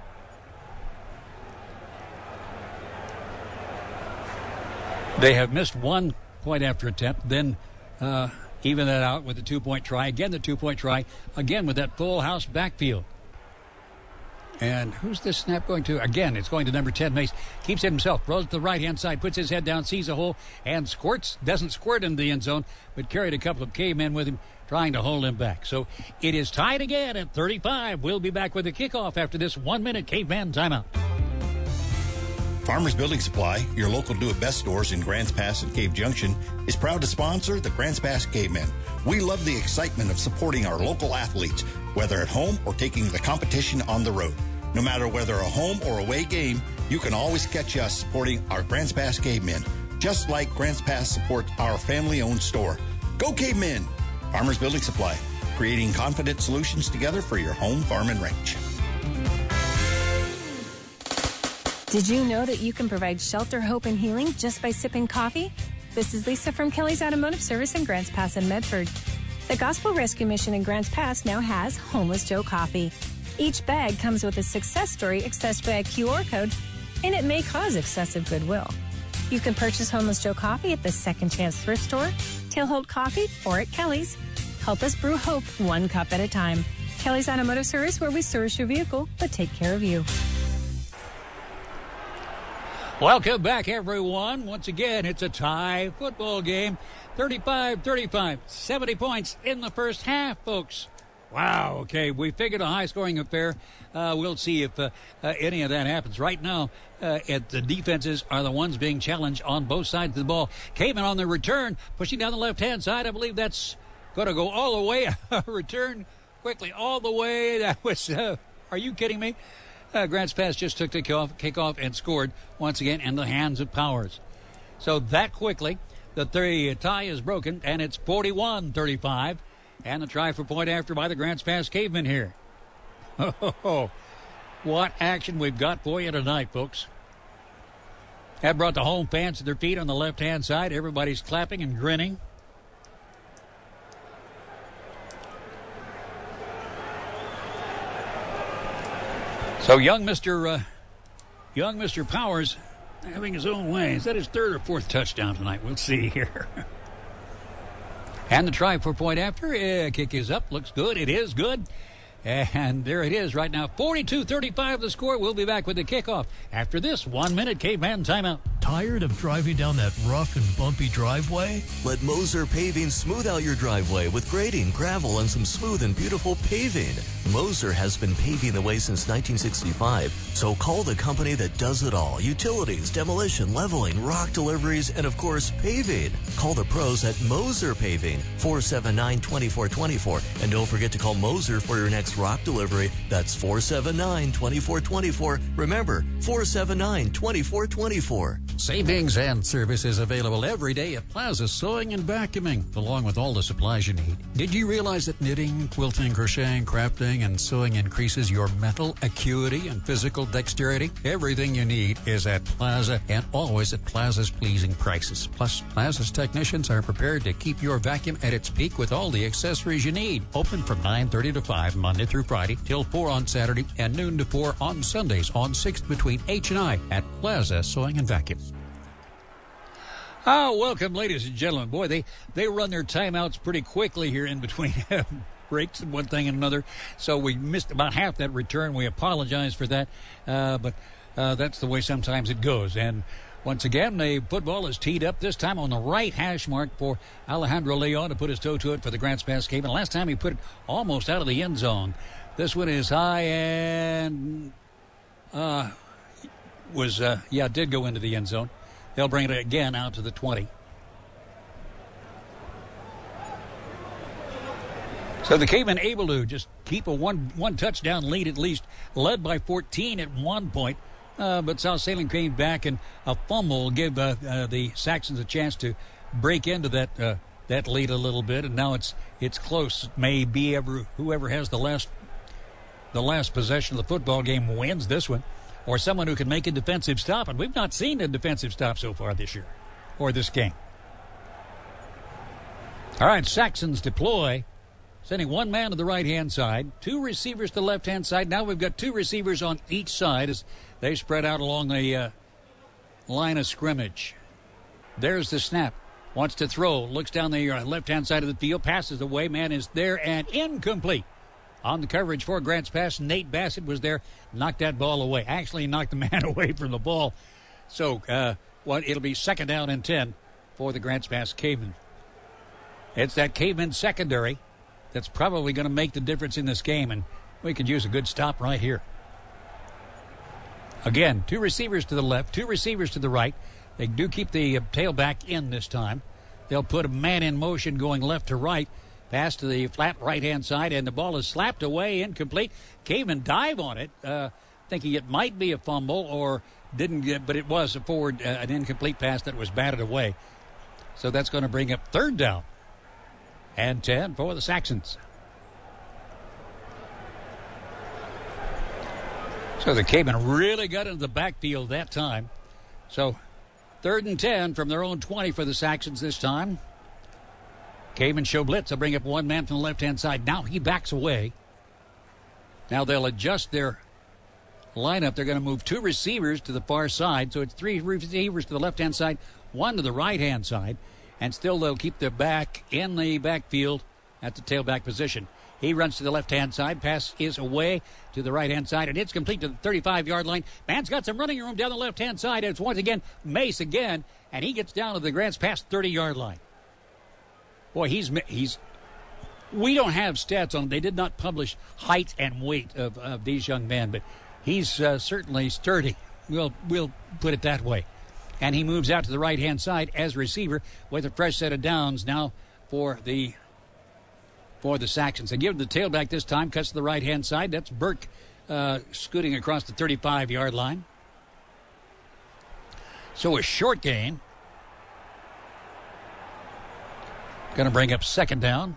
They have missed one point after attempt, then uh, even that out with the two-point try. Again, the two-point try, again with that full house backfield. And who's this snap going to? Again, it's going to number ten, Mace. Keeps it himself. Throws to the right-hand side. Puts his head down. Sees a hole. And squirts. Doesn't squirt into the end zone. But carried a couple of cavemen with him. Trying to hold him back. So it is tied again at thirty-five. We'll be back with the kickoff after this one-minute Caveman timeout. Farmers Building Supply, your local do-it-best stores in Grants Pass and Cave Junction, is proud to sponsor the Grants Pass Cavemen. We love the excitement of supporting our local athletes, whether at home or taking the competition on the road. No matter whether a home or away game, you can always catch us supporting our Grants Pass Cavemen, just like Grants Pass supports our family-owned store. Go Cavemen! Farmers Building Supply, creating confident solutions together for your home, farm, and ranch. Did you know that you can provide shelter, hope, and healing just by sipping coffee? This is Lisa from Kelly's Automotive Service in Grants Pass and Medford. The Gospel Rescue Mission in Grants Pass now has Homeless Joe Coffee. Each bag comes with a success story accessed by a Q R code, and it may cause excessive goodwill. You can purchase Homeless Joe Coffee at the Second Chance Thrift Store, Tailhold Coffee, or at Kelly's. Help us brew hope one cup at a time. Kelly's Automotive Service, where we service your vehicle, but take care of you. Welcome back, everyone. Once again, it's a tie football game. thirty-five thirty-five, seventy points in the first half, folks. Wow, okay, we figured a high-scoring affair. Uh, we'll see if uh, uh, any of that happens. Right now, uh, at the defenses are the ones being challenged on both sides of the ball. Caveman on the return, pushing down the left-hand side. I believe that's going to go all the way. Return quickly all the way. That was, uh, are you kidding me? Uh, Grants Pass just took the kickoff, kickoff and scored once again in the hands of Powers. So that quickly, the three tie is broken, and it's forty-one thirty-five. And the try for point after by the Grants Pass Cavemen here. Oh, what action we've got for you tonight, folks. That brought the home fans to their feet on the left-hand side. Everybody's clapping and grinning. So young Mister Uh, young Mister Powers having his own way. Is that his third or fourth touchdown tonight? We'll see here. And the try for point after. Uh, kick is up. Looks good. It is good. And there it is right now. forty-two thirty-five the score. We'll be back with the kickoff after this one-minute Caveman timeout. Tired of driving down that rough and bumpy driveway? Let Moser Paving smooth out your driveway with grading, gravel, and some smooth and beautiful paving. Moser has been paving the way since nineteen sixty-five, so call the company that does it all. Utilities, demolition, leveling, rock deliveries, and of course, paving. Call the pros at Moser Paving, four seven nine, two four two four. And don't forget to call Moser for your next rock delivery. That's four seven nine, two four two four. Remember, four seven nine, two four two four. Savings and services available every day at Plaza Sewing and Vacuuming, along with all the supplies you need. Did you realize that knitting, quilting, crocheting, crafting, and sewing increases your mental acuity and physical dexterity? Everything you need is at Plaza, and always at Plaza's pleasing prices. Plus, Plaza's technicians are prepared to keep your vacuum at its peak with all the accessories you need. Open from nine thirty to five Monday through Friday, till four on Saturday, and noon to four on Sundays on sixth between H and I at Plaza Sewing and Vacuum. Oh, welcome, ladies and gentlemen. Boy, they, they run their timeouts pretty quickly here in between breaks and one thing and another. So we missed about half that return. We apologize for that. Uh, but uh, that's the way sometimes it goes. And once again, the football is teed up, this time on the right hash mark for Alejandro Leon to put his toe to it for the Grants Pass Cavemen. Last time he put it almost out of the end zone. This one is high and uh, was, uh, yeah, did go into the end zone. They'll bring it again out to the twenty. So the Cavemen able to just keep a one one touchdown lead at least, led by fourteen at one point. Uh, but South Salem came back, and a fumble gave uh, uh, the Saxons a chance to break into that uh, that lead a little bit, and now it's it's close. It may be ever whoever has the last the last possession of the football game wins this one, or someone who can make a defensive stop, and we've not seen a defensive stop so far this year or this game. All right, Saxons deploy, sending one man to the right-hand side, two receivers to the left-hand side. Now we've got two receivers on each side as they spread out along the uh, line of scrimmage. There's the snap. Wants to throw. Looks down the uh, left-hand side of the field. Passes away. Man is there and incomplete. On the coverage for Grants Pass, Nate Bassett was there. Knocked that ball away. Actually knocked the man away from the ball. So uh, what? It'll be second down and ten for the Grants Pass Cavemen. It's that Cavemen secondary that's probably going to make the difference in this game, and we could use a good stop right here. Again, two receivers to the left, two receivers to the right. They do keep the uh, tailback in this time. They'll put a man in motion going left to right. Pass to the flat right-hand side, and the ball is slapped away, incomplete. Cavemen dive on it, uh, thinking it might be a fumble or didn't get, but it was a forward, uh, an incomplete pass that was batted away. So that's going to bring up third down and ten for the Saxons. So the Cavemen really got into the backfield that time. So third and ten from their own twenty for the Saxons this time. Cavemen show blitz. They'll bring up one man from the left-hand side. Now he backs away. Now they'll adjust their lineup. They're going to move two receivers to the far side. So it's three receivers to the left-hand side, one to the right-hand side. And still they'll keep their back in the backfield at the tailback position. He runs to the left-hand side. Pass is away to the right-hand side, and it's complete to the thirty-five-yard line. Man's got some running room down the left-hand side. It's once again Mace again, and he gets down to the Grants Pass thirty-yard line. Boy, he's he's. We don't have stats on him. They did not publish height and weight of, of these young men, but he's uh, certainly sturdy. We'll we'll put it that way. And he moves out to the right-hand side as receiver with a fresh set of downs now for the. For the Saxons. They give the tailback this time, cuts to the right-hand side. That's Burke uh, scooting across the thirty-five-yard line. So a short gain. Going to bring up second down.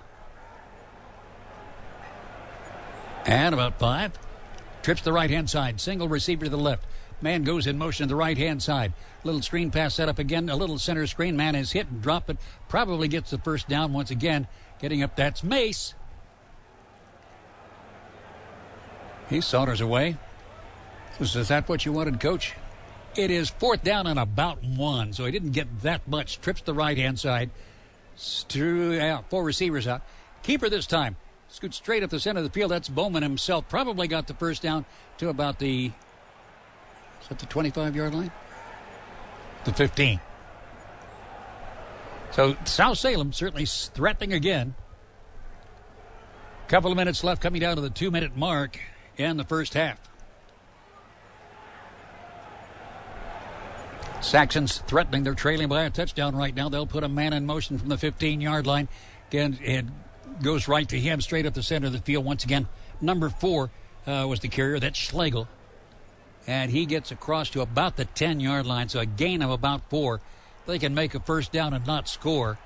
And about five. Trips the right-hand side. Single receiver to the left. Man goes in motion to the right-hand side. Little screen pass set up again. A little center screen. Man is hit and dropped, but probably gets the first down once again. Getting up, that's Mace. He saunters away. Is that what you wanted, Coach? It is fourth down and about one, so he didn't get that much. Trips the right-hand side. Stu- yeah, four receivers out. Keeper this time. Scoots straight up the center of the field. That's Bowman himself. Probably got the first down to about the... Is that the twenty-five-yard line? The fifteen. So South Salem certainly threatening again. Couple of minutes left, coming down to the two-minute mark in the first half. Saxons threatening. They're trailing by a touchdown right now. They'll put a man in motion from the fifteen-yard line. Again, it goes right to him, straight up the center of the field. Once again, number four uh, was the carrier. That's Schlegel. And he gets across to about the ten-yard line, so a gain of about four. They can make a first down and not score.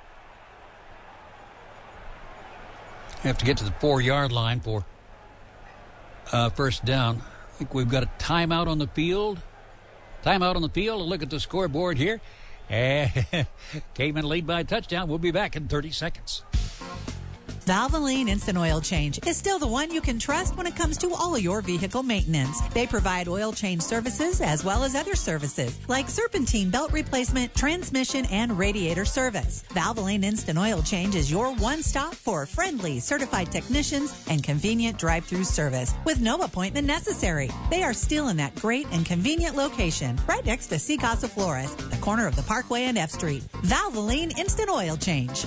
Have to get to the four-yard line for uh, first down. I think we've got a timeout on the field. Timeout on the field. A look at the scoreboard here. And Cavemen lead by a touchdown. We'll be back in thirty seconds. Valvoline Instant Oil Change is still the one you can trust when it comes to all of your vehicle maintenance. They provide oil change services as well as other services like serpentine belt replacement, transmission, and radiator service. Valvoline Instant Oil Change is your one-stop for friendly, certified technicians and convenient drive-through service with no appointment necessary. They are still in that great and convenient location right next to C Casa Flores, the corner of the Parkway and F Street. Valvoline Instant Oil Change.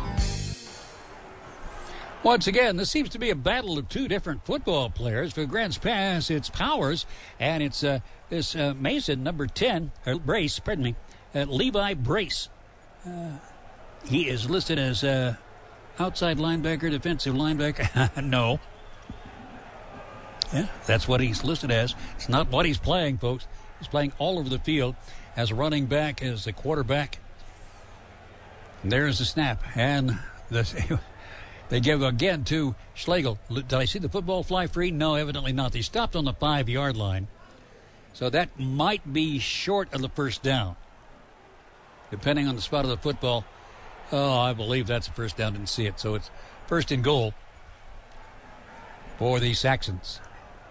Once again, this seems to be a battle of two different football players. For Grants Pass, it's Powers, and it's uh, this uh, Mason, number ten, or Brace, pardon me, uh, Levi Brace. Uh, he is listed as uh, outside linebacker, defensive linebacker. No. Yeah, that's what he's listed as. It's not what he's playing, folks. He's playing all over the field as a running back, as a quarterback. And there's the snap, and the... They give again to Schlegel. Did I see the football fly free? No, evidently not. They stopped on the five-yard line. So that might be short of the first down. Depending on the spot of the football. Oh, I believe that's a first down. Didn't see it. So it's first and goal for the Saxons.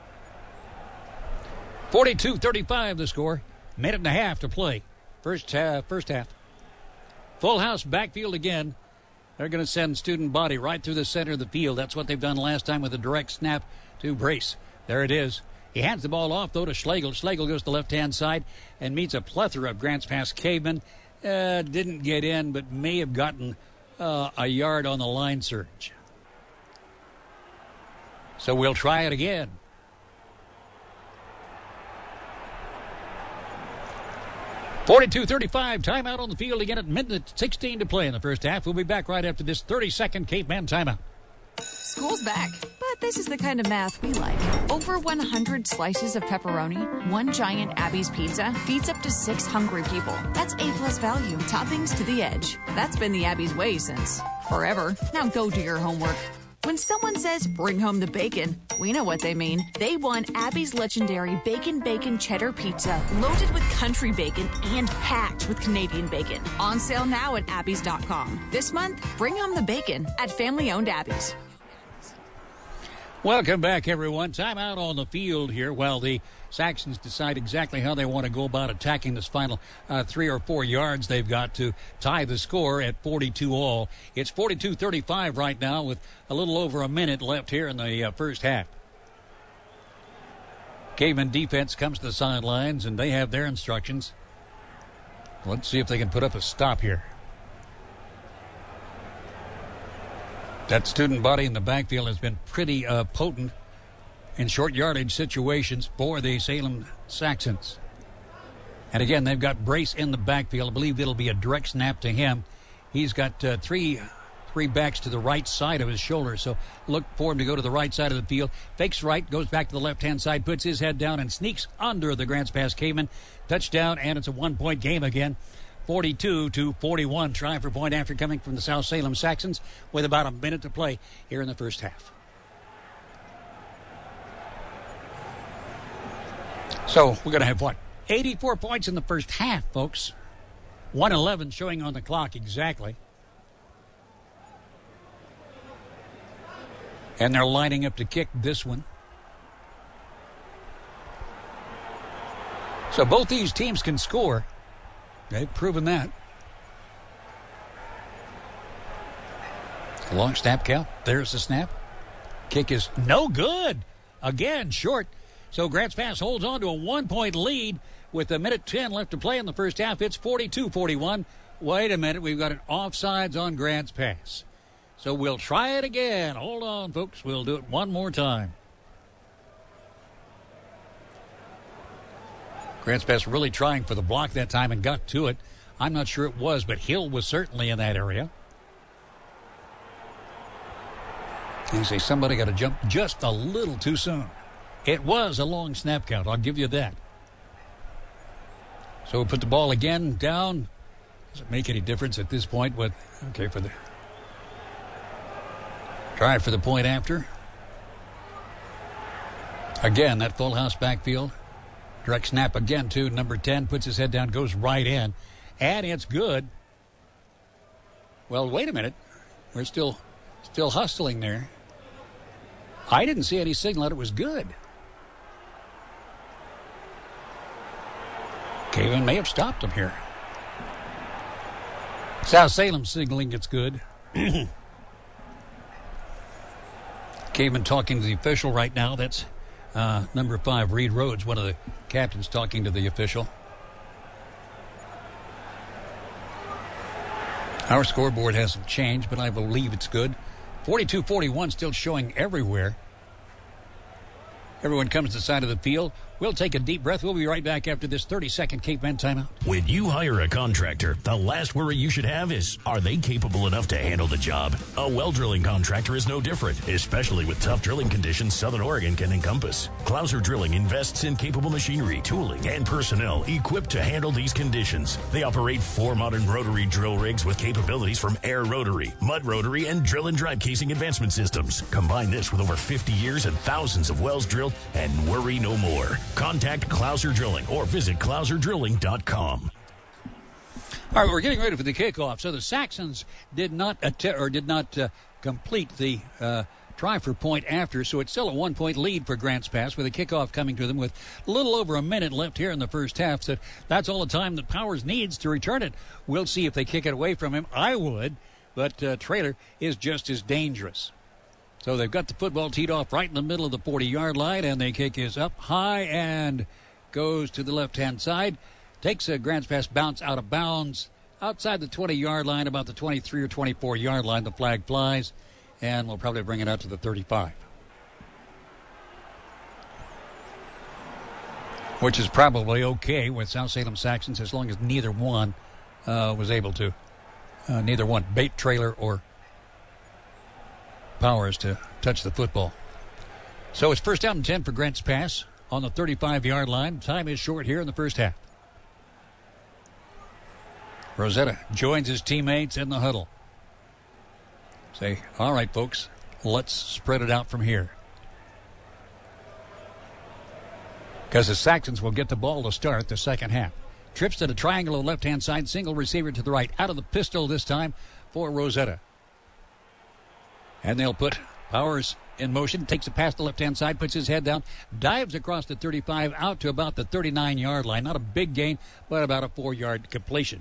forty-two thirty-five the score. Minute and a half to play. First, uh, first half. Full house backfield again. They're going to send Student Body right through the center of the field. That's what they've done last time with a direct snap to Brace. There it is. He hands the ball off, though, to Schlegel. Schlegel goes to the left-hand side and meets a plethora of Grants Pass Cavemen. Uh, didn't get in, but may have gotten uh, a yard on the line surge. So we'll try it again. forty-two thirty-five, timeout on the field again at minute sixteen to play in the first half. We'll be back right after this thirty-second Caveman timeout. School's back, but But this is the kind of math we like. Over one hundred slices of pepperoni, one giant Abby's pizza feeds up to six hungry people. That's A-plus value, toppings to the edge. That's been the Abby's way since forever. Now go do your homework. When someone says, bring home the bacon, we know what they mean. They want Abby's legendary Bacon Bacon Cheddar Pizza, loaded with country bacon and packed with Canadian bacon. On sale now at abby's dot com. This month, bring home the bacon at family-owned Abby's. Welcome back, everyone. Time out on the field here while the Saxons decide exactly how they want to go about attacking this final uh, three or four yards they've got to tie the score at forty-two all. It's forty-two thirty-five right now with a little over a minute left here in the uh, first half. Caveman defense comes to the sidelines, and they have their instructions. Let's see if they can put up a stop here. That student body in the backfield has been pretty uh, potent in short yardage situations for the Salem Saxons. And again, they've got Brace in the backfield. I believe it'll be a direct snap to him. He's got uh, three three backs to the right side of his shoulder, so look for him to go to the right side of the field. Fakes right, goes back to the left-hand side, puts his head down, and sneaks under the Grants Pass Caveman. Touchdown, and it's a one-point game again. forty-two to forty-one. Try for point after coming from the South Salem Saxons with about a minute to play here in the first half. So we're going to have, what, eighty-four points in the first half, folks. one eleven showing on the clock exactly. And they're lining up to kick this one. So both these teams can score. They've proven that. Long snap count. There's the snap. Kick is no good. Again, short. So Grants Pass holds on to a one-point lead with a minute ten left to play in the first half. It's forty-two forty-one. Wait a minute. We've got an offsides on Grants Pass. So we'll try it again. Hold on, folks. We'll do it one more time. Grants Pass really trying for the block that time and got to it. I'm not sure it was, but Hill was certainly in that area. You say somebody got to jump just a little too soon. It was a long snap count. I'll give you that. So we put the ball again down. Does it make any difference at this point? With okay for the try for the point after. Again, that full house backfield. Direct snap again to number ten. Puts his head down, goes right in. And it's good. Well, wait a minute. We're still still hustling there. I didn't see any signal that it was good. Caveman may have stopped him here. South Salem signaling it's good. Caveman talking to the official right now. That's uh, number five, Reed Rhodes, one of the captains talking to the official. Our scoreboard hasn't changed, but I believe it's good. forty-two forty-one still showing everywhere. Everyone comes to the side of the field. We'll take a deep breath. We'll be right back after this thirty-second Caveman timeout. When you hire a contractor, the last worry you should have is, are they capable enough to handle the job? A well drilling contractor is no different, especially with tough drilling conditions Southern Oregon can encompass. Clouser Drilling invests in capable machinery, tooling, and personnel equipped to handle these conditions. They operate four modern rotary drill rigs with capabilities from air rotary, mud rotary, and drill and drive casing advancement systems. Combine this with over fifty years and thousands of wells drilled, and worry no more. Contact Clouser Drilling or visit clouser drilling dot com. All right, we're getting ready for the kickoff. So the Saxons did not att- or did not uh, complete the uh, try for point after, so it's still a one-point lead for Grants Pass with a kickoff coming to them with a little over a minute left here in the first half. So that's all the time that Powers needs to return it. We'll see if they kick it away from him. I would, but uh, Traylor is just as dangerous. So they've got the football teed off right in the middle of the forty-yard line, and the kick is up high and goes to the left-hand side. Takes a Grants Pass bounce out of bounds outside the twenty-yard line, about the twenty-three or twenty-four-yard line. The flag flies, and we'll probably bring it out to the thirty-five. Which is probably okay with South Salem Saxons as long as neither one uh, was able to, uh, neither one, Bait, Traylor, or Powers to touch the football. So it's first down and ten for Grants Pass on the thirty-five-yard line. Time is short here in the first half. Rosetta joins his teammates in the huddle. Say, all right, folks, let's spread it out from here. Because the Saxons will get the ball to start the second half. Trips to the triangle on the left-hand side, single receiver to the right. Out of the pistol this time for Rosetta. And they'll put Powers in motion, takes a pass to the left-hand side, puts his head down, dives across the thirty-five out to about the thirty-nine-yard line. Not a big gain, but about a four-yard completion.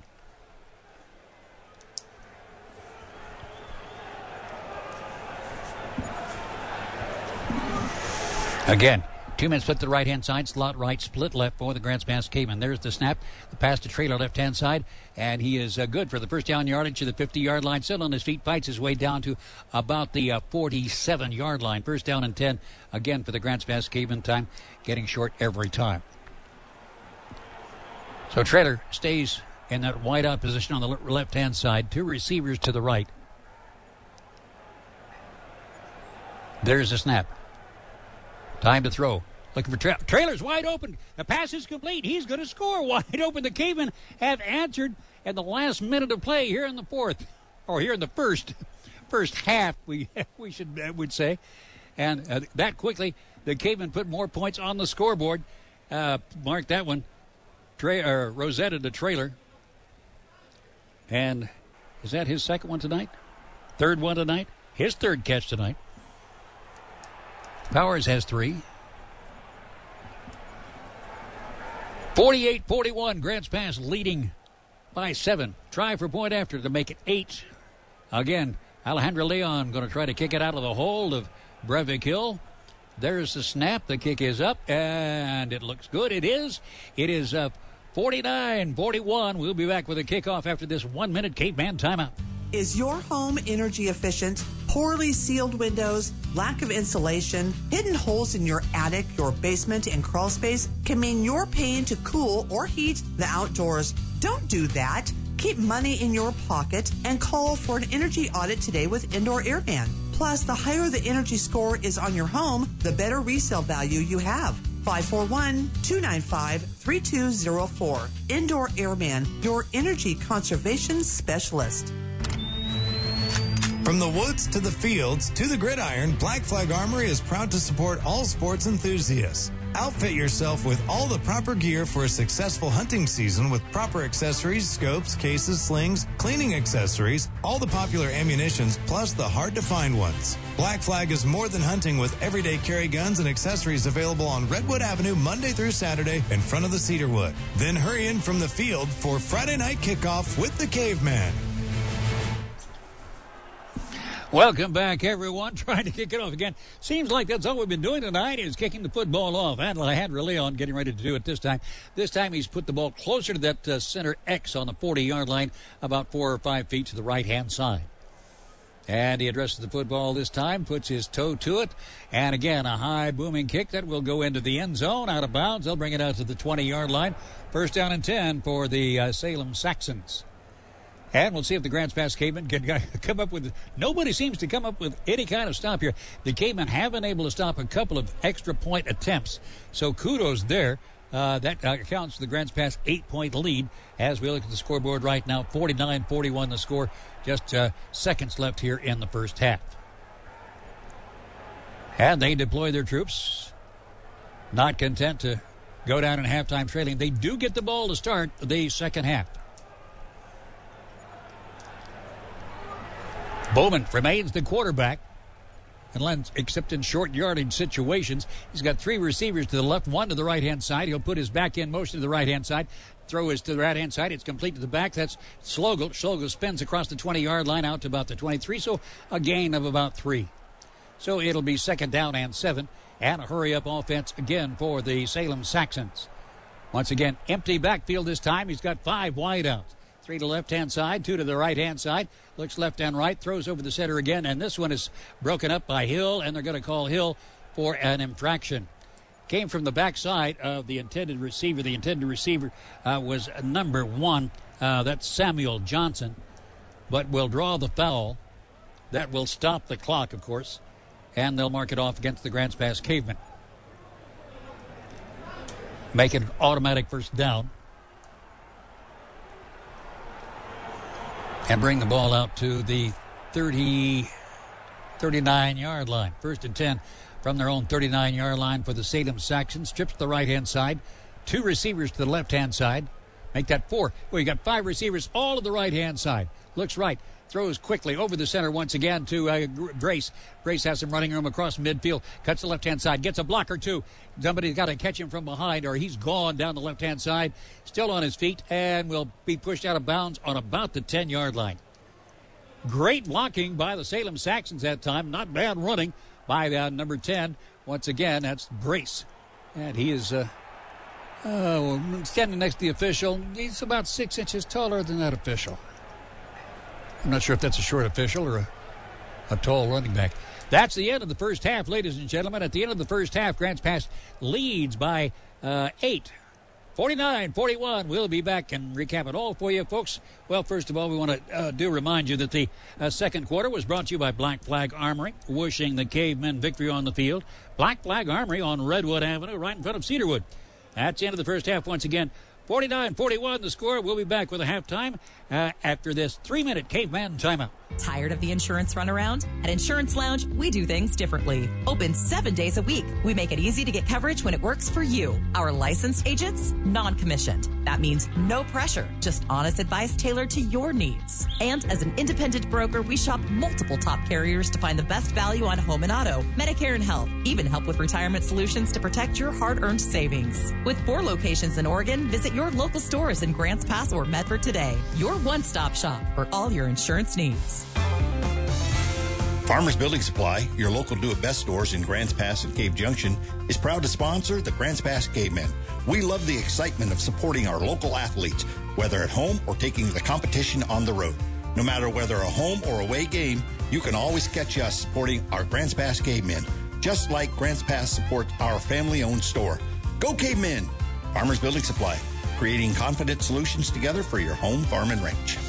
Again, two men split to the right-hand side, slot right, split left for the Grants Pass Cavemen. There's the snap, the pass to Traylor left-hand side, and he is uh, good for the first down yardage to the fifty-yard line. Still on his feet, fights his way down to about the uh, forty-seven-yard line. First down and ten, again for the Grants Pass Cavemen. Time getting short every time. So Traylor stays in that wide-out position on the left-hand side. Two receivers to the right. There's the snap. Time to throw. Looking for tra- Traylor's wide open. The pass is complete. He's going to score. Wide open. The Cavemen have answered in the last minute of play here in the fourth, or here in the first, first half. We we should uh, would say, and uh, that quickly the Cavemen put more points on the scoreboard. Uh, mark that one. Tra- or Rosetta to Traylor, and is that his second one tonight? Third one tonight. His third catch tonight. Powers has three. forty-eight forty-one, Grants Pass leading by seven. Try for point after to make it eight. Again, Alejandro Leon going to try to kick it out of the hold of Breivik Hill. There's the snap. The kick is up, and it looks good. It is. It is uh, forty-nine forty-one. We'll be back with a kickoff after this one-minute Caveman timeout. Is your home energy efficient? Poorly sealed windows, lack of insulation, hidden holes in your attic, your basement, and crawl space can mean you're paying to cool or heat the outdoors. Don't do that. Keep money in your pocket and call for an energy audit today with Indoor Airman. Plus, the higher the energy score is on your home, the better resale value you have. five four one, two nine five, three two zero four. Indoor Airman, your energy conservation specialist. From the woods to the fields to the gridiron, Black Flag Armory is proud to support all sports enthusiasts. Outfit yourself with all the proper gear for a successful hunting season with proper accessories, scopes, cases, slings, cleaning accessories, all the popular ammunitions, plus the hard-to-find ones. Black Flag is more than hunting with everyday carry guns and accessories available on Redwood Avenue Monday through Saturday in front of the Cedarwood. Then hurry in from the field for Friday night kickoff with the Caveman. Welcome back, everyone. Trying to kick it off again. Seems like that's all we've been doing tonight is kicking the football off. Alejandro Leon getting ready to do it this time. This time he's put the ball closer to that uh, center X on the forty-yard line, about four or five feet to the right-hand side. And he addresses the football this time, puts his toe to it. And again, a high booming kick that will go into the end zone, out of bounds. They'll bring it out to the twenty-yard line. First down and ten for the uh, Salem Saxons. And we'll see if the Grants Pass Cavemen can come up with... Nobody seems to come up with any kind of stop here. The Cavemen have been able to stop a couple of extra point attempts. So kudos there. Uh, that uh, accounts for the Grants Pass eight-point lead as we look at the scoreboard right now. forty-nine forty-one the score. Just uh, seconds left here in the first half. And they deploy their troops. Not content to go down in halftime trailing. They do get the ball to start the second half. Bowman remains the quarterback, and except in short yardage situations. He's got three receivers to the left, one to the right-hand side. He'll put his back end motion to the right-hand side. Throw is to the right-hand side. It's complete to the back. That's Slogel. Slogel spins across the twenty-yard line out to about the twenty-three, so a gain of about three. So it'll be second down and seven, and a hurry-up offense again for the Salem Saxons. Once again, empty backfield this time. He's got five wideouts. Three to the left-hand side, two to the right-hand side. Looks left and right, throws over the center again, and this one is broken up by Hill, and they're going to call Hill for an infraction. Came from the backside of the intended receiver. The intended receiver uh, was number one. Uh, that's Samuel Johnson, but will draw the foul. That will stop the clock, of course. and they'll mark it off against the Grants Pass Cavemen. Make it an automatic first down. And bring the ball out to the thirty, thirty-nine-yard line. First and ten from their own thirty-nine-yard line for the Salem Saxons. Trips to the right-hand side. Two receivers to the left-hand side. Make that four. Well, you got five receivers all to the right-hand side. Looks right. Throws quickly over the center once again to uh, Grace. Grace has some running room across midfield. Cuts the left-hand side. Gets a block or two. Somebody's got to catch him from behind, or he's gone down the left-hand side. Still on his feet, and will be pushed out of bounds on about the ten-yard line. Great blocking by the Salem Saxons that time. Not bad running by uh, number ten. Once again, that's Grace. And he is uh, uh, standing next to the official. He's about six inches taller than that official. I'm not sure if that's a short official or a, a tall running back. That's the end of the first half, ladies and gentlemen. At the end of the first half, Grants Pass leads by uh, eight. forty-nine forty-one. We'll be back and recap it all for you, folks. Well, first of all, we want to uh, do remind you that the uh, second quarter was brought to you by Black Flag Armory, wishing the Cavemen victory on the field. Black Flag Armory on Redwood Avenue, right in front of Cedarwood. That's the end of the first half once again. forty-nine forty-one the score. We'll be back with a halftime uh, after this three-minute Caveman timeout. Tired of the insurance runaround? At Insurance Lounge, we do things differently. Open seven days a week. We make it easy to get coverage when it works for you. Our licensed agents, non-commissioned. That means no pressure, just honest advice tailored to your needs. And as an independent broker, we shop multiple top carriers to find the best value on home and auto, Medicare and health, even help with retirement solutions to protect your hard-earned savings. With four locations in Oregon, visit your local stores in Grants Pass or Medford today. Your one-stop shop for all your insurance needs. Farmers Building Supply, your local do-it-best stores in Grants Pass and Cave Junction, is proud to sponsor the Grants Pass Cavemen. We love the excitement of supporting our local athletes, whether at home or taking the competition on the road. No matter whether a home or away game, you can always catch us supporting our Grants Pass Cavemen, just like Grants Pass supports our family-owned store. Go Cavemen! Farmers Building Supply, creating confident solutions together for your home, farm, and ranch.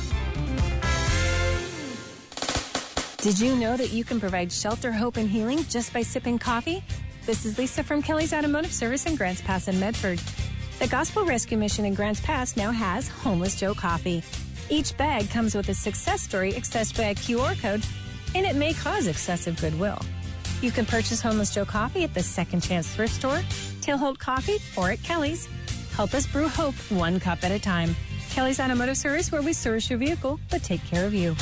Did you know that you can provide shelter, hope, and healing just by sipping coffee? This is Lisa from Kelly's Automotive Service in Grants Pass and Medford. The Gospel Rescue Mission in Grants Pass now has Homeless Joe Coffee. Each bag comes with a success story accessed by a Q R code, and it may cause excessive goodwill. You can purchase Homeless Joe Coffee at the Second Chance Thrift Store, Tailholt Coffee, or at Kelly's. Help us brew hope one cup at a time. Kelly's Automotive Service, where we service your vehicle, but take care of you.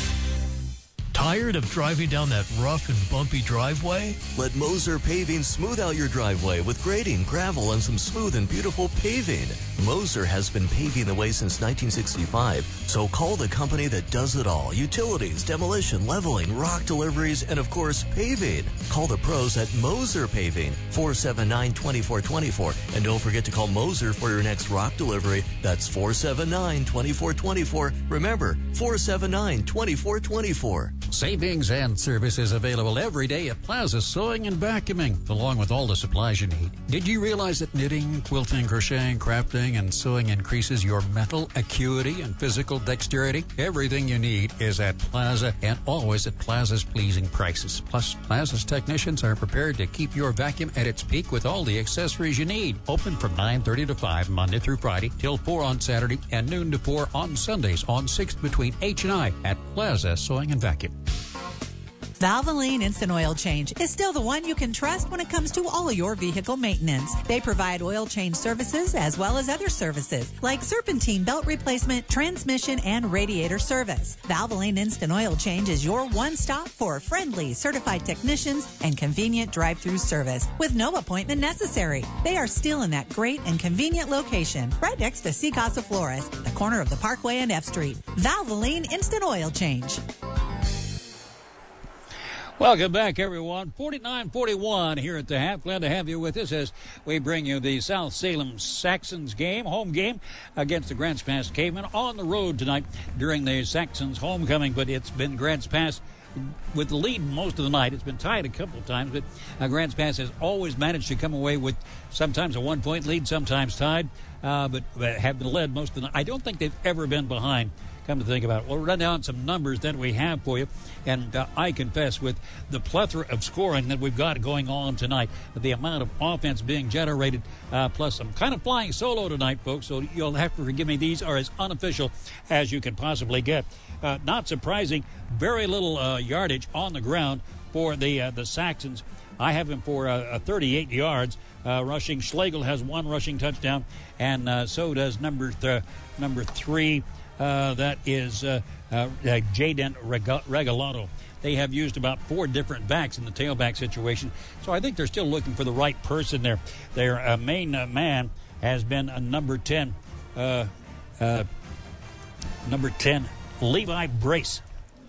Tired of driving down that rough and bumpy driveway? Let Moser Paving smooth out your driveway with grading, gravel, and some smooth and beautiful paving. Moser has been paving the way since nineteen sixty-five, so call the company that does it all. Utilities, demolition, leveling, rock deliveries, and of course, paving. Call the pros at Moser Paving, four seven nine, two four two four. And don't forget to call Moser for your next rock delivery. That's four seven nine, two four two four. Remember, four seven nine, two four two four. Savings and services available every day at Plaza Sewing and Vacuuming, along with all the supplies you need. Did you realize that knitting, quilting, crocheting, crafting, and sewing increases your mental acuity and physical dexterity? Everything you need is at Plaza, and always at Plaza's pleasing prices. Plus, Plaza's technicians are prepared to keep your vacuum at its peak with all the accessories you need. Open from nine thirty to five Monday through Friday, till four on Saturday, and noon to four on Sundays on sixth between H and I at Plaza Sewing and Vacuum. Valvoline Instant Oil Change is still the one you can trust when it comes to all of your vehicle maintenance. They provide oil change services as well as other services like serpentine belt replacement, transmission, and radiator service. Valvoline Instant Oil Change is your one-stop for friendly, certified technicians and convenient drive-through service with no appointment necessary. They are still in that great and convenient location right next to Sea Casa Flores, the corner of the Parkway and F Street. Valvoline Instant Oil Change. Welcome back, everyone. forty-nine forty-one here at the half. Glad to have you with us as we bring you the South Salem Saxons game, home game against the Grants Pass Cavemen on the road tonight during the Saxons homecoming. But it's been Grants Pass with the lead most of the night. It's been tied a couple of times, but uh, Grants Pass has always managed to come away with sometimes a one-point lead, sometimes tied, uh, but have been led most of the night. I don't think they've ever been behind come to think about it. We'll run down some numbers that we have for you. And uh, I confess, with the plethora of scoring that we've got going on tonight, the amount of offense being generated, uh, plus I'm kind of flying solo tonight, folks, so you'll have to forgive me. These are as unofficial as you can possibly get. Uh, not surprising, very little uh, yardage on the ground for the uh, the Saxons. I have him for uh, thirty-eight yards uh, rushing. Schlegel has one rushing touchdown, and uh, so does number th- number three. Uh, that is uh, uh, uh, Jaden Regalado. They have used about four different backs in the tailback situation, so I think they're still looking for the right person there. Their uh, main uh, man has been uh, number ten, uh, uh, number ten, Levi Brace,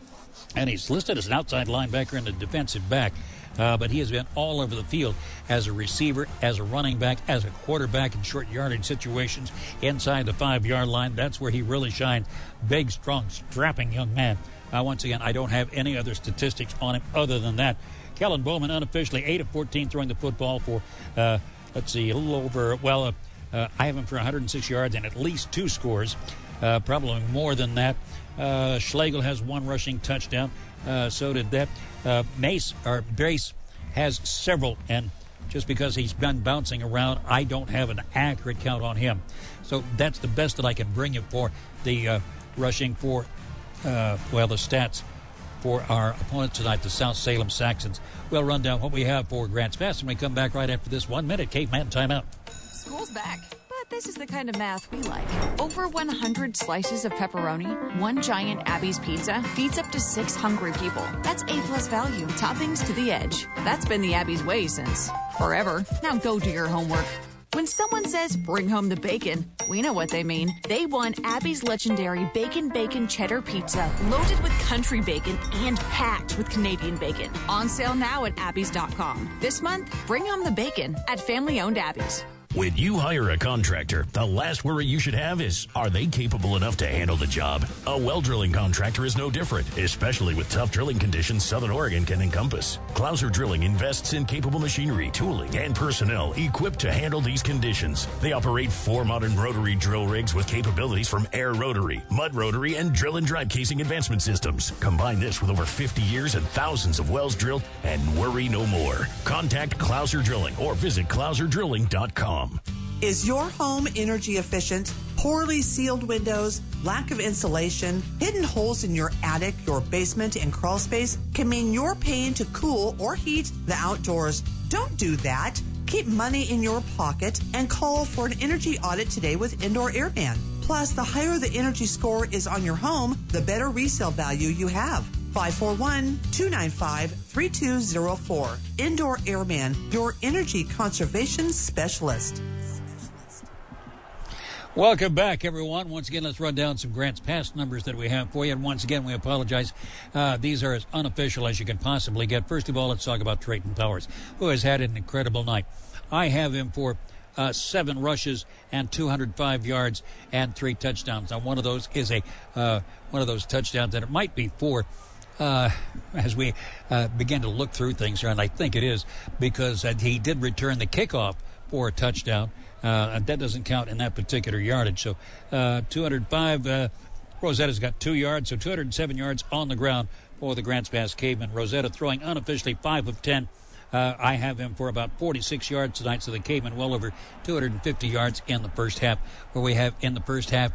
and he's listed as an outside linebacker and a defensive back. Uh, but he has been all over the field as a receiver, as a running back, as a quarterback in short yardage situations inside the five-yard line. That's where he really shined. Big, strong, strapping young man. Uh, once again, I don't have any other statistics on him other than that. Kellen Bowman, unofficially eight of fourteen throwing the football for, uh, let's see, a little over, well, uh, uh, I have him for one hundred six yards and at least two scores, uh, probably more than that. Uh, Schlegel has one rushing touchdown. Uh, so did that. Uh, Mace, or Brace, has several, and just because he's been bouncing around, I don't have an accurate count on him. So that's the best that I can bring you for the uh, rushing for, uh, well, the stats for our opponents tonight, the South Salem Saxons. We'll run down what we have for Grants Pass, and we come back right after this one minute Caveman timeout. School's back. But this is the kind of math we like. Over one hundred slices of pepperoni, one giant Abby's pizza feeds up to six hungry people. That's A-plus value, toppings to the edge. That's been the Abby's way since forever. Now go do your homework. When someone says, bring home the bacon, we know what they mean. They want Abby's legendary Bacon Bacon Cheddar Pizza, loaded with country bacon and packed with Canadian bacon. On sale now at abby's dot com. This month, bring home the bacon at family-owned Abby's. When you hire a contractor, the last worry you should have is, are they capable enough to handle the job? A well drilling contractor is no different, especially with tough drilling conditions Southern Oregon can encompass. Clouser Drilling invests in capable machinery, tooling, and personnel equipped to handle these conditions. They operate four modern rotary drill rigs with capabilities from air rotary, mud rotary, and drill and drive casing advancement systems. Combine this with over fifty years and thousands of wells drilled, and worry no more. Contact Clouser Drilling or visit clouser drilling dot com. Is your home energy efficient? Poorly sealed windows, lack of insulation, hidden holes in your attic, your basement, and crawl space can mean you're paying to cool or heat the outdoors. Don't do that. Keep money in your pocket and call for an energy audit today with Indoor Airman. Plus, the higher the energy score is on your home, the better resale value you have. five four one, two nine five, three two zero four. Indoor Airman, your energy conservation specialist. Welcome back, everyone. Once again, let's run down some Grants Pass numbers that we have for you. And once again, we apologize. Uh, these are as unofficial as you can possibly get. First of all, let's talk about Trayton Powers, who has had an incredible night. I have him for uh, seven rushes and two hundred five yards and three touchdowns. Now, one of those is a uh, one of those touchdowns, and it might be four. Uh, as we uh, begin to look through things here, and I think it is, because uh, he did return the kickoff for a touchdown. Uh, and that doesn't count in that particular yardage. So uh, two hundred five, uh, Rosetta's got two yards, so two hundred seven yards on the ground for the Grants Pass Cavemen. Rosetta throwing unofficially five of ten. Uh, I have him for about forty-six yards tonight, so the Cavemen well over two hundred fifty yards in the first half, where we have in the first half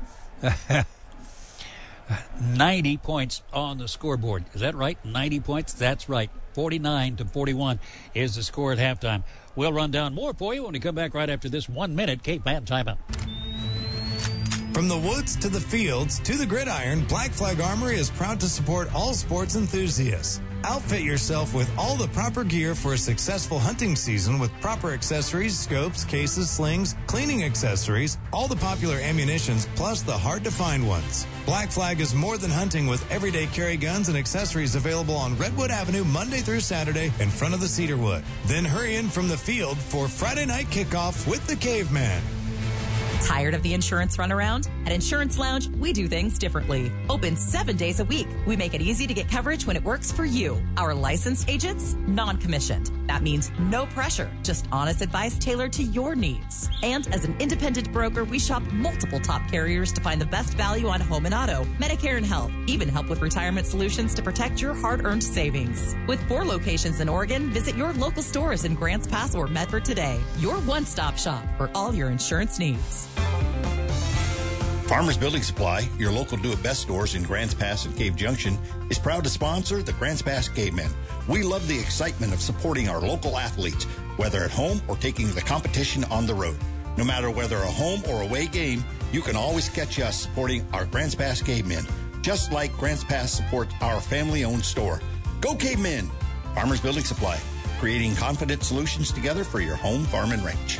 ninety points on the scoreboard. Is that right? ninety points? That's right. forty-nine to forty-one is the score at halftime. We'll run down more for you when we come back right after this one-minute Caveman timeout. From the woods to the fields to the gridiron, Black Flag Armory is proud to support all sports enthusiasts. Outfit yourself with all the proper gear for a successful hunting season with proper accessories, scopes, cases, slings, cleaning accessories, all the popular ammunitions, plus the hard-to-find ones. Black Flag is more than hunting with everyday carry guns and accessories available on Redwood Avenue Monday through Saturday in front of the Cedarwood. Then hurry in from the field for Friday night kickoff with the Caveman. Tired of the insurance runaround? At Insurance Lounge, we do things differently. Open seven days a week. We make it easy to get coverage when it works for you. Our licensed agents, non-commissioned. That means no pressure, just honest advice tailored to your needs. And as an independent broker, we shop multiple top carriers to find the best value on home and auto, Medicare and health, even help with retirement solutions to protect your hard-earned savings. With four locations in Oregon, visit your local stores in Grants Pass or Medford today. Your one-stop shop for all your insurance needs. Farmers Building Supply, your local do-it-best stores in Grants Pass and Cave Junction, is proud to sponsor the Grants Pass Cavemen. We love the excitement of supporting our local athletes, whether at home or taking the competition on the road. No matter whether a home or away game, you can always catch us supporting our Grants Pass Cavemen, just like Grants Pass supports our family-owned store. Go Cavemen! Farmers Building Supply, creating confident solutions together for your home, farm, and ranch.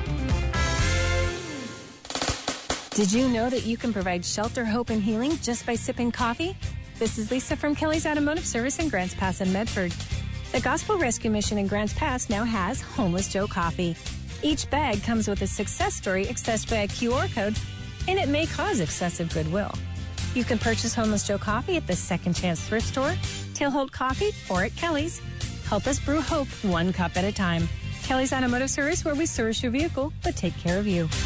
Did you know that you can provide shelter, hope, and healing just by sipping coffee? This is Lisa from Kelly's Automotive Service in Grants Pass and Medford. The Gospel Rescue Mission in Grants Pass now has Homeless Joe Coffee. Each bag comes with a success story accessed by a Q R code, and it may cause excessive goodwill. You can purchase Homeless Joe Coffee at the Second Chance Thrift Store, Tailhold Coffee, or at Kelly's. Help us brew hope one cup at a time. Kelly's Automotive Service, where we service your vehicle but take care of you.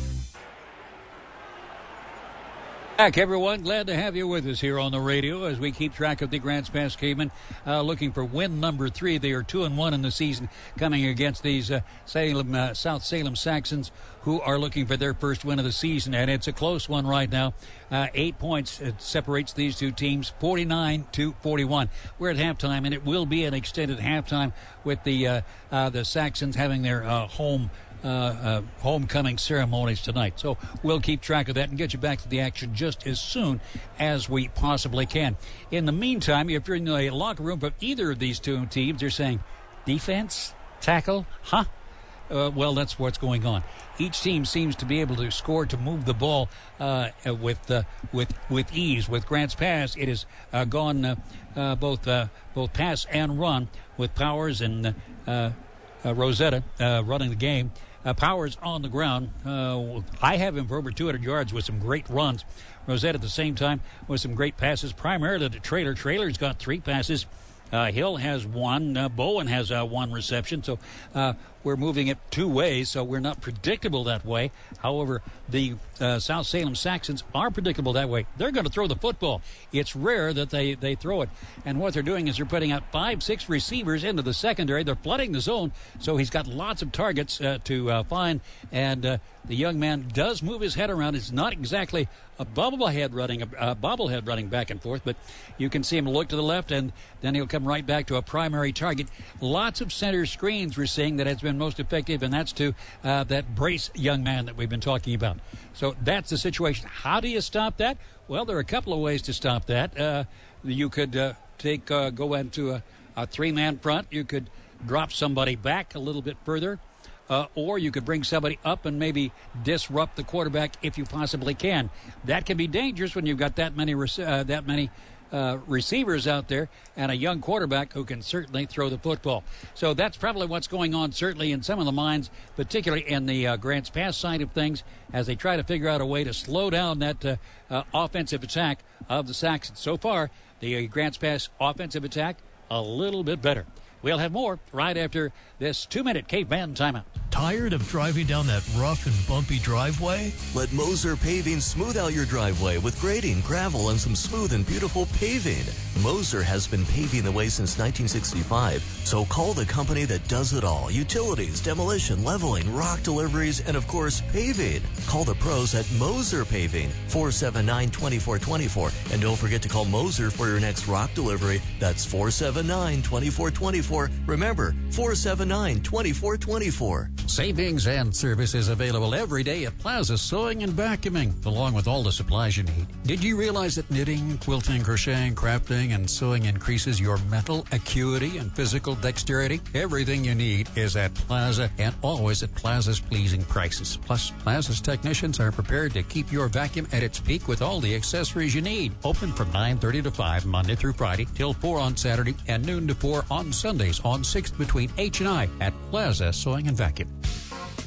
Back, everyone. Glad to have you with us here on the radio as we keep track of the Grants Pass Cavemen uh, looking for win number three. They are two and one in the season, coming against these uh, Salem, uh, South Salem Saxons, who are looking for their first win of the season, and it's a close one right now. Uh, eight points it separates these two teams, forty-nine to forty-one. We're at halftime, and it will be an extended halftime with the uh, uh, the Saxons having their uh, home. Uh, uh, homecoming ceremonies tonight. So we'll keep track of that and get you back to the action just as soon as we possibly can. In the meantime, if you're in the locker room of either of these two teams, they're saying, defense, tackle, huh? Uh, well, that's what's going on. Each team seems to be able to score, to move the ball uh, with uh, with with ease. With Grants Pass, it has uh, gone uh, uh, both uh, both pass and run with Powers and uh, uh, Rosetta uh, running the game. Uh, Powers on the ground. Uh, I have him for over two hundred yards with some great runs. Rosette at the same time with some great passes, primarily to Traylor. Traylor's got three passes. Uh, Hill has one. Uh, Bowen has uh, one reception. So uh, we're moving it two ways, so we're not predictable that way. However, the uh, South Salem Saxons are predictable that way. They're going to throw the football. It's rare that they, they throw it. And what they're doing is they're putting out five, six receivers into the secondary. They're flooding the zone, so he's got lots of targets uh, to uh, find. And uh, the young man does move his head around. It's not exactly a bobblehead running, a uh, bobblehead running back and forth, but you can see him look to the left, and then he'll come right back to a primary target. Lots of center screens we're seeing that has been most effective, and that's to uh, that Brace young man that we've been talking about. So that's the situation. How do you stop that? Well, there are a couple of ways to stop that. Uh, you could uh, take uh, go into a, a three-man front. You could drop somebody back a little bit further. Uh, or you could bring somebody up and maybe disrupt the quarterback if you possibly can. That can be dangerous when you've got that many rec- uh, that many uh, receivers out there and a young quarterback who can certainly throw the football. So that's probably what's going on, certainly in some of the minds, particularly in the uh, Grants Pass side of things, as they try to figure out a way to slow down that uh, uh, offensive attack of the Saxons. So far, the uh, Grants Pass offensive attack, a little bit better. We'll have more right after this two-minute Caveman timeout. Tired of driving down that rough and bumpy driveway? Let Moser Paving smooth out your driveway with grading, gravel, and some smooth and beautiful paving. Moser has been paving the way since nineteen sixty-five, so call the company that does it all. Utilities, demolition, leveling, rock deliveries, and of course, paving. Call the pros at Moser Paving, four seven nine, two four two four. And don't forget to call Moser for your next rock delivery. That's four seven nine, two four two four. Remember, four seven nine, two four two four. Savings and services available every day at Plaza Sewing and Vacuuming, along with all the supplies you need. Did you realize that knitting, quilting, crocheting, crafting, and sewing increases your mental acuity and physical dexterity? Everything you need is at Plaza, and always at Plaza's pleasing prices. Plus, Plaza's technicians are prepared to keep your vacuum at its peak with all the accessories you need. Open from nine thirty to five Monday through Friday, till four on Saturday, and noon to four on Sundays on sixth between H and I at Plaza Sewing and Vacuum.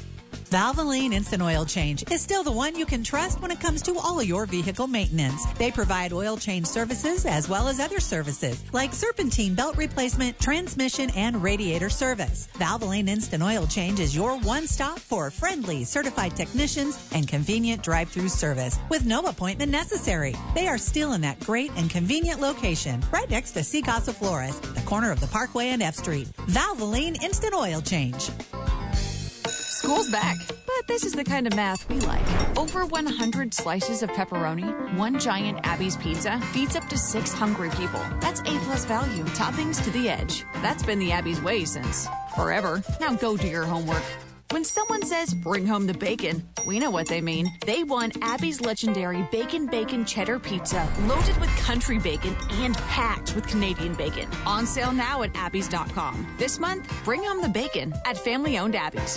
Valvoline Instant Oil Change is still the one you can trust when it comes to all of your vehicle maintenance. They provide oil change services as well as other services like serpentine belt replacement, transmission, and radiator service. Valvoline Instant Oil Change is your one-stop for friendly, certified technicians and convenient drive-through service with no appointment necessary. They are still in that great and convenient location right next to Sea Casa Flores, the corner of the Parkway and F Street. Valvoline Instant Oil Change. School's back, but this is the kind of math we like. Over one hundred slices of pepperoni, one giant Abby's pizza feeds up to six hungry people. That's A-plus value, toppings to the edge. That's been the Abby's way since forever. Now go do your homework. When someone says, bring home the bacon, we know what they mean. They want Abby's legendary Bacon Bacon Cheddar Pizza, loaded with country bacon and packed with Canadian bacon. On sale now at abby's dot com. This month, bring home the bacon at family-owned Abby's.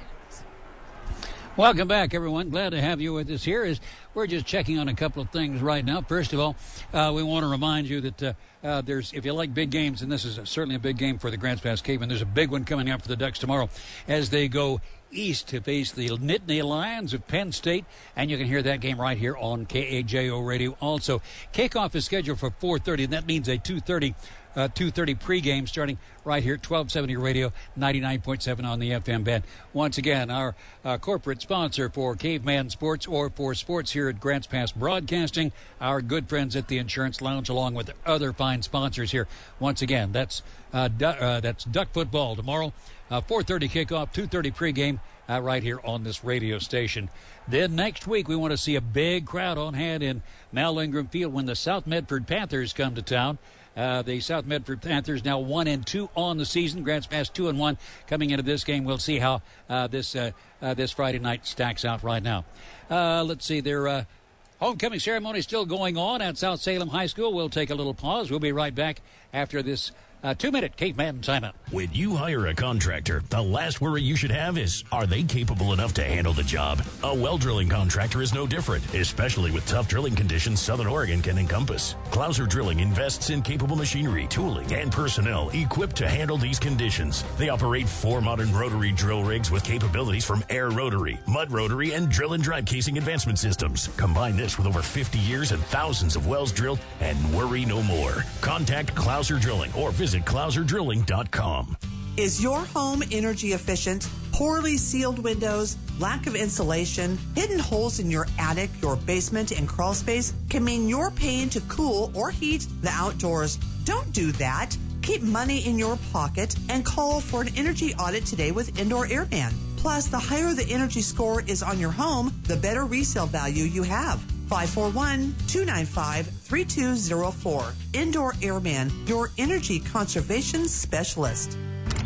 Welcome back, everyone. Glad to have you with us here. Is we're just checking on a couple of things right now. First of all, uh, we want to remind you that uh, uh, there's, if you like big games, and this is a, certainly a big game for the Grants Pass Cavemen, there's a big one coming up for the Ducks tomorrow as they go east to face the Nittany Lions of Penn State, and you can hear that game right here on K A J O Radio. Also, kickoff is scheduled for four thirty, and that means a two thirty Uh, two thirty pregame starting right here at twelve seventy Radio, ninety-nine point seven on the F M band. Once again, our uh, corporate sponsor for Caveman Sports or for sports here at Grants Pass Broadcasting, our good friends at the Insurance Lounge, along with other fine sponsors here. Once again, that's uh, du- uh, that's Duck Football tomorrow, uh, four thirty kickoff, two thirty pregame uh, right here on this radio station. Then next week, we want to see a big crowd on hand in Mal Ingram Field when the South Medford Panthers come to town. Uh, the South Medford Panthers now one and two on the season. Grants Pass two and one coming into this game. We'll see how uh, this uh, uh, this Friday night stacks out right now. Uh, let's see. Their uh, homecoming ceremony is still going on at South Salem High School. We'll take a little pause. We'll be right back after this uh, two-minute Caveman timeout. When you hire a contractor, the last worry you should have is, are they capable enough to handle the job? A well drilling contractor is no different, especially with tough drilling conditions Southern Oregon can encompass. Clouser Drilling invests in capable machinery, tooling, and personnel equipped to handle these conditions. They operate four modern rotary drill rigs with capabilities from air rotary, mud rotary, and drill and drive casing advancement systems. Combine this with over fifty years and thousands of wells drilled, and worry no more. Contact Clouser Drilling or visit clouser drilling dot com. Is your home energy efficient? Poorly sealed windows, lack of insulation, hidden holes in your attic, your basement, and crawl space can mean you're paying to cool or heat the outdoors. Don't do that. Keep money in your pocket and call for an energy audit today with Indoor Airman. Plus, the higher the energy score is on your home, the better resale value you have. five four one, two nine five, three two zero four. Indoor Airman, your energy conservation specialist.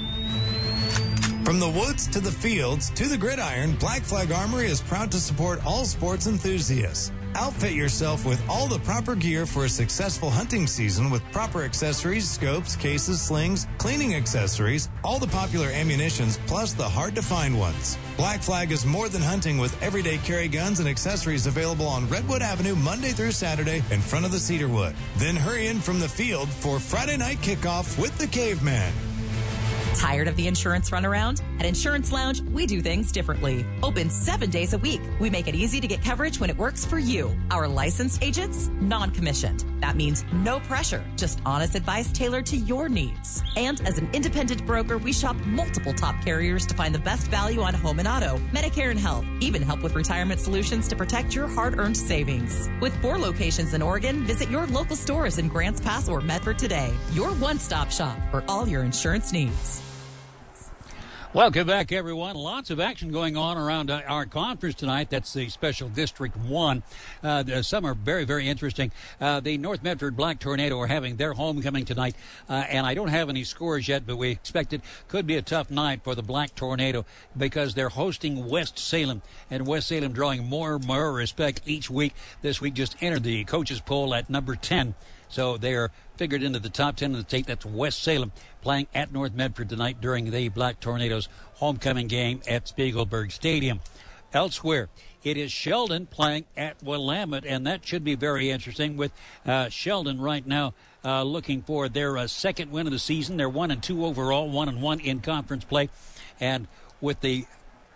From the woods to the fields to the gridiron, Black Flag Armory is proud to support all sports enthusiasts. Outfit yourself with all the proper gear for a successful hunting season with proper accessories, scopes, cases, slings, cleaning accessories, all the popular ammunitions, plus the hard-to-find ones. Black Flag is more than hunting with everyday carry guns and accessories available on Redwood Avenue Monday through Saturday in front of the Cedarwood. Then hurry in from the field for Friday night kickoff with the Caveman. Tired of the insurance runaround? At Insurance Lounge, we do things differently. Open seven days a week. We make it easy to get coverage when it works for you. Our licensed agents, non-commissioned. That means no pressure, just honest advice tailored to your needs. And as an independent broker, we shop multiple top carriers to find the best value on home and auto, Medicare and health, even help with retirement solutions to protect your hard-earned savings. With four locations in Oregon, visit your local stores in Grants Pass or Medford today. Your one-stop shop for all your insurance needs. Welcome back, everyone. Lots of action going on around uh, our conference tonight. That's the Special District one. Uh, the, some are very, very interesting. Uh, the North Medford Black Tornado are having their homecoming tonight, uh, and I don't have any scores yet, but we expect it could be a tough night for the Black Tornado because they're hosting West Salem, and West Salem drawing more and more respect each week. This week just entered the coaches poll at number ten. So they are figured into the top ten of the state. That's West Salem playing at North Medford tonight during the Black Tornadoes homecoming game at Spiegelberg Stadium. Elsewhere, it is Sheldon playing at Willamette, and that should be very interesting with uh, Sheldon right now uh, looking for their uh, second win of the season. They're one and two overall, one and one in conference play. And with the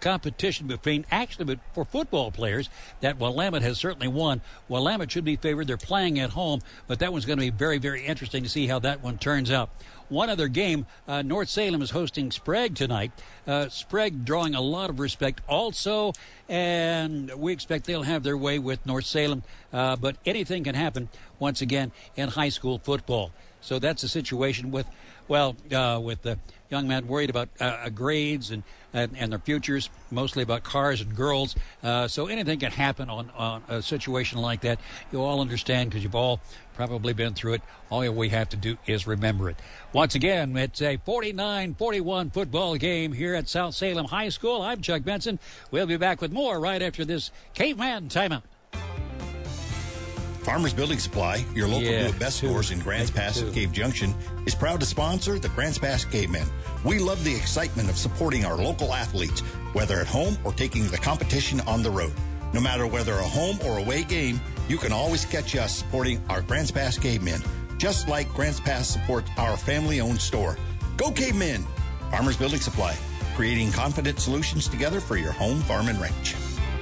competition between, actually, but for football players, that Willamette has certainly won. Willamette should be favored. They're playing at home, but that one's going to be very, very interesting to see how that one turns out. One other game, uh, North Salem is hosting Sprague tonight. Uh, Sprague drawing a lot of respect also, and we expect they'll have their way with North Salem. Uh, but anything can happen, once again, in high school football. So that's a situation with, well, uh, with the young man worried about uh, grades and, and and their futures, mostly about cars and girls. Uh, so anything can happen on, on a situation like that. You all understand because you've all probably been through it. All we have to do is remember it. Once again, it's a forty-nine forty-one football game here at South Salem High School. I'm Chuck Benson. We'll be back with more right after this Caveman timeout. Farmers Building Supply, your local Yeah, do-it-best two. stores in Grants Pass Two. and Cave Junction, is proud to sponsor the Grants Pass Cavemen. We love the excitement of supporting our local athletes, whether at home or taking the competition on the road. No matter whether a home or away game, you can always catch us supporting our Grants Pass Cavemen, just like Grants Pass supports our family-owned store. Go Cavemen! Farmers Building Supply, creating confident solutions together for your home, farm, and ranch.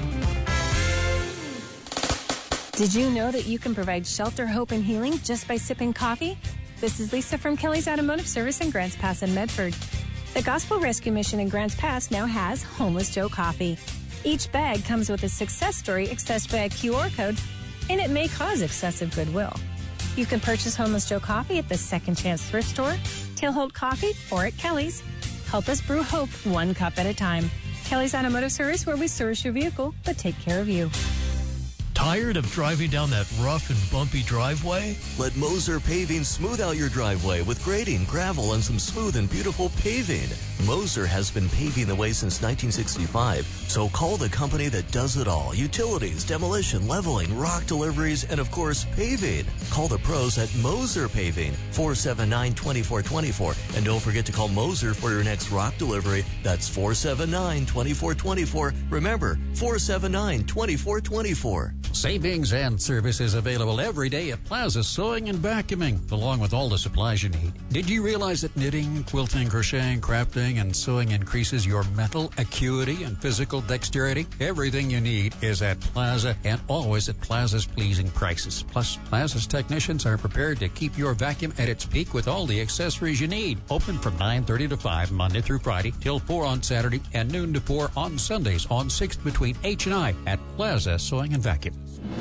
Did you know that you can provide shelter, hope, and healing just by sipping coffee? This is Lisa from Kelly's Automotive Service in Grants Pass and Medford. The Gospel Rescue Mission in Grants Pass now has Homeless Joe Coffee. Each bag comes with a success story accessed by a Q R code, and it may cause excessive goodwill. You can purchase Homeless Joe Coffee at the Second Chance Thrift Store, Tailhold Coffee, or at Kelly's. Help us brew hope one cup at a time. Kelly's Automotive Service, where we service your vehicle, but take care of you. Tired of driving down that rough and bumpy driveway? Let Moser Paving smooth out your driveway with grading, gravel, and some smooth and beautiful paving. Moser has been paving the way since nineteen sixty-five, so call the company that does it all. Utilities, demolition, leveling, rock deliveries, and of course, paving. Call the pros at Moser Paving, four seven nine, two four two four. And don't forget to call Moser for your next rock delivery. That's four seven nine, two four two four. Remember, four seven nine, two four two four. Savings and services available every day at Plaza Sewing and Vacuuming, along with all the supplies you need. Did you realize that knitting, quilting, crocheting, crafting, and sewing increases your mental acuity and physical dexterity? Everything you need is at Plaza, and always at Plaza's pleasing prices. Plus, Plaza's technicians are prepared to keep your vacuum at its peak with all the accessories you need. Open from nine thirty to five Monday through Friday, till four on Saturday, and noon to four on Sundays on sixth between H and I at Plaza Sewing and Vacuum.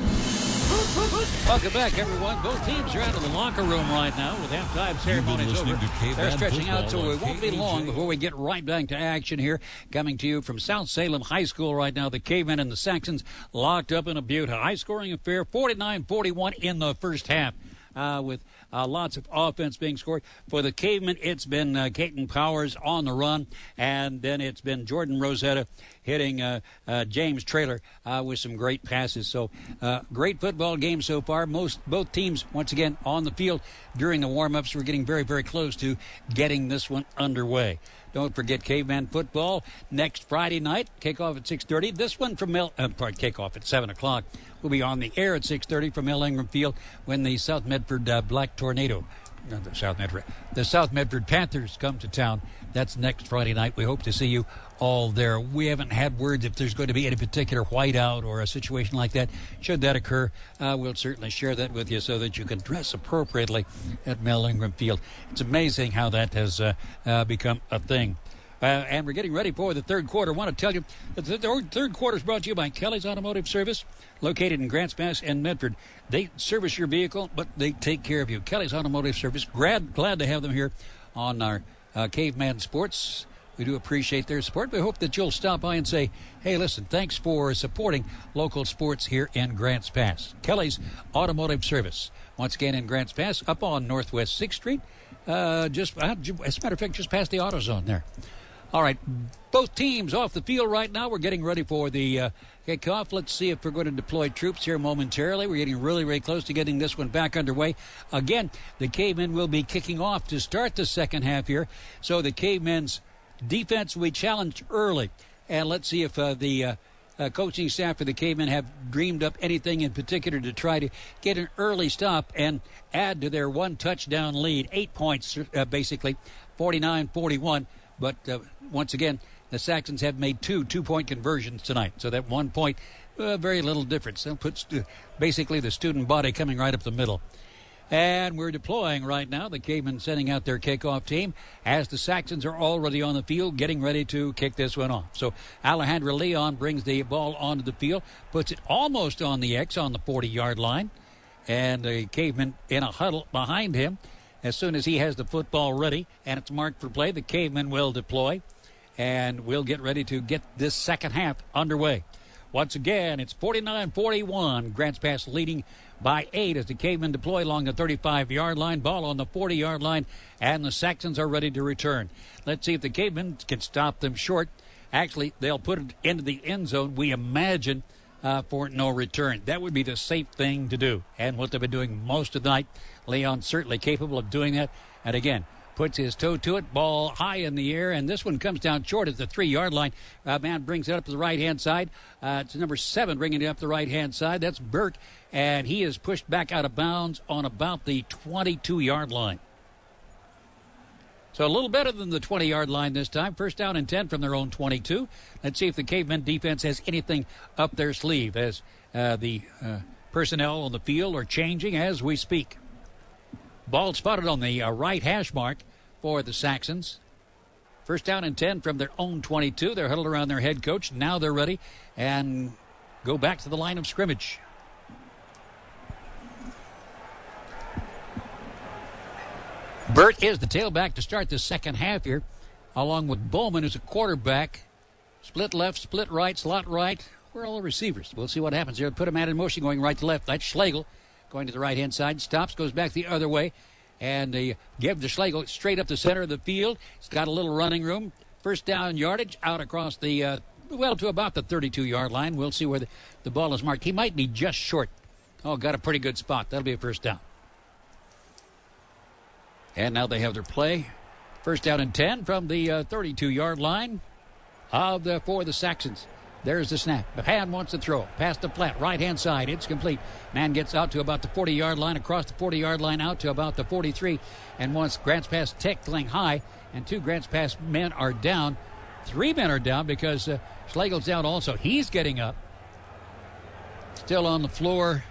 Welcome back, everyone. Both teams are out of the locker room right now with halftime ceremonies over. They're stretching out, so it won't be long before we get right back to action here. Coming to you from South Salem High School right now, the Cavemen and the Saxons locked up in a beaut. High-scoring affair, forty-nine forty-one in the first half. Uh, with uh, lots of offense being scored. For the Cavemen, it's been uh, Caton Powers on the run, and then it's been Jordan Rosetta hitting uh, uh, James Traylor uh, with some great passes. So uh, great football game so far. Most Both teams, once again, on the field during the warm-ups. We're getting very, very close to getting this one underway. Don't forget Caveman football next Friday night. Kickoff at six thirty. This one from Mel, uh, pardon, kickoff at seven o'clock. We'll be on the air at six thirty from Mel Ingram Field when the South Medford uh, Black Tornado, not the South Medford, the South Medford Panthers come to town. That's next Friday night. We hope to see you all there. We haven't had words if there's going to be any particular whiteout or a situation like that. Should that occur, uh, we'll certainly share that with you so that you can dress appropriately at Mel Ingram Field. It's amazing how that has uh, uh, become a thing. Uh, and we're getting ready for the third quarter. I want to tell you that the third quarter is brought to you by Kelly's Automotive Service, located in Grants Pass and Medford. They service your vehicle, but they take care of you. Kelly's Automotive Service, glad, glad to have them here on our uh, Caveman Sports. We do appreciate their support. We hope that you'll stop by and say, hey, listen, thanks for supporting local sports here in Grants Pass. Kelly's Automotive Service, once again in Grants Pass, up on Northwest sixth Street. Uh, just, uh, as a matter of fact, just past the AutoZone there. All right, both teams off the field right now. We're getting ready for the uh, kickoff. Let's see if we're going to deploy troops here momentarily. We're getting really, really close to getting this one back underway. Again, the Cavemen will be kicking off to start the second half here. So the Cavemen's defense will be challenged early. And let's see if uh, the uh, uh, coaching staff for the Cavemen have dreamed up anything in particular to try to get an early stop and add to their one touchdown lead. Eight points, uh, basically, forty-nine forty-one. But uh, once again, the Saxons have made two two-point conversions tonight. So that one point, uh, very little difference. That puts uh, basically the student body coming right up the middle. And we're deploying right now. The Cavemen sending out their kickoff team as the Saxons are already on the field getting ready to kick this one off. So Alejandro Leon brings the ball onto the field, puts it almost on the X on the forty-yard line. And the Cavemen in a huddle behind him. As soon as he has the football ready and it's marked for play, the Cavemen will deploy. And we'll get ready to get this second half underway. Once again, it's forty-nine forty-one. Grants Pass leading by eight as the Cavemen deploy along the thirty-five-yard line. Ball on the forty-yard line, and the Saxons are ready to return. Let's see if the Cavemen can stop them short. Actually, they'll put it into the end zone, we imagine, uh, for no return. That would be the safe thing to do, and what they've been doing most of the night. Leon's certainly capable of doing that. And again, puts his toe to it, ball high in the air, and this one comes down short at the three-yard line. Uh, man brings it up to the right-hand side. Uh, it's number seven bringing it up the right-hand side. That's Burt, and he is pushed back out of bounds on about the twenty-two-yard line. So a little better than the twenty-yard line this time. First down and ten from their own twenty-two. Let's see if the Cavemen defense has anything up their sleeve as uh, the uh, personnel on the field are changing as we speak. Ball spotted on the uh, right hash mark for the Saxons. First down and ten from their own twenty-two. They're huddled around their head coach. Now they're ready and go back to the line of scrimmage. Burt is the tailback to start the second half here, along with Bowman, who's a quarterback. Split left, split right, slot right. Where are all the receivers? We'll see what happens here. Put him out in motion going right to left. That's Schlegel. Going to the right-hand side, stops, goes back the other way, and uh, give the Schlegel straight up the center of the field. He's got a little running room. First down yardage out across the, uh, well, to about the thirty-two-yard line. We'll see where the, the ball is marked. He might be just short. Oh, got a pretty good spot. That'll be a first down. And now they have their play. First down and ten from the uh, thirty-two-yard line of the, for the Saxons. There's the snap. Hand wants to throw. Past the flat. Right-hand side. It's complete. Man gets out to about the forty-yard line. Across the forty-yard line out to about the forty-three. And once Grants Pass tickling high. And two Grants Pass men are down. Three men are down because uh, Schlegel's down also. He's getting up. Still on the floor.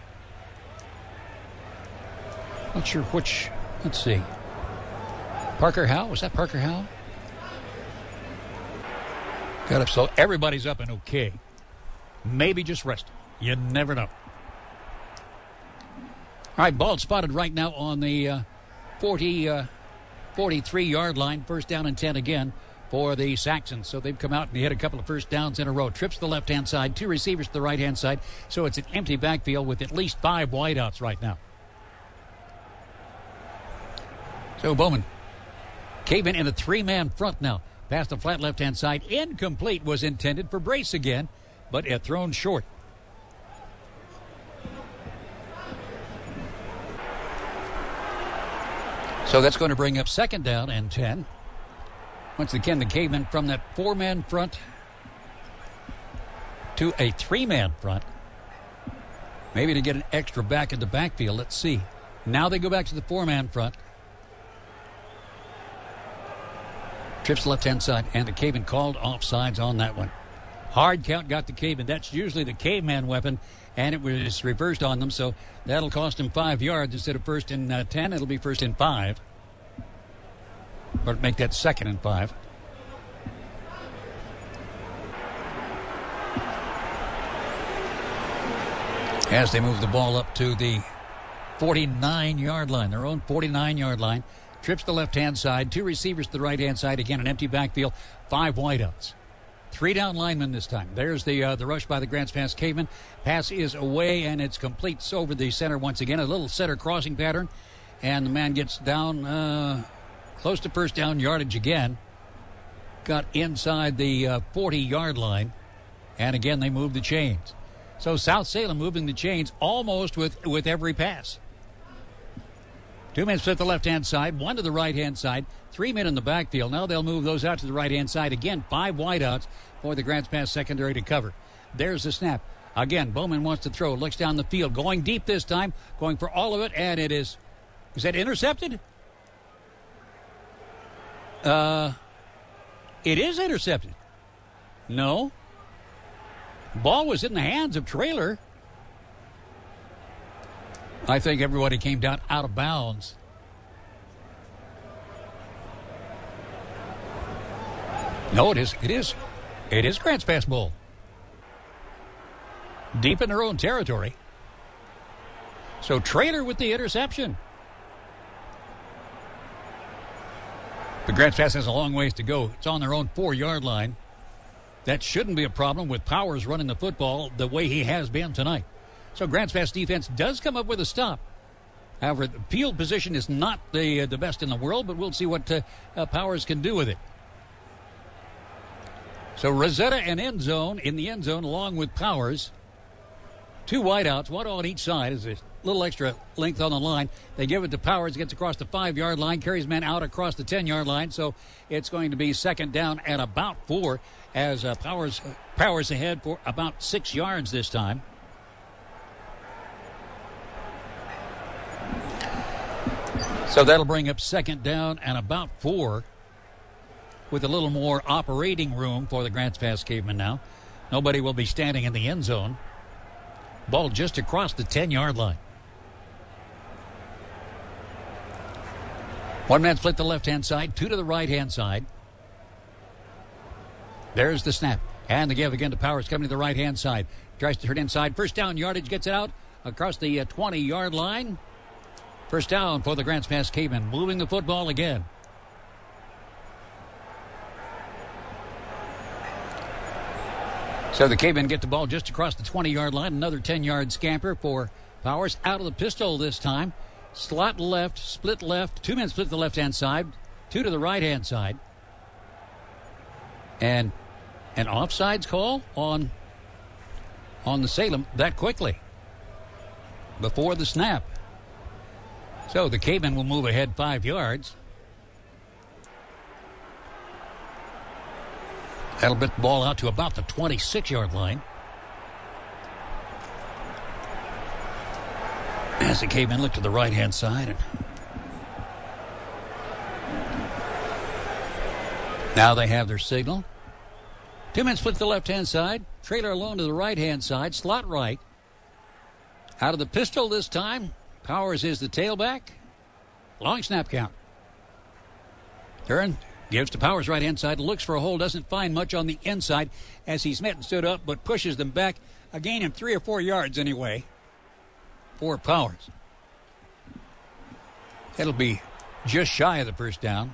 Not sure which. Let's see. Parker Howell? Was that Parker Howell? Got up, so everybody's up and okay. Maybe just resting. You never know. All right, ball spotted right now on the uh, forty, uh, forty-three-yard line. First down and ten again for the Saxons. So they've come out and they hit a couple of first downs in a row. Trips to the left-hand side, two receivers to the right-hand side. So it's an empty backfield with at least five wideouts right now. So Bowman, Cavemen in a three-man front now. Past the flat left-hand side. Incomplete, was intended for Brace again, but it thrown short. So that's going to bring up second down and ten. Once again, the Cavemen from that four-man front to a three-man front. Maybe to get an extra back in the backfield. Let's see. Now they go back to the four-man front. Trips left-hand side, and the Caveman called offsides on that one. Hard count got the Caveman. That's usually the caveman weapon, and it was reversed on them, so that'll cost him five yards instead of first and uh, ten. It'll be first and five. Or make that second and five. As they move the ball up to the forty-nine-yard line, their own forty-nine-yard line. Trips the left-hand side. Two receivers to the right-hand side. Again, an empty backfield. Five wideouts. Three down linemen this time. There's the uh, the rush by the Grants Pass Cavemen. Pass is away, and it's complete. It's over the center once again. A little center crossing pattern. And the man gets down uh, close to first down yardage again. Got inside the uh, forty-yard line. And again, they move the chains. So South Salem moving the chains almost with, with every pass. Two men split the left-hand side, one to the right-hand side, three men in the backfield. Now they'll move those out to the right-hand side. Again, five wideouts for the Grants Pass secondary to cover. There's the snap. Again, Bowman wants to throw, looks down the field, going deep this time, going for all of it, and it is, is that intercepted? Uh, It is intercepted. No. Ball was in the hands of Traylor. I think everybody came down out of bounds. No, it is. It is. It is Grants pass ball. Deep in their own territory. So Traylor with the interception. But Grants Pass has a long ways to go. It's on their own four-yard line. That shouldn't be a problem with Powers running the football the way he has been tonight. So Grants Pass defense does come up with a stop. However, the field position is not the uh, the best in the world, but we'll see what uh, uh, Powers can do with it. So Rosetta and end zone in the end zone along with Powers. Two wideouts, one on each side. Is a little extra length on the line. They give it to Powers, gets across the five-yard line, carries men out across the ten-yard line. So it's going to be second down at about four as uh, Powers uh, Powers ahead for about six yards this time. So that'll bring up second down and about four with a little more operating room for the Grants Pass Cavemen now. Nobody will be standing in the end zone. Ball just across the ten-yard line. One man split the left-hand side, two to the right-hand side. There's the snap. And the give again to Powers coming to the right-hand side. Tries to turn inside. First down yardage, gets it out across the uh, twenty-yard line. First down for the Grants Pass Cavemen. Moving the football again. So the Cavemen get the ball just across the twenty-yard line. Another ten-yard scamper for Powers. Out of the pistol this time. Slot left, split left. Two men split to the left-hand side. Two to the right-hand side. And an offsides call on, on the Salem that quickly. Before the snap. So the Cavemen will move ahead five yards. That'll bit the ball out to about the twenty-six-yard line. As the Cavemen look to the right-hand side. Now they have their signal. Two men split to the left-hand side. Traylor alone to the right-hand side. Slot right. Out of the pistol this time. Powers is the tailback. Long snap count. Turn. Gives to Powers right-hand side. Looks for a hole. Doesn't find much on the inside as he's met and stood up, but pushes them back. A gain of three or four yards anyway for Powers. It'll be just shy of the first down.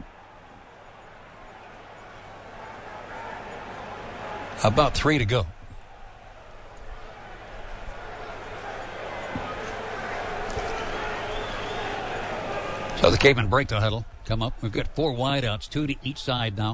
About three to go. So the Cavemen break the huddle. Come up. We've got four wideouts, two to each side now.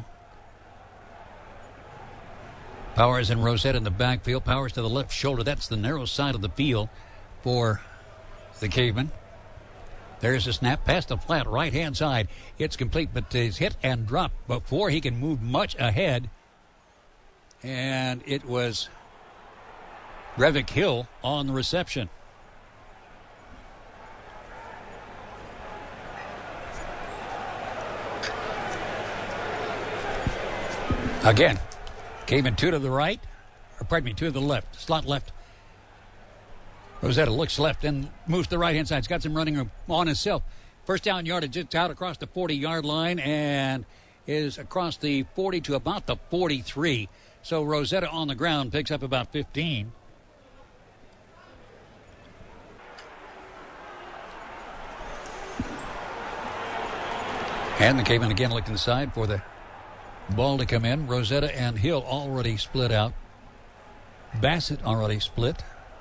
Powers and Rosetta in the backfield. Powers to the left shoulder. That's the narrow side of the field for the Cavemen. There's a snap past the flat right-hand side. It's complete, but is hit and dropped before he can move much ahead. And it was Brevik Hill on the reception. Again, Cavemen two to the right, or pardon me, two to the left, slot left. Rosetta looks left and moves to the right-hand side. He's got some running room on himself. First down yardage, it's out across the forty-yard line and is across the forty to about the forty-three. So Rosetta on the ground picks up about fifteen. And the Cavemen again looking inside for the ball to come in. Rosetta and Hill already split out. Bassett already split.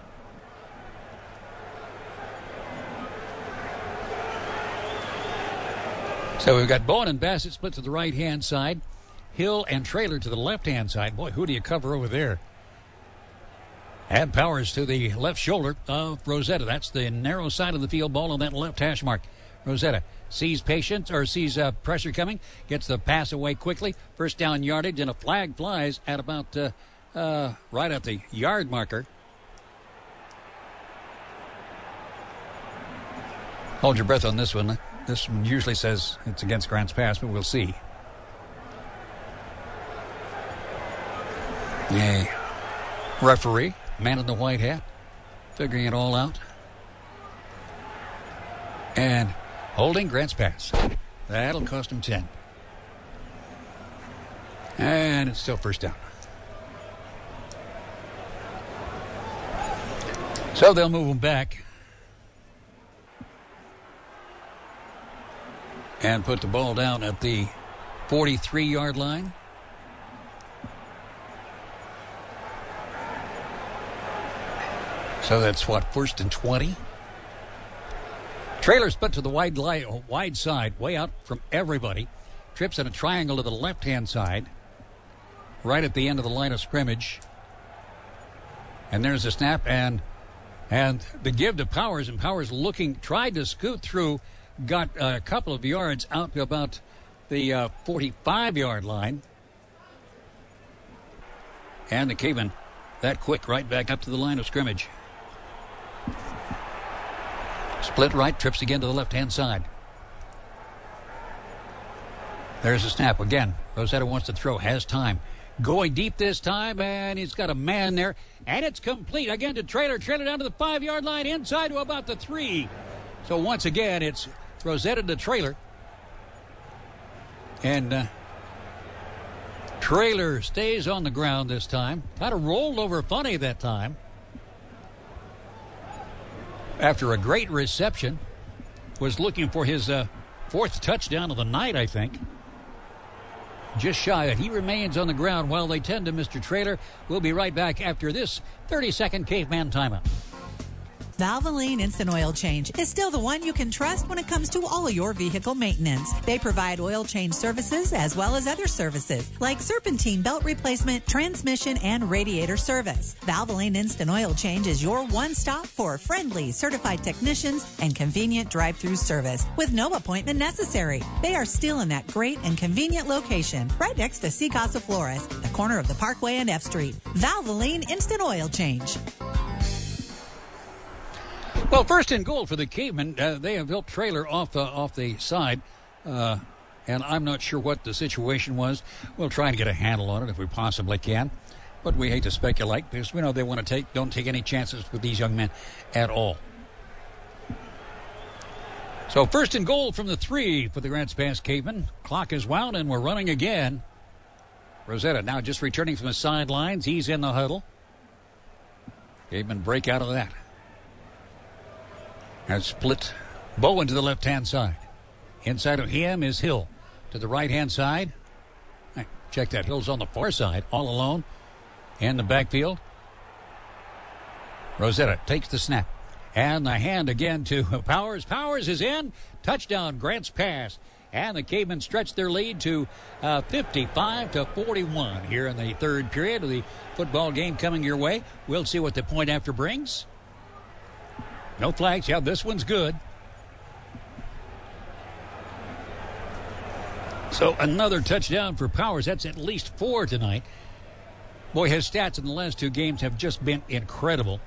So we've got Bowen and Bassett split to the right-hand side. Hill and Traylor to the left-hand side. Boy, who do you cover over there? And Powers to the left shoulder of Rosetta. That's the narrow side of the field. Ball on that left hash mark. Rosetta sees patience or sees uh, pressure coming. Gets the pass away quickly. First down yardage, and a flag flies at about uh, uh, right at the yard marker. Hold your breath on this one. This one usually says it's against Grants Pass, but we'll see. The referee, man in the white hat, figuring it all out. And holding Grant's pass. That'll cost him ten. And it's still first down. So they'll move him back and put the ball down at the forty-three-yard line. So that's what, first and twenty? Trailer split to the wide, li- wide side, way out from everybody. Trips in a triangle to the left-hand side, right at the end of the line of scrimmage. And there's a snap, and and the give to Powers, and Powers looking, tried to scoot through, got a couple of yards out to about the uh, forty-five-yard line. And the Cavemen, that quick, right back up to the line of scrimmage. Split right, trips again to the left-hand side. There's a snap again. Rosetta wants to throw, has time. Going deep this time, and he's got a man there. And it's complete again to Trailer. Trailer down to the five-yard line, inside to about the three. So once again, it's Rosetta to Trailer. And uh, Trailer stays on the ground this time. Kind of rolled over funny that time. After a great reception, was looking for his uh, fourth touchdown of the night, I think. Just shy of it. He remains on the ground while they tend to Mister Trailer. We'll be right back after this thirty-second Caveman timeout. Valvoline Instant Oil Change is still the one you can trust when it comes to all of your vehicle maintenance. They provide oil change services as well as other services like serpentine belt replacement, transmission, and radiator service. Valvoline Instant Oil Change is your one-stop for friendly, certified technicians and convenient drive-through service with no appointment necessary. They are still in that great and convenient location right next to C Casa Flores, the corner of the Parkway and F Street. Valvoline Instant Oil Change. Well, first and goal for the Cavemen. Uh, they have helped Trailer off the off the side, uh, and I'm not sure what the situation was. We'll try and get a handle on it if we possibly can, but we hate to speculate because we know they want to take don't take any chances with these young men at all. So first and goal from the three for the Grants Pass Cavemen. Clock is wound and we're running again. Rosetta now just returning from the sidelines. He's in the huddle. Cavemen break out of that. And split Bowen to the left-hand side. Inside of him is Hill. To the right-hand side. Check that. Hill's on the far side, all alone. In the backfield. Rosetta takes the snap. And the hand again to Powers. Powers is in. Touchdown, Grants Pass. And the Cavemen stretch their lead to uh, fifty-five to forty-one here in the third period of the football game coming your way. We'll see what the point after brings. No flags. Yeah, this one's good. So another touchdown for Powers. That's at least four tonight. Boy, his stats in the last two games have just been incredible.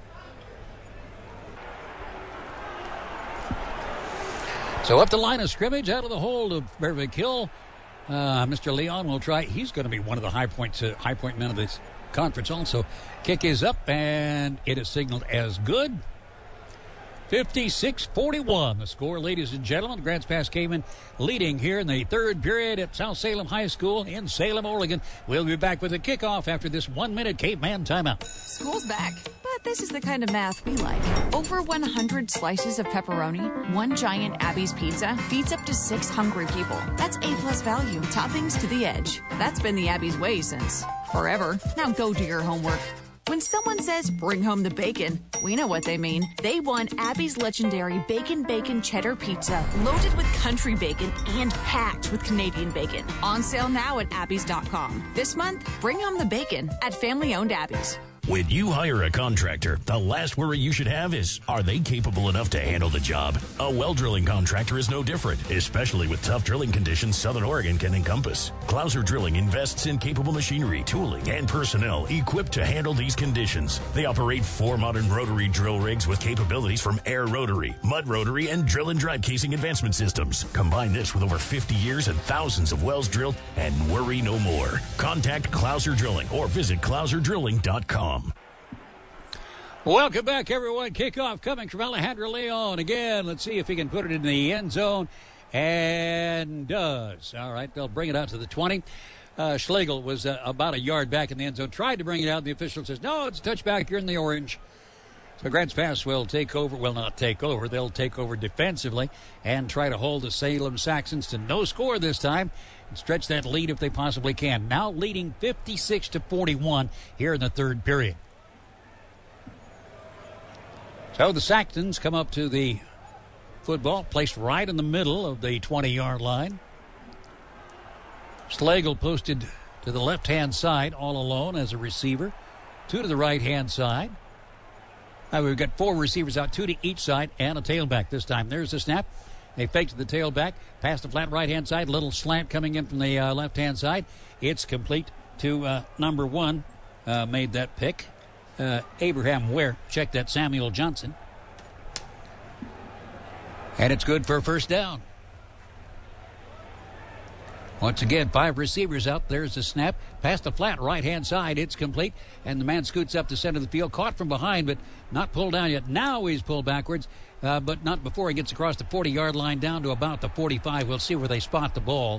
So up the line of scrimmage, out of the hold of Bearvik Hill. Uh, Mister Leon will try. He's going to be one of the high point, uh, high point men of this conference also. Kick is up, and it is signaled as good. fifty-six forty-one, the score, ladies and gentlemen. Grants Pass Cavemen leading here in the third period at South Salem High School in Salem, Oregon. We'll be back with the kickoff after this one-minute Caveman timeout. School's back, but this is the kind of math we like. Over one hundred slices of pepperoni, one giant Abby's pizza feeds up to six hungry people. That's A-plus value, toppings to the edge. That's been the Abby's way since forever. Now go do your homework. When someone says, bring home the bacon, we know what they mean. They want Abby's legendary Bacon Bacon Cheddar Pizza, loaded with country bacon and packed with Canadian bacon. On sale now at abby's dot com. This month, bring home the bacon at family-owned Abby's. When you hire a contractor, the last worry you should have is, are they capable enough to handle the job? A well drilling contractor is no different, especially with tough drilling conditions Southern Oregon can encompass. Clouser Drilling invests in capable machinery, tooling, and personnel equipped to handle these conditions. They operate four modern rotary drill rigs with capabilities from air rotary, mud rotary, and drill and drive casing advancement systems. Combine this with over fifty years and thousands of wells drilled, and worry no more. Contact Clouser Drilling or visit clouser drilling dot com. Welcome back, everyone. Kickoff coming from Alejandro Leon. Again, let's see if he can put it in the end zone. And does. All right, they'll bring it out to the twenty. Uh, Schlegel was uh, about a yard back in the end zone. Tried to bring it out. And the official says, no, it's a touchback. You're in the orange. So Grants Pass will take over. Well, not take over. They'll take over defensively and try to hold the Salem Saxons to no score this time and stretch that lead if they possibly can. Now leading fifty-six to forty-one here in the third period. So the Saxons come up to the football, placed right in the middle of the twenty-yard line. Schlegel posted to the left-hand side all alone as a receiver. Two to the right-hand side. Now we've got four receivers out, two to each side, and a tailback this time. There's the snap. They fake to the tailback, pass the flat right-hand side, little slant coming in from the uh, left-hand side. It's complete to uh, number one, uh, made that pick. Uh, Abraham Ware, check that, Samuel Johnson. And it's good for a first down. Once again, five receivers out. There's the snap. Past the flat right-hand side. It's complete. And the man scoots up the center of the field. Caught from behind, but not pulled down yet. Now he's pulled backwards, uh, but not before he gets across the forty-yard line down to about the forty-five. We'll see where they spot the ball.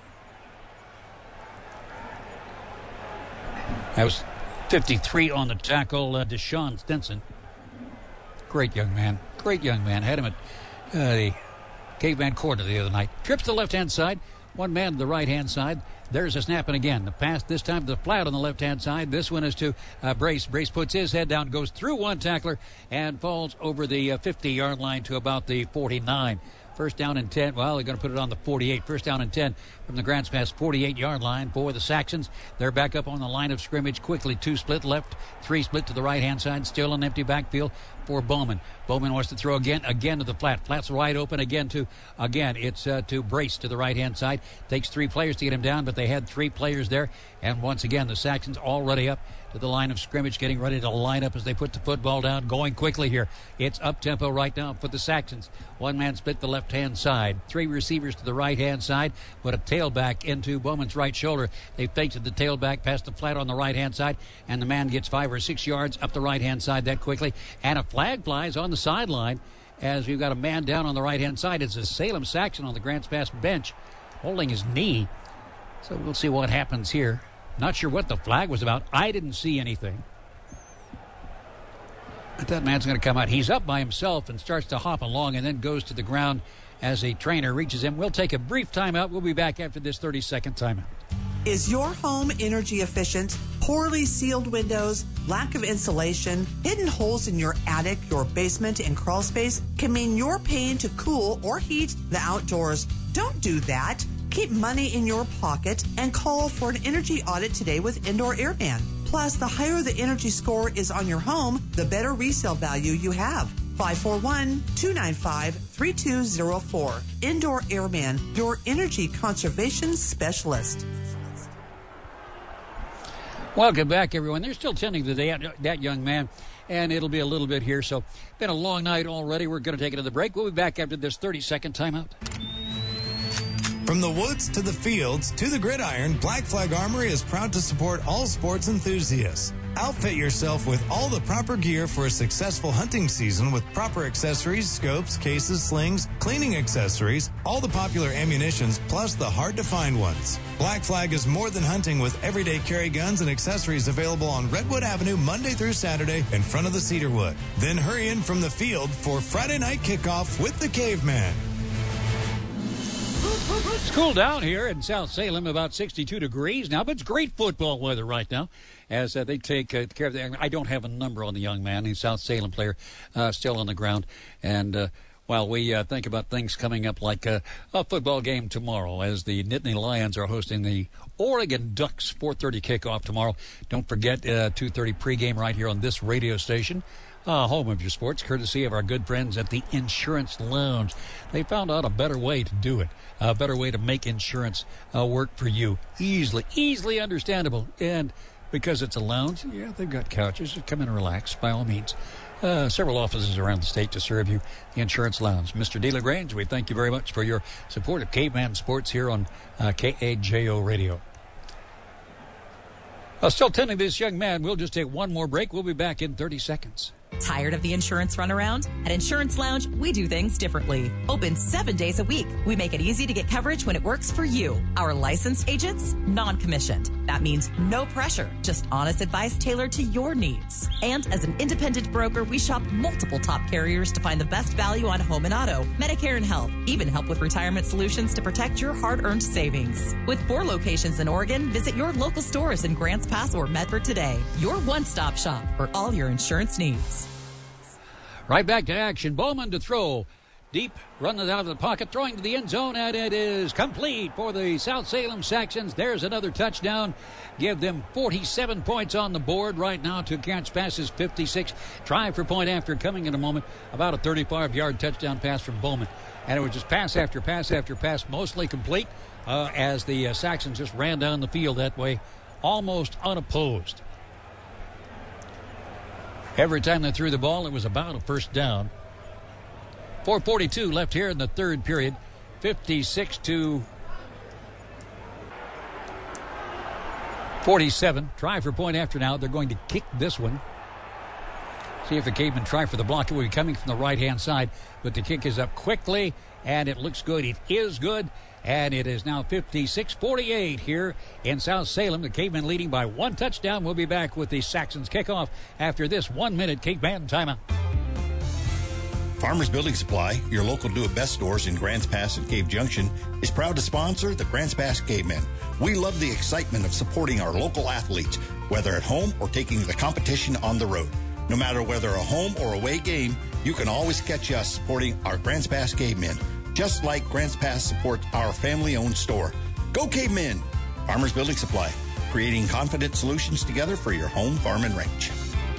That was fifty-three on the tackle, uh, Deshaun Stinson. Great young man. Great young man. Had him at uh, the Caveman Corner the other night. Trips to the left-hand side. One man to the right-hand side. There's a snapping again. The pass this time to the flat on the left-hand side. This one is to uh, Brace. Brace puts his head down, goes through one tackler, and falls over the uh, fifty-yard line to about the forty-nine. First down and ten. Well, they're going to put it on the forty-eight. First down and ten from the Grants Pass forty-eight-yard line for the Saxons. They're back up on the line of scrimmage quickly. Two split left, three split to the right-hand side. Still an empty backfield for Bowman. Bowman wants to throw again, again to the flat. Flat's wide open again to, again, it's uh, to Brace to the right-hand side. Takes three players to get him down, but they had three players there. And once again, the Saxons already up to the line of scrimmage, getting ready to line up as they put the football down, going quickly here. It's up-tempo right now for the Saxons. One man split the left-hand side. Three receivers to the right-hand side, but a tailback into Bowman's right shoulder. They faked the tailback past the flat on the right-hand side, and the man gets five or six yards up the right-hand side that quickly. And a flag flies on the sideline as we've got a man down on the right-hand side. It's a Salem Saxon on the Grants Pass bench holding his knee. So we'll see what happens here. Not sure what the flag was about. I didn't see anything. But that man's going to come out. He's up by himself and starts to hop along and then goes to the ground as a trainer reaches him. We'll take a brief timeout. We'll be back after this thirty-second timeout. Is your home energy efficient? Poorly sealed windows, lack of insulation, hidden holes in your attic, your basement, and crawl space can mean you're paying to cool or heat the outdoors. Don't do that. Keep money in your pocket and call for an energy audit today with Indoor Airman. Plus, the higher the energy score is on your home, the better resale value you have. five four one, two nine five, three two zero four. Indoor Airman, your energy conservation specialist. Welcome back, everyone. They're still tending to that, that young man, and it'll be a little bit here. So, been a long night already. We're going to take another break. We'll be back after this thirty-second timeout. From the woods to the fields to the gridiron, Black Flag Armory is proud to support all sports enthusiasts. Outfit yourself with all the proper gear for a successful hunting season with proper accessories, scopes, cases, slings, cleaning accessories, all the popular ammunitions, plus the hard-to-find ones. Black Flag is more than hunting with everyday carry guns and accessories available on Redwood Avenue Monday through Saturday in front of the Cedarwood. Then hurry in from the field for Friday night kickoff with the Caveman. It's cool down here in South Salem, about sixty-two degrees now, but it's great football weather right now as uh, they take uh, care of the. I don't have a number on the young man. He's a South Salem player, uh, still on the ground. And uh, while we uh, think about things coming up like uh, a football game tomorrow as the Nittany Lions are hosting the Oregon Ducks. four thirty kickoff tomorrow. Don't forget uh, two thirty pregame right here on this radio station. Uh, home of your sports, courtesy of our good friends at the Insurance Lounge. They found out a better way to do it, a better way to make insurance uh, work for you. Easily, easily understandable. And because it's a lounge, yeah, they've got couches. Come in and relax, by all means. Uh, several offices around the state to serve you. The Insurance Lounge. Mister D. LaGrange, we thank you very much for your support of Caveman Sports here on uh, K A J O Radio. Uh, still tending this young man. We'll just take one more break. We'll be back in thirty seconds. Tired of the insurance runaround? At Insurance Lounge, we do things differently. Open seven days a week. We make it easy to get coverage when it works for you. Our licensed agents, non-commissioned. That means no pressure, just honest advice tailored to your needs. And as an independent broker, we shop multiple top carriers to find the best value on home and auto, Medicare and health, even help with retirement solutions to protect your hard-earned savings. With four locations in Oregon, visit your local stores in Grants Pass or Medford today. Your one-stop shop for all your insurance needs. Right back to action. Bowman to throw. Deep, running out of the pocket, throwing to the end zone, and it is complete for the South Salem Saxons. There's another touchdown. Give them forty-seven points on the board right now to Grants Pass's fifty-six. Try for point after coming in a moment. About a thirty-five-yard touchdown pass from Bowman. And it was just pass after pass after pass, mostly complete, uh, as the uh, Saxons just ran down the field that way, almost unopposed. Every time they threw the ball, it was about a first down. four forty-two left here in the third period. fifty-six to forty-seven. Try for point after now. They're going to kick this one. See if the Cavemen try for the block. It will be coming from the right-hand side, but the kick is up quickly, and it looks good. It is good, and it is now fifty-six forty-eight here in South Salem. The Cavemen leading by one touchdown. We'll be back with the Saxons kickoff after this one-minute Caveman timeout. Farmers Building Supply, your local do-it-best stores in Grants Pass and Cave Junction, is proud to sponsor the Grants Pass Cavemen. We love the excitement of supporting our local athletes, whether at home or taking the competition on the road. No matter whether a home or away game, you can always catch us supporting our Grants Pass Cavemen, just like Grants Pass supports our family-owned store. Go Cavemen! Farmers Building Supply, creating confident solutions together for your home, farm, and ranch.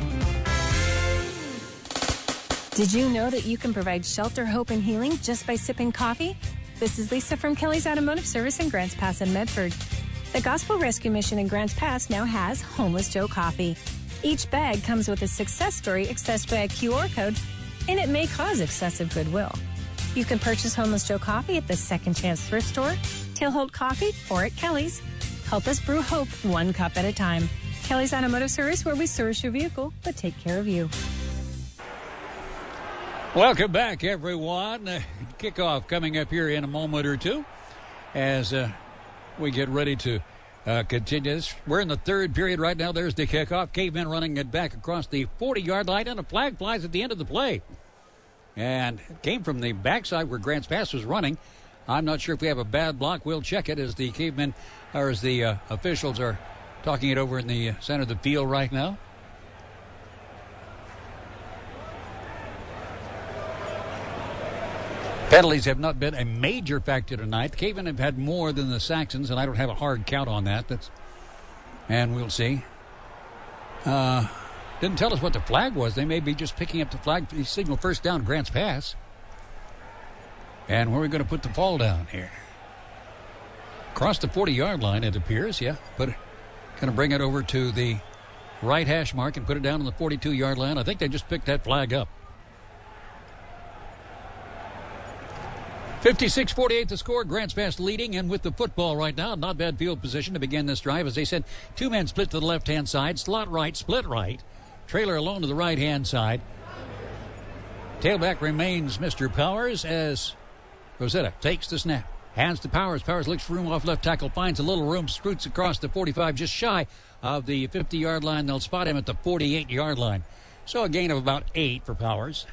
Did you know that you can provide shelter, hope, and healing just by sipping coffee? This is Lisa from Kelly's Automotive Service in Grants Pass and Medford. The Gospel Rescue Mission in Grants Pass now has Homeless Joe Coffee. Each bag comes with a success story accessed by a Q R code, and it may cause excessive goodwill. You can purchase Homeless Joe Coffee at the Second Chance Thrift Store, Tailholt Coffee, or at Kelly's. Help us brew hope one cup at a time. Kelly's Automotive Service, where we service your vehicle, but take care of you. Welcome back, everyone. Uh, kickoff coming up here in a moment or two as uh, we get ready to uh, continue this. We're in the third period right now. There's the kickoff. Cavemen running it back across the forty-yard line, and a flag flies at the end of the play. And it came from the backside where Grants Pass was running. I'm not sure if we have a bad block. We'll check it as the Cavemen, or as the uh, officials are talking it over in the center of the field right now. Penalties have not been a major factor tonight. The Cavemen have had more than the Saxons, and I don't have a hard count on that. That's, and we'll see. Uh, didn't tell us what the flag was. They may be just picking up the flag for the signal first down, Grants Pass. And where are we going to put the fall down here? Across the forty-yard line, it appears, yeah. But going to bring it over to the right hash mark and put it down on the forty-two-yard line. I think they just picked that flag up. fifty-six forty-eight the score. Grants Pass leading, and with the football right now, not bad field position to begin this drive. As they said, two men split to the left-hand side, slot right, split right. Trailer alone to the right-hand side. Tailback remains Mister Powers as Rosetta takes the snap. Hands to Powers. Powers looks for room off left tackle, finds a little room, scoots across the forty-five, just shy of the fifty-yard line. They'll spot him at the forty-eight-yard line. So a gain of about eight for Powers.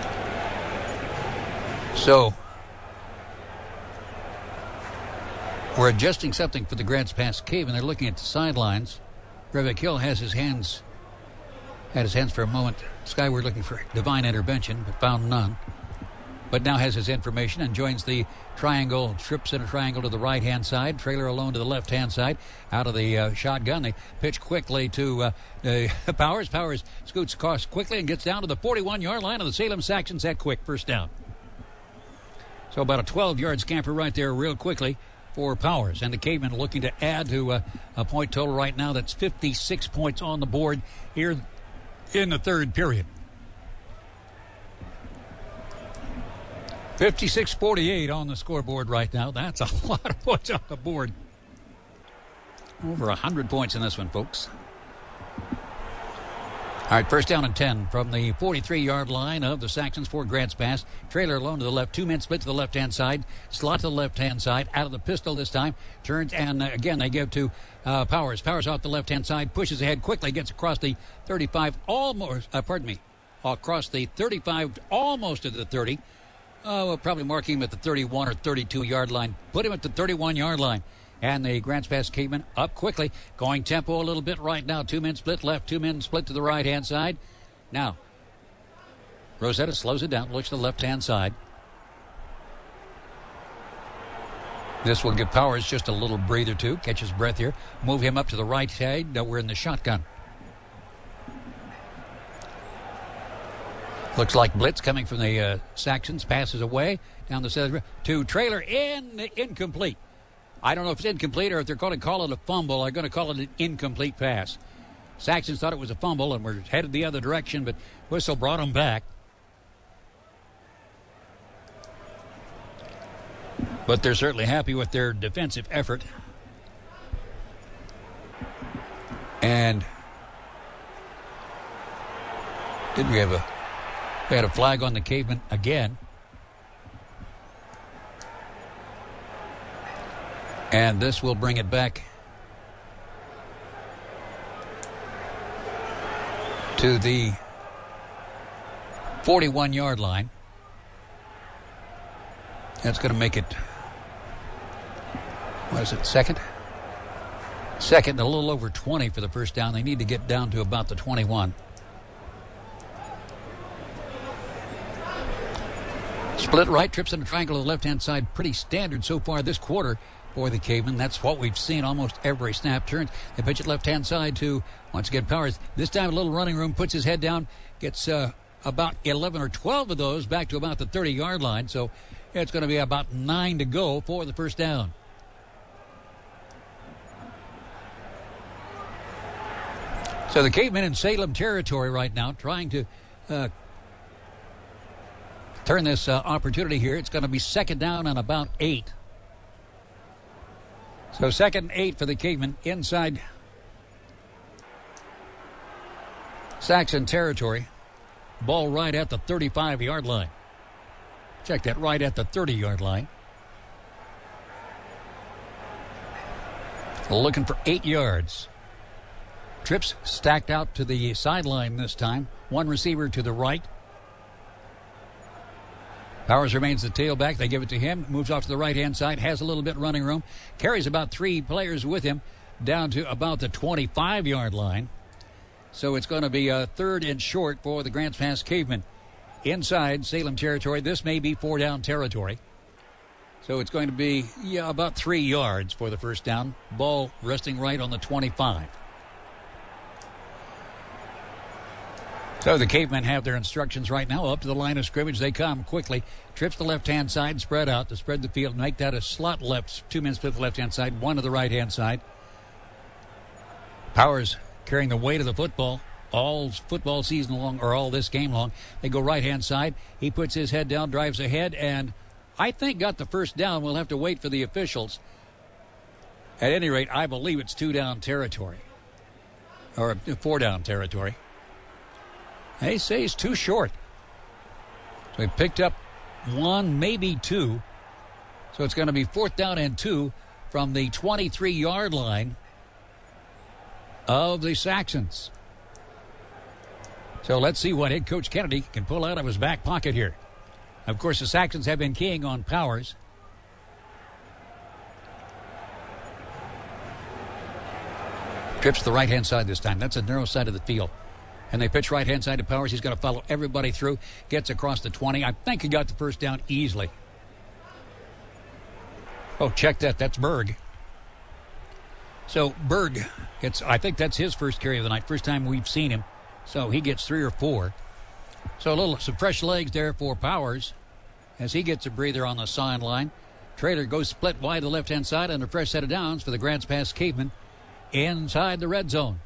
So, We're adjusting something for the Grants Pass Cave, and they're looking at the sidelines. Brevik Hill has his hands, had his hands for a moment skyward looking for divine intervention, but found none. But now has his information and joins the triangle, trips in a triangle to the right-hand side. Trailer alone to the left-hand side. Out of the uh, shotgun, they pitch quickly to uh, uh, Powers. Powers scoots across quickly and gets down to the forty-one-yard line of the Salem Saxons at quick first down. So about a twelve-yard scamper right there real quickly for Powers. And the Cavemen looking to add to uh, a point total right now that's fifty-six points on the board here in the third period. fifty-six forty-eight on the scoreboard right now. That's a lot of points on the board. Over one hundred points in this one, folks. All right, first down and ten from the forty-three-yard line of the Saxons for Grants Pass. Trailer alone to the left. Two men split to the left-hand side. Slot to the left-hand side. Out of the pistol this time. Turns, and uh, again, they give to uh, Powers. Powers off the left-hand side. Pushes ahead quickly. Gets across the thirty-five. Almost, uh, pardon me. Across the thirty-five, almost to the thirty. Uh, we'll probably mark him at the thirty-one or thirty-two-yard line. Put him at the thirty-one-yard line. And the Grants Pass Cavemen up quickly. Going tempo a little bit right now. Two men split left. Two men split to the right-hand side. Now, Rosetta slows it down. Looks to the left-hand side. This will give Powers just a little breather, too. Catches breath here. Move him up to the right side. Now we're in the shotgun. Looks like blitz coming from the uh, Saxons. Passes away down the center to Trailer. In incomplete. I don't know if it's incomplete or if they're going to call it a fumble. They're going to call it an incomplete pass. Saxons thought it was a fumble and were headed the other direction, but whistle brought them back. But they're certainly happy with their defensive effort. And did we have a we had a flag on the Cavemen again. And this will bring it back to the forty-one-yard line. That's going to make it, what is it, second? Second, a little over twenty for the first down. They need to get down to about the twenty-one. Split right, trips in a triangle to the left-hand side. Pretty standard so far this quarter for the Cavemen. That's what we've seen almost every snap. Turns, they pitch it left-hand side to, once again, Powers. This time a little running room, puts his head down, gets uh, about eleven or twelve of those back to about the thirty-yard line. So it's going to be about nine to go for the first down. So the Cavemen in Salem territory right now, trying to uh, turn this uh, opportunity here. It's going to be second down and about eight. So second and eight for the Cavemen inside Saxon territory. Ball right at the thirty-five-yard line. Check that, right at the thirty-yard line. Looking for eight yards. Trips stacked out to the sideline this time. One receiver to the right. Powers remains the tailback. They give it to him. Moves off to the right-hand side. Has a little bit running room. Carries about three players with him down to about the twenty-five-yard line. So it's going to be a third and short for the Grants Pass Cavemen. Inside Salem territory. This may be four-down territory. So it's going to be yeah, about three yards for the first down. Ball resting right on the twenty-five. So the Cavemen have their instructions right now. Up to the line of scrimmage they come quickly. Trips the left-hand side, spread out to spread the field. Make that a slot left. Two men split the left-hand side, one to the right-hand side. Powers carrying the weight of the football all football season long, or all this game long. They go right-hand side. He puts his head down, drives ahead, and I think got the first down. We'll have to wait for the officials. At any rate, I believe it's two-down territory. Or four-down territory. They say he's too short. So he picked up one, maybe two. So it's going to be fourth down and two from the twenty-three-yard line of the Saxons. So let's see what head coach Kennedy can pull out of his back pocket here. Of course, the Saxons have been keying on Powers. Trips to the right-hand side this time. That's a narrow side of the field. And they pitch right-hand side to Powers. He's got to follow everybody through. Gets across the twenty. I think he got the first down easily. Oh, check that. That's Berg. So Berg gets, I think that's his first carry of the night. First time we've seen him. So he gets three or four. So a little, some fresh legs there for Powers as he gets a breather on the sideline. Traylor goes split wide to the left-hand side and a fresh set of downs for the Grants Pass Cavemen inside the red zone.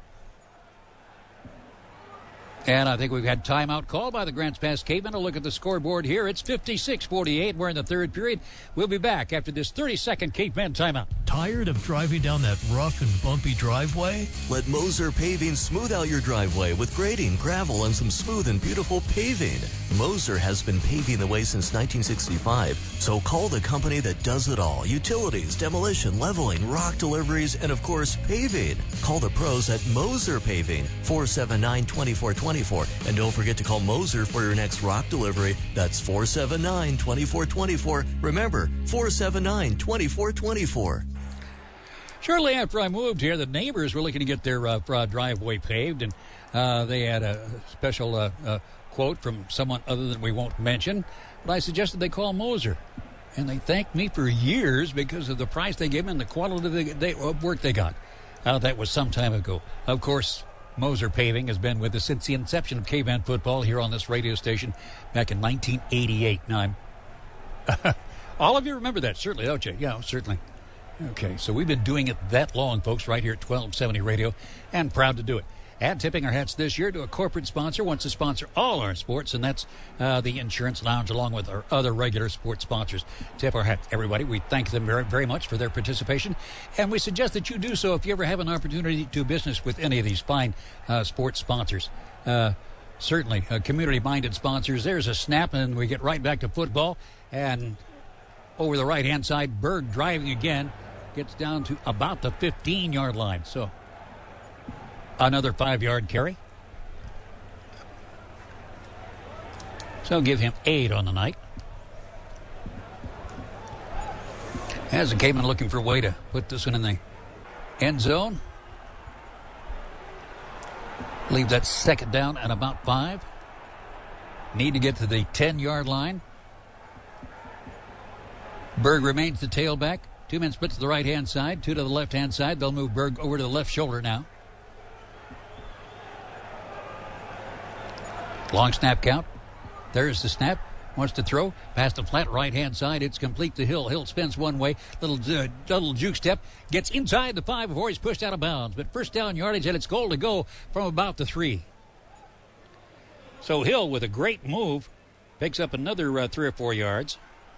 And I think we've had timeout called by the Grants Pass Cavemen. A look at the scoreboard here. It's fifty-six forty-eight. We're in the third period. We'll be back after this thirty-second Caveman timeout. Tired of driving down that rough and bumpy driveway? Let Moser Paving smooth out your driveway with grading, gravel, and some smooth and beautiful paving. Moser has been paving the way since nineteen sixty-five, so call the company that does it all. Utilities, demolition, leveling, rock deliveries, and of course, paving. Call the pros at Moser Paving, four seven nine, two four two four. And don't forget to call Moser for your next rock delivery. That's four seven nine, two four two four. Remember, four seven nine, two four two four. Shortly after I moved here, the neighbors were looking to get their uh, driveway paved, and uh, they had a special uh, uh, quote from someone other than we won't mention, but I suggested they call Moser. And they thanked me for years because of the price they gave them and the quality of, the, they, of work they got. Uh, that was some time ago. Of course, Moser Paving has been with us since the inception of Caveman football here on this radio station back in nineteen eighty-eight. Now, I'm all of you remember that, certainly, don't you? Yeah, certainly. Okay, so we've been doing it that long, folks, right here at twelve seventy Radio, and proud to do it. And tipping our hats this year to a corporate sponsor, wants to sponsor all our sports, and that's uh, the Insurance Lounge, along with our other regular sports sponsors. Tip our hats, everybody. We thank them very, very much for their participation, and we suggest that you do so if you ever have an opportunity to do business with any of these fine uh, sports sponsors. Uh, certainly, uh, community-minded sponsors. There's a snap, and we get right back to football, and over the right-hand side, Berg driving again, gets down to about the fifteen-yard line. So another five-yard carry. So give him eight on the night. As the Caveman looking for a way to put this one in the end zone. Leave that second down at about five. Need to get to the ten-yard line. Berg remains the tailback. Two men split to the right-hand side, two to the left-hand side. They'll move Berg over to the left shoulder now. Long snap count. There's the snap. Wants to throw. Past the flat right-hand side. It's complete to Hill. Hill spins one way. Little, uh, little juke step. Gets inside the five before he's pushed out of bounds. But first down yardage, and it's goal to go from about the three. So Hill, with a great move, picks up another uh, three or four yards.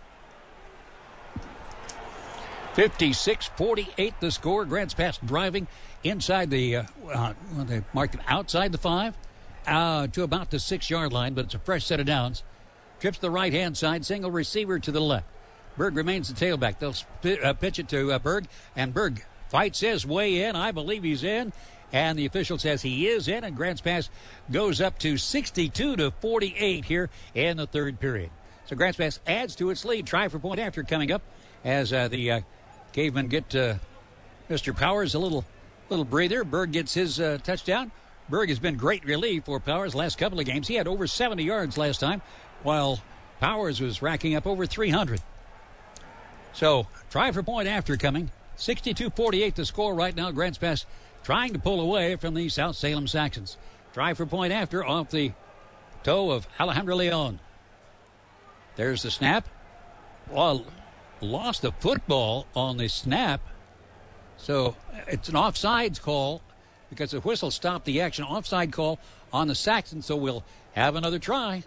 fifty-six forty-eight the score. Grants Pass driving inside the, uh, uh, well, they marked it outside the five uh, to about the six-yard line, but it's a fresh set of downs. Trips to the right-hand side, single receiver to the left. Berg remains the tailback. They'll sp- uh, pitch it to uh, Berg, and Berg fights his way in. I believe he's in, and the official says he is in, and Grants Pass goes up to sixty-two to forty-eight here in the third period. So Grants Pass adds to its lead. Try for point after coming up as uh, the uh, Cavemen get uh, Mister Powers a little little breather. Berg gets his uh, touchdown. Berg has been great relief for Powers last couple of games. He had over seventy yards last time, while Powers was racking up over three hundred. So, try for point after coming. sixty-two forty-eight the score right now. Grants Pass trying to pull away from the South Salem Saxons. Try for point after off the toe of Alejandro Leon. There's the snap. Well, lost the football on the snap. So it's an offsides call because the whistle stopped the action. Offside call on the Saxons, so we'll have another try.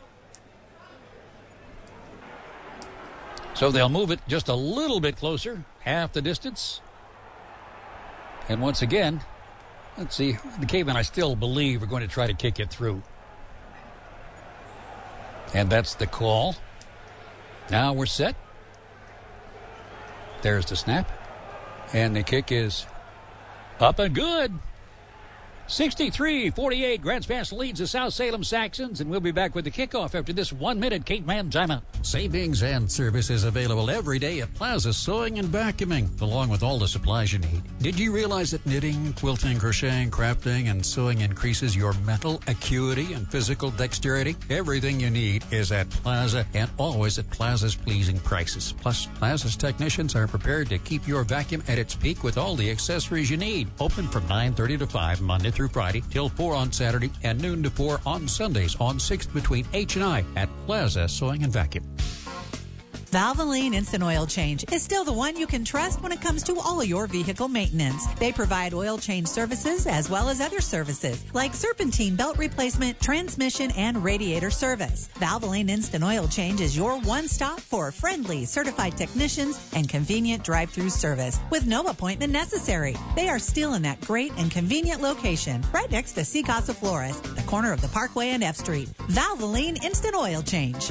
So they'll move it just a little bit closer, half the distance. And once again, let's see, the Cavemen I still believe are going to try to kick it through. And that's the call. Now we're set. There's the snap. And the kick is up and good. sixty-three forty-eight, Grants Pass leads the South Salem Saxons, and we'll be back with the kickoff after this one-minute Caveman timeout. Savings and services available every day at Plaza Sewing and Vacuuming, along with all the supplies you need. Did you realize that knitting, quilting, crocheting, crafting, and sewing increases your mental acuity and physical dexterity? Everything you need is at Plaza, and always at Plaza's pleasing prices. Plus, Plaza's technicians are prepared to keep your vacuum at its peak with all the accessories you need. Open from nine thirty to five Monday through Friday, till four on Saturday, and noon to four on Sundays on sixth between H and I at Plaza Sewing and Vacuum. Valvoline Instant Oil Change is still the one you can trust when it comes to all your vehicle maintenance. They provide oil change services as well as other services like serpentine belt replacement, transmission, and radiator service. Valvoline Instant Oil Change is your one stop for friendly, certified technicians and convenient drive-through service with no appointment necessary. They are still in that great and convenient location right next to Sea Casa Flores, the corner of the Parkway and F Street. Valvoline Instant Oil Change.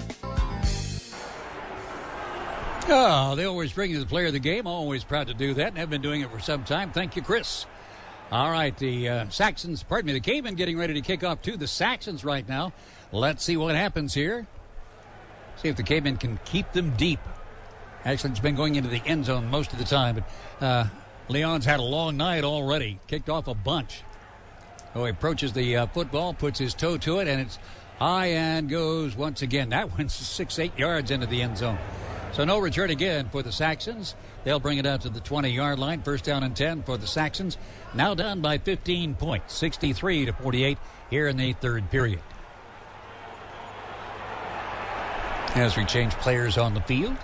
Oh, they always bring you the player of the game. Always proud to do that, and have been doing it for some time. Thank you, Chris. All right, the uh, Saxons, pardon me, the Cavemen getting ready to kick off to the Saxons right now. Let's see what happens here. See if the Cavemen can keep them deep. Actually, it's been going into the end zone most of the time, but uh, Leon's had a long night already. Kicked off a bunch. So he approaches the uh, football, puts his toe to it, and it's high and goes once again. That one's six, eight yards into the end zone. So no return again for the Saxons. They'll bring it out to the twenty-yard line. First down and ten for the Saxons. Now down by fifteen points, sixty-three to forty-eight here in the third period. As we change players on the field.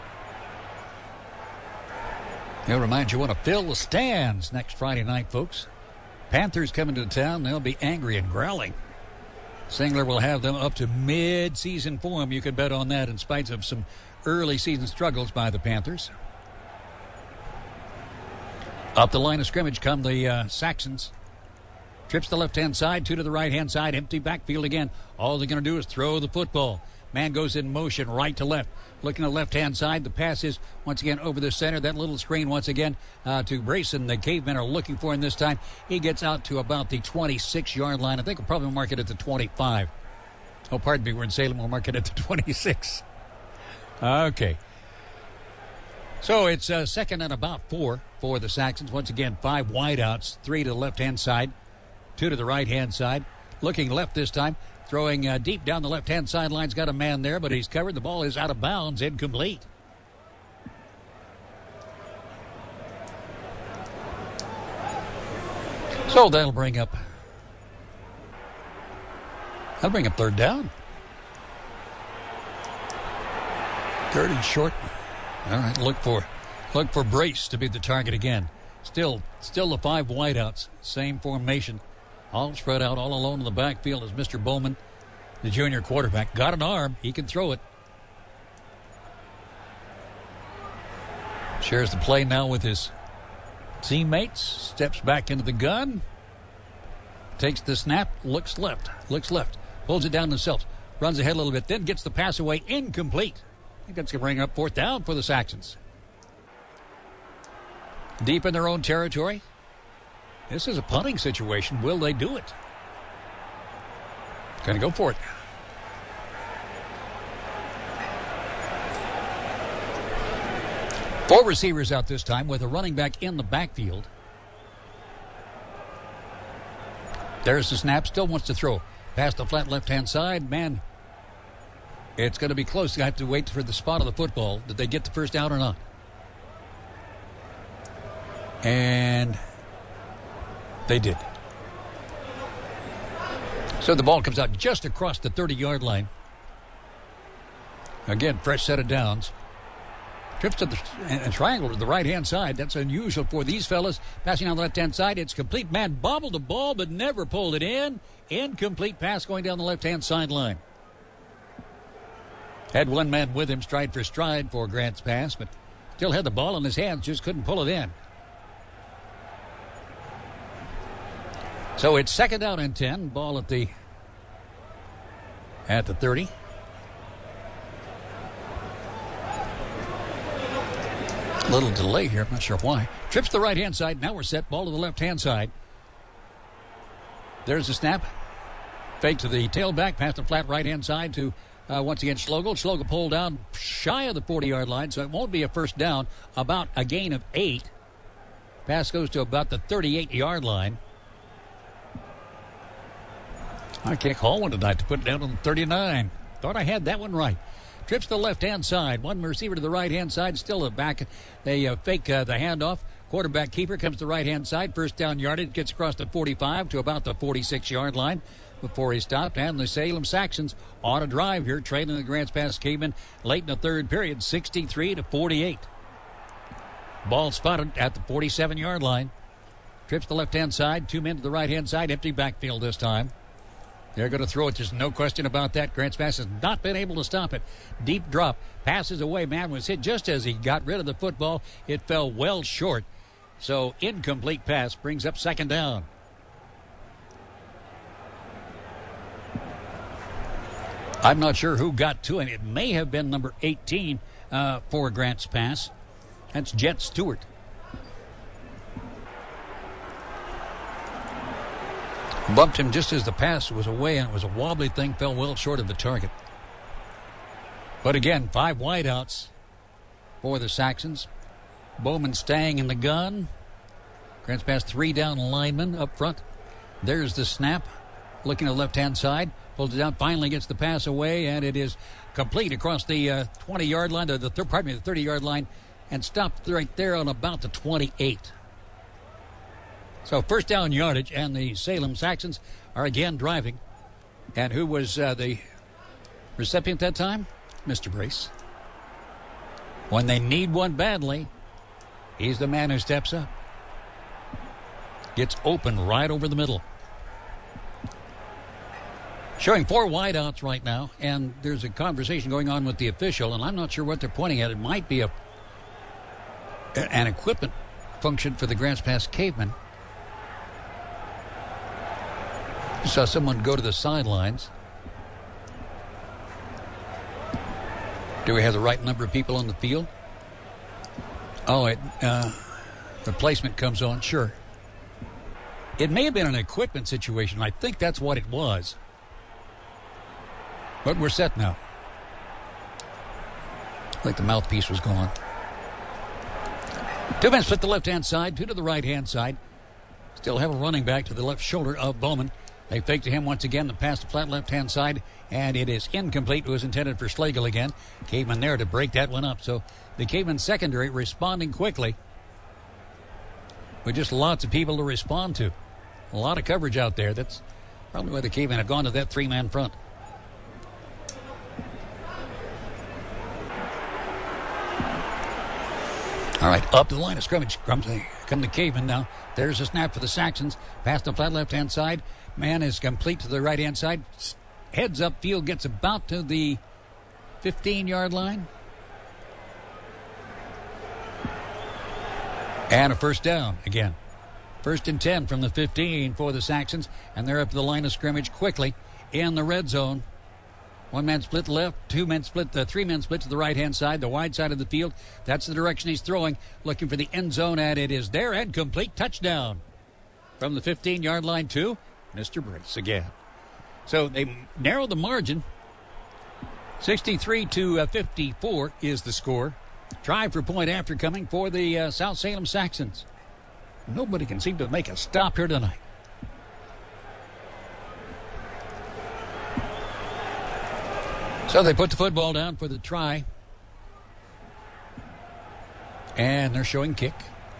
I'll remind you, want to fill the stands next Friday night, folks. Panthers coming to town. They'll be angry and growling. Singler will have them up to mid-season form. You can bet on that in spite of some early season struggles by the Panthers. Up the line of scrimmage come the uh, Saxons. Trips the left-hand side, two to the right-hand side, empty backfield again. All they're going to do is throw the football. Man goes in motion right to left. Looking to the left-hand side, the pass is once again over the center. That little screen once again uh, to Brayson. The Cavemen are looking for him this time. He gets out to about the twenty-six-yard line. I think we'll probably mark it at the twenty-five. Oh, pardon me, we're in Salem. We'll mark it at the twenty-six. Okay. So it's uh, second and about four for the Saxons. Once again, five wideouts, three to the left-hand side, two to the right-hand side. Looking left this time, throwing uh, deep down the left-hand sidelines. Got a man there, but he's covered. The ball is out of bounds, incomplete. So that'll bring up, that'll bring up third down. Third and short. All right, look for look for Brace to be the target again. Still, still the five wideouts, same formation, all spread out, all alone in the backfield as Mister Bowman, the junior quarterback, got an arm. He can throw it. Shares the play now with his teammates. Steps back into the gun. Takes the snap. Looks left. Looks left. Pulls it down himself. Runs ahead a little bit. Then gets the pass away. Incomplete. I think that's going to bring up fourth down for the Saxons. Deep in their own territory. This is a punting situation. Will they do it? Going to go for it. Four receivers out this time with a running back in the backfield. There's the snap. Still wants to throw. Past the flat left-hand side. Man, it's going to be close. You have to wait for the spot of the football. Did they get the first down or not? And they did. So the ball comes out just across the thirty-yard line. Again, fresh set of downs. Trips to the and triangle to the right-hand side. That's unusual for these fellas. Passing on the left-hand side. It's complete. Man bobbled the ball but never pulled it in. Incomplete pass going down the left-hand sideline. Had one man with him stride for stride for Grant's pass, but still had the ball in his hands, just couldn't pull it in. So it's second down and ten. Ball at the at the thirty. A little delay here. I'm not sure why. Trips the right-hand side. Now we're set. Ball to the left-hand side. There's the snap. Fake to the tailback, past the flat right-hand side to, uh, once again, Schlegel. Schlegel pulled down shy of the forty-yard line, so it won't be a first down. About a gain of eight. Pass goes to about the thirty-eight-yard line. I can't call one tonight to put it down on the thirty-nine. Thought I had that one right. Trips to the left-hand side. One receiver to the right-hand side. Still a back. They uh, fake uh, the handoff. Quarterback keeper comes to the right-hand side. First down yardage. Gets across the forty-five to about the forty-six-yard line before he stopped. And the Salem Saxons on a drive here, trailing the Grants Pass Cavemen late in the third period, sixty-three to forty-eight. Ball spotted at the forty-seven-yard line. Trips to the left-hand side. Two men to the right-hand side. Empty backfield this time. They're going to throw it. There's no question about that. Grants Pass has not been able to stop it. Deep drop. Passes away. Man was hit just as he got rid of the football. It fell well short. So incomplete pass brings up second down. I'm not sure who got to it. It may have been number eighteen uh, for Grants Pass. That's Jet Stewart. Bumped him just as the pass was away, and it was a wobbly thing, fell well short of the target. But again, five wideouts for the Saxons. Bowman staying in the gun. Grants Pass three down linemen up front. There's the snap. Looking to the left-hand side. Pulls it down, finally gets the pass away, and it is complete across the uh, twenty-yard line, to the th- pardon me, the thirty-yard line, and stopped right there on about the twenty-eight. So first down yardage, and the Salem Saxons are again driving. And who was uh, the recipient that time? Mister Brace. When they need one badly, he's the man who steps up. Gets open right over the middle. Showing four wideouts right now, and there's a conversation going on with the official, and I'm not sure what they're pointing at. It might be a an equipment function for the Grants Pass Cavemen. Saw someone go to the sidelines. Do we have the right number of people on the field? Oh, it, uh, replacement comes on, sure. It may have been an equipment situation. I think that's what it was. But we're set now. Like the mouthpiece was gone. Two men split the left-hand side, two to the right-hand side. Still have a running back to the left shoulder of Bowman. They fake to him once again. The pass to flat left-hand side, and it is incomplete. It was intended for Schlegel again. Caveman there to break that one up. So the Caveman secondary responding quickly with just lots of people to respond to. A lot of coverage out there. That's probably why the Cavemen have gone to that three-man front. All right, up to the line of scrimmage. Comes the, come the Cavemen now. There's a snap for the Saxons. Pass the flat left-hand side. Man is complete to the right-hand side. Heads up field, gets about to the fifteen-yard line. And a first down again. First and ten from the fifteen for the Saxons. And they're up to the line of scrimmage quickly in the red zone. One man split left, two men split, uh, three men split to the right-hand side, the wide side of the field. That's the direction he's throwing, looking for the end zone, and it is there and complete. Touchdown from the fifteen-yard line to Mister Brace again. So they narrow the margin. sixty-three to fifty-four is the score. Try for point after coming for the uh, South Salem Saxons. Nobody can seem to make a stop here tonight. So they put the football down for the try. And they're showing kick.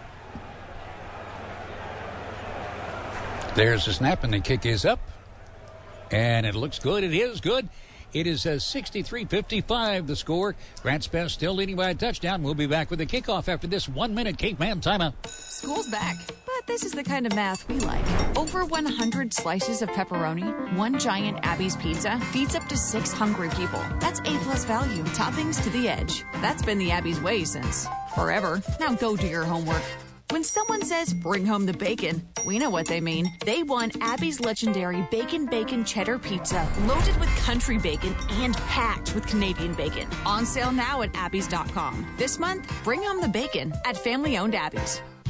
There's the snap, and the kick is up. And it looks good. It is good. It is a sixty-three fifty-five the score. Grants Pass still leading by a touchdown. We'll be back with the kickoff after this one-minute Caveman timeout. School's back, but this is the kind of math we like. Over one hundred slices of pepperoni, one giant Abby's pizza feeds up to six hungry people. That's A-plus value, toppings to the edge. That's been the Abby's way since forever. Now go do your homework. When someone says, bring home the bacon, we know what they mean. They want Abby's legendary Bacon Bacon Cheddar Pizza, loaded with country bacon and packed with Canadian bacon. On sale now at abby's dot com. This month, bring home the bacon at family-owned Abby's.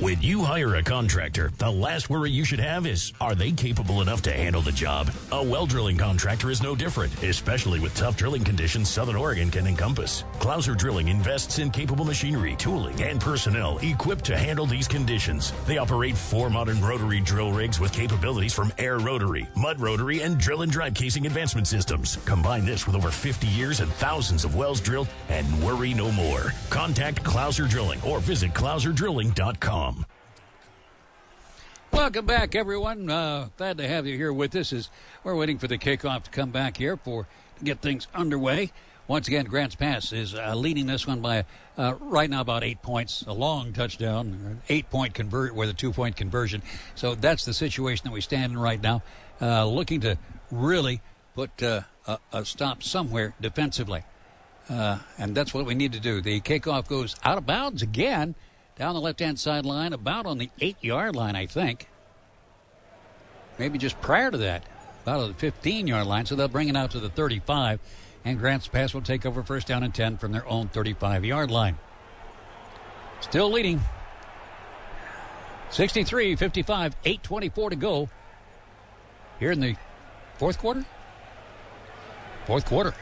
When you hire a contractor, the last worry you should have is, are they capable enough to handle the job? A well drilling contractor is no different, especially with tough drilling conditions Southern Oregon can encompass. Clouser Drilling invests in capable machinery, tooling, and personnel equipped to handle these conditions. They operate four modern rotary drill rigs with capabilities from air rotary, mud rotary, and drill and drive casing advancement systems. Combine this with over fifty years and thousands of wells drilled, and worry no more. Contact Clouser Drilling or visit clouser drilling dot com. Welcome back, everyone. Uh, glad to have you here with us as we're waiting for the kickoff to come back here for to get things underway. Once again, Grants Pass is uh, leading this one by uh, right now about eight points, a long touchdown, an eight-point convert with a two-point conversion. So that's the situation that we stand in right now, uh, looking to really put uh, a, a stop somewhere defensively. Uh, and that's what we need to do. The kickoff goes out of bounds again. Down the left-hand sideline, about on the eight-yard line, I think. Maybe just prior to that, about on the fifteen-yard line. So they'll bring it out to the thirty-five, and Grants Pass will take over first down and ten from their own thirty-five-yard line. Still leading. sixty-three fifty-five, eight twenty-four to go. Here in the fourth quarter? Fourth quarter.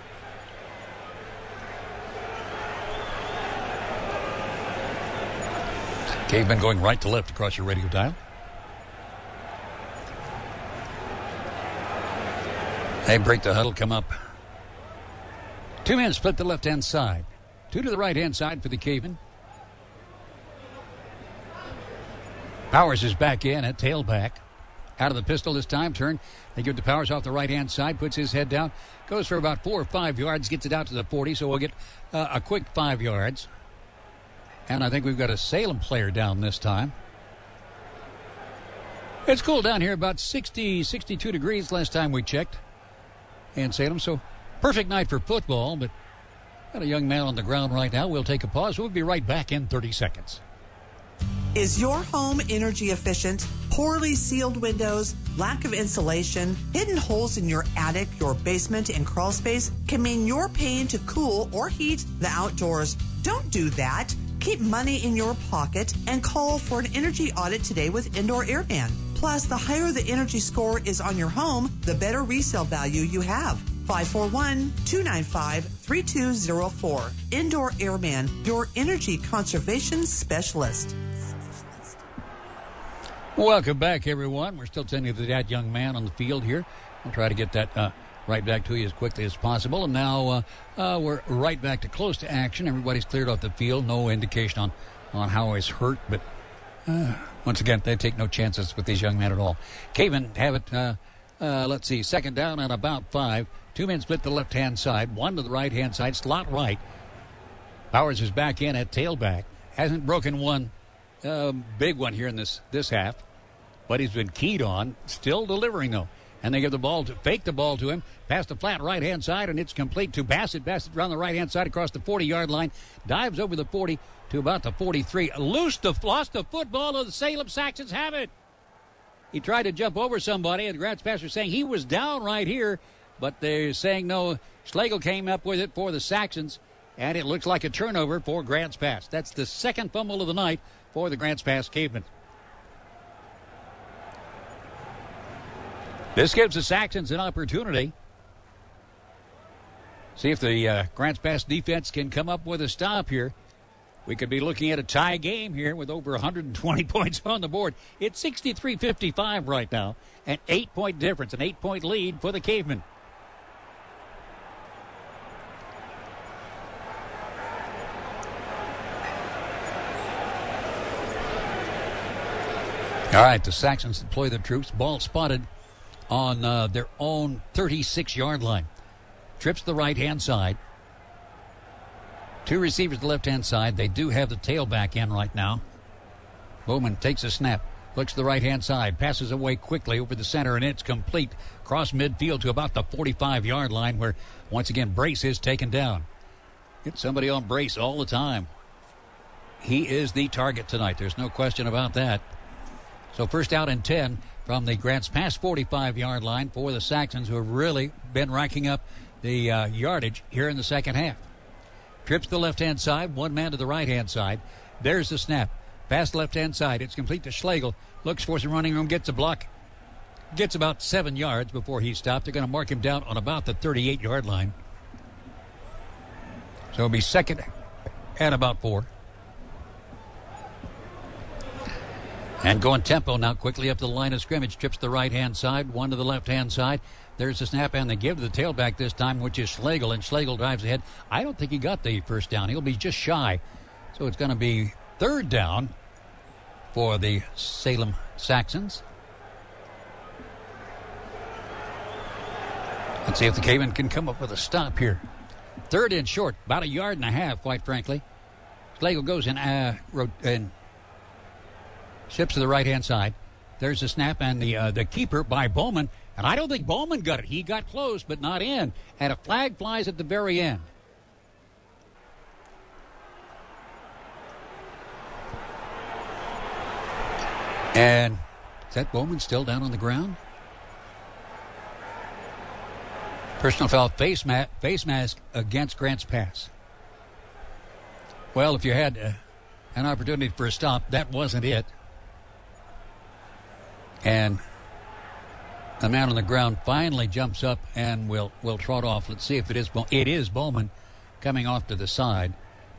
Caveman going right to left across your radio dial. They break the huddle, come up. Two men split the left-hand side. Two to the right-hand side for the Caveman. Powers is back in at tailback. Out of the pistol this time, turn. They give the Powers off the right-hand side, puts his head down, goes for about four or five yards, gets it out to the forty, so we'll get uh, a quick five yards. And I think we've got a Salem player down this time. It's cool down here, about sixty, sixty-two degrees last time we checked in Salem. So perfect night for football, but got a young man on the ground right now. We'll take a pause. We'll be right back in thirty seconds. Is your home energy efficient? Poorly sealed windows, lack of insulation, hidden holes in your attic, your basement, and crawl space can mean you're paying to cool or heat the outdoors. Don't do that. Keep money in your pocket and call for an energy audit today with Indoor Airman. Plus, the higher the energy score is on your home, the better resale value you have. five four one, two nine five, three two zero four. Indoor Airman, your energy conservation specialist. Welcome back, everyone. We're still tending to that young man on the field here. We'll try to get that uh, right back to you as quickly as possible. And now uh, uh, we're right back to close to action. Everybody's cleared off the field. No indication on, on how he's hurt. But uh, once again, they take no chances with these young men at all. Cavemen have it, uh, uh, let's see, second down and about five. Two men split the left-hand side, one to the right-hand side, slot right. Powers is back in at tailback. Hasn't broken one uh, big one here in this, this half. But he's been keyed on, still delivering, though. And they give the ball to, fake the ball to him, past the flat right-hand side, and it's complete to Bassett. Bassett around the right-hand side across the forty-yard line, dives over the forty to about the forty-three. Loose the, lost the football, and the Salem Saxons have it. He tried to jump over somebody, and the Grants Pass was saying he was down right here, but they're saying no. Schlegel came up with it for the Saxons, and it looks like a turnover for Grants Pass. That's the second fumble of the night for the Grants Pass Cavemen. This gives the Saxons an opportunity. See if the uh, Grants Pass defense can come up with a stop here. We could be looking at a tie game here with over one hundred twenty points on the board. It's sixty-three fifty-five right now. An eight-point difference, an eight-point lead for the Cavemen. All right, the Saxons deploy their troops. Ball spotted on uh, their own thirty-six-yard line. Trips the right-hand side. Two receivers to the left-hand side. They do have the tailback in right now. Bowman takes a snap. Looks to the right-hand side. Passes away quickly over the center, and it's complete. Cross midfield to about the forty-five-yard line where, once again, Brace is taken down. Get somebody on Brace all the time. He is the target tonight. There's no question about that. So first out and ten from the Grants Pass forty-five-yard line for the Saxons, who have really been racking up the uh, yardage here in the second half. Trips the left-hand side, one man to the right-hand side. There's the snap. Pass left-hand side. It's complete to Schlegel. Looks for some running room. Gets a block. Gets about seven yards before he stopped. They're going to mark him down on about the thirty-eight-yard line. So it'll be second and about four. And going tempo now quickly up to the line of scrimmage. Trips to the right-hand side, one to the left-hand side. There's the snap and the give to the tailback this time, which is Schlegel, and Schlegel drives ahead. I don't think he got the first down. He'll be just shy. So it's going to be third down for the Salem Saxons. Let's see if the Cavemen can come up with a stop here. Third and short, about a yard and a half, quite frankly. Schlegel goes in uh, and ships to the right-hand side. There's the snap and the uh, the keeper by Bowman. And I don't think Bowman got it. He got close, but not in. And a flag flies at the very end. And is that Bowman still down on the ground? Personal foul, face, ma- face mask against Grants Pass. Well, if you had uh, an opportunity for a stop, that wasn't it. And the man on the ground finally jumps up and will will trot off. Let's see if it is Bow- it is Bowman coming off to the side.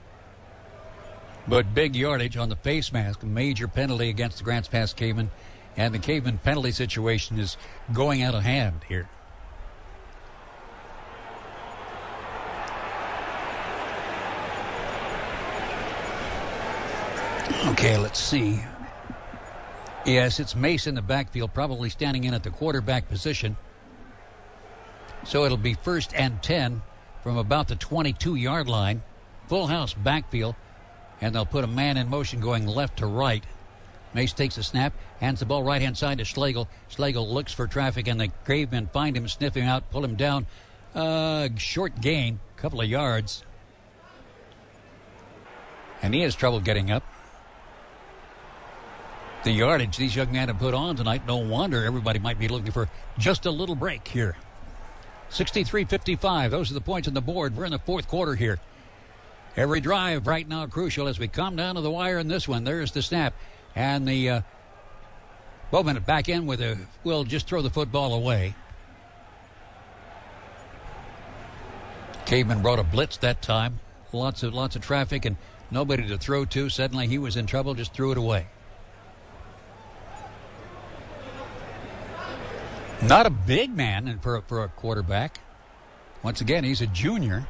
But big yardage on the face mask, a major penalty against the Grants Pass Cavemen, and the Caveman penalty situation is going out of hand here. Okay, let's see. Yes, it's Mace in the backfield, probably standing in at the quarterback position. So it'll be first and ten from about the twenty-two-yard line. Full house backfield, and they'll put a man in motion going left to right. Mace takes a snap, hands the ball right-hand side to Schlegel. Schlegel looks for traffic, and the Cavemen find him, sniff him out, pull him down. Uh, short gain, couple of yards. And he has trouble getting up. The yardage these young men have put on tonight, no wonder everybody might be looking for just a little break here. sixty-three fifty-five, those are the points on the board. We're in the fourth quarter here. Every drive right now crucial as we come down to the wire in this one. There's the snap. And the uh, Bowman back in with a, will just throw the football away. Caveman brought a blitz that time. Lots of, lots of traffic and nobody to throw to. Suddenly he was in trouble, just threw it away. Not a big man for a, for a quarterback. Once again, he's a junior.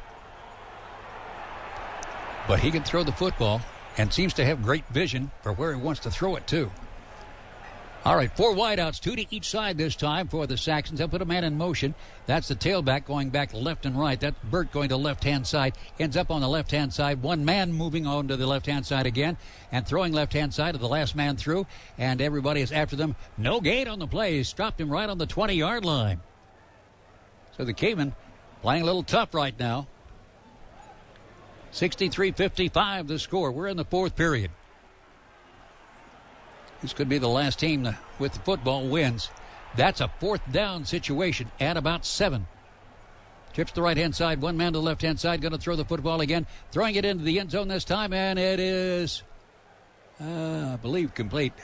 But he can throw the football and seems to have great vision for where he wants to throw it to. All right, four wideouts, two to each side this time for the Saxons. They'll put a man in motion. That's the tailback going back left and right. That's Burt going to left-hand side. Ends up on the left-hand side. One man moving on to the left-hand side again and throwing left-hand side of the last man through. And everybody is after them. No gain on the play. He's dropped him right on the twenty-yard line. So the Cavemen playing a little tough right now. sixty-three fifty-five the score. We're in the fourth period. This could be the last team that, with the football wins. That's a fourth down situation at about seven. Trips to the right-hand side. One man to the left-hand side. Going to throw the football again. Throwing it into the end zone this time. And it is, uh, I believe, complete.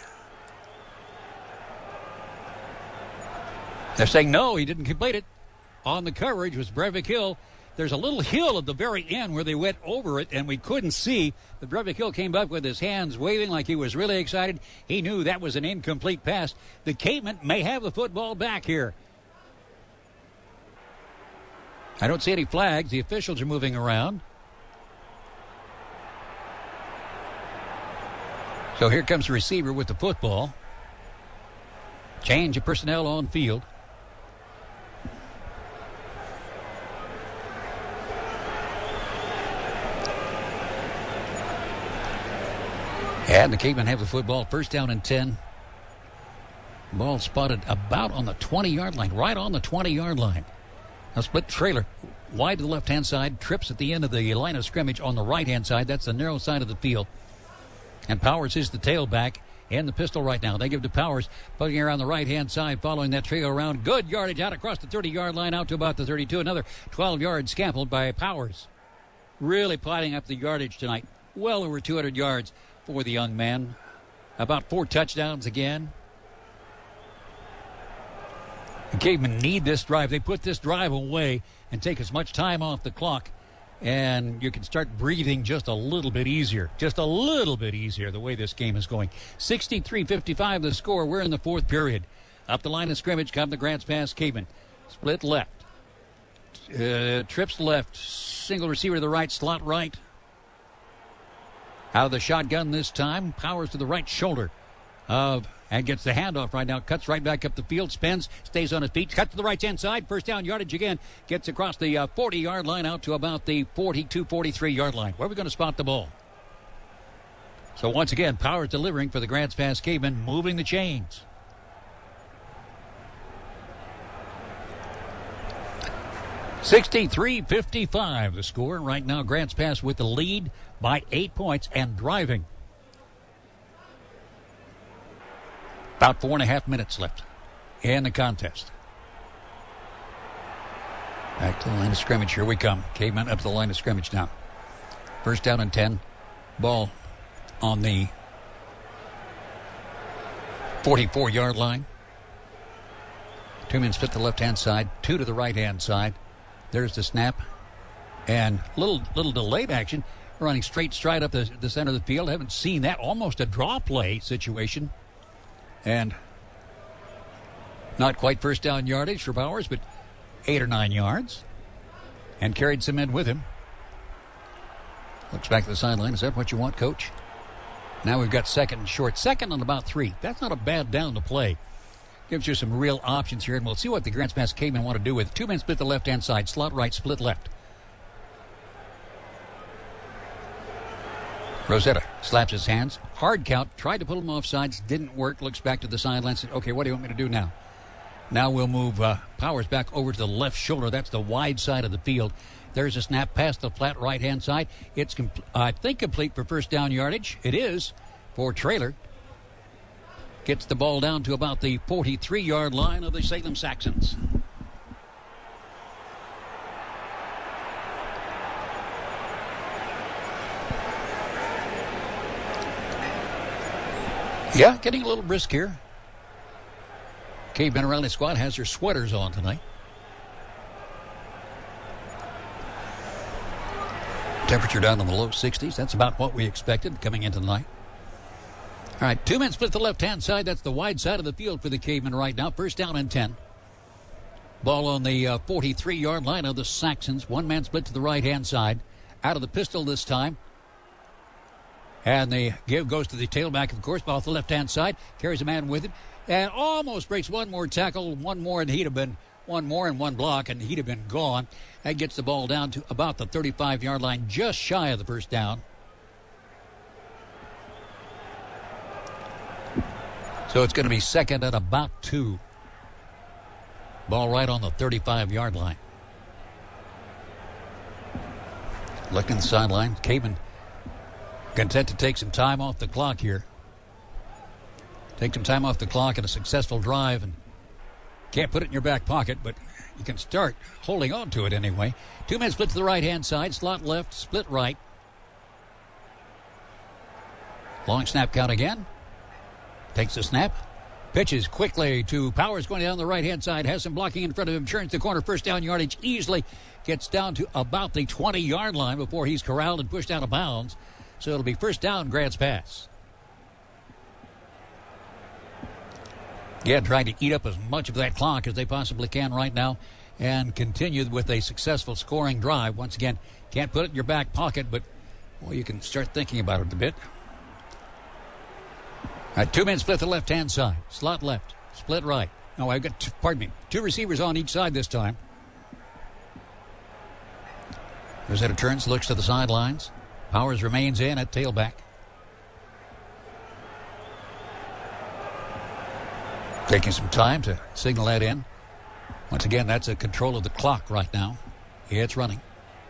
They're saying no, he didn't complete it. On the coverage was Breivik Hill. There's a little hill at the very end where they went over it, and we couldn't see. But Breivik Hill came up with his hands waving like he was really excited. He knew that was an incomplete pass. The Cavemen may have the football back here. I don't see any flags. The officials are moving around. So here comes the receiver with the football. Change of personnel on field. And the Cavemen have the football. First down and ten. Ball spotted about on the twenty-yard line. Right on the twenty-yard line. A split trailer wide to the left-hand side. Trips at the end of the line of scrimmage on the right-hand side. That's the narrow side of the field. And Powers is the tailback and the pistol right now. They give to Powers. Putting around the right-hand side. Following that trio around. Good yardage out across the thirty-yard line. Out to about the thirty-two. Another twelve-yard scampered by Powers. Really piling up the yardage tonight. Well over two hundred yards for the young man. about four touchdowns again. The Cavemen need this drive. They put this drive away and take as much time off the clock, and you can start breathing just a little bit easier. Just a little bit easier the way this game is going. sixty-three fifty-five the score. We're in the fourth period. Up the line of scrimmage come the Grants Pass Cavemen. Split left. Uh, trips left. Single receiver to the right. Slot right. Out of the shotgun this time. Powers to the right shoulder of... And gets the handoff right now. Cuts right back up the field. Spins. Stays on his feet. Cuts to the right-hand side. First down yardage again. Gets across the uh, forty-yard line out to about the forty-two forty-three-yard line. Where are we going to spot the ball? So once again, Powers delivering for the Grants Pass Cavemen, moving the chains. sixty-three fifty-five the score. Right now, Grants Pass with the lead by eight points and driving. About four and a half minutes left in the contest. Back to the line of scrimmage. Here we come. Cavemen up to the line of scrimmage now. First down and ten. Ball on the forty-four-yard line. Two men split the left-hand side. Two to the right-hand side. There's the snap. And little little delayed action. Running straight stride up the, the center of the field. Haven't seen that. Almost a draw play situation. And not quite first down yardage for Powers, but eight or nine yards. And carried some men with him. Looks back to the sideline. Is that what you want, Coach? Now we've got second and short. Second and about three. That's not a bad down to play. Gives you some real options here. And we'll see what the Grants Pass Cavemen want to do with it. Two men split the left-hand side. Slot right, split left. Rosetta slaps his hands. Hard count. Tried to pull him off sides. Didn't work. Looks back to the sideline. Said, okay, what do you want me to do now? Now we'll move uh, Powers back over to the left shoulder. That's the wide side of the field. There's a snap past the flat right-hand side. It's, com- I think, complete for first down yardage. It is for Traylor. Gets the ball down to about the forty-three-yard line of the Salem Saxons. Yeah, getting a little brisk here. Cavemen Rally Squad has their sweaters on tonight. Temperature down in the low sixties. That's about what we expected coming into the night. All right, two men split the left-hand side. That's the wide side of the field for the Cavemen right now. First down and ten. Ball on the uh, forty-three-yard line of the Saxons. One man split to the right-hand side. Out of the pistol this time. And the give goes to the tailback, of course, off the left-hand side. Carries a man with him. And almost breaks one more tackle. One more, and he'd have been one more and one block, and he'd have been gone. That gets the ball down to about the thirty-five-yard line, just shy of the first down. So it's going to be second at about two. Ball right on the thirty-five-yard line. Looking at the sideline. Cavemen content to take some time off the clock here. Take some time off the clock and a successful drive. And can't put it in your back pocket, but you can start holding on to it anyway. Two men split to the right-hand side. Slot left, split right. Long snap count again. Takes the snap. Pitches quickly to Powers going down the right-hand side. Has some blocking in front of him. Turns the corner. First down yardage easily. Gets down to about the twenty-yard line before he's corralled and pushed out of bounds. So it'll be first down, Grants Pass. Again, trying to eat up as much of that clock as they possibly can right now and continue with a successful scoring drive. Once again, can't put it in your back pocket, but, well, you can start thinking about it a bit. All right, two men split the left-hand side. Slot left, split right. No, I've got, two, pardon me, two receivers on each side this time. Rosetta turns, looks to the sidelines. Powers remains in at tailback. Taking some time to signal that in. Once again, that's a control of the clock right now. It's running.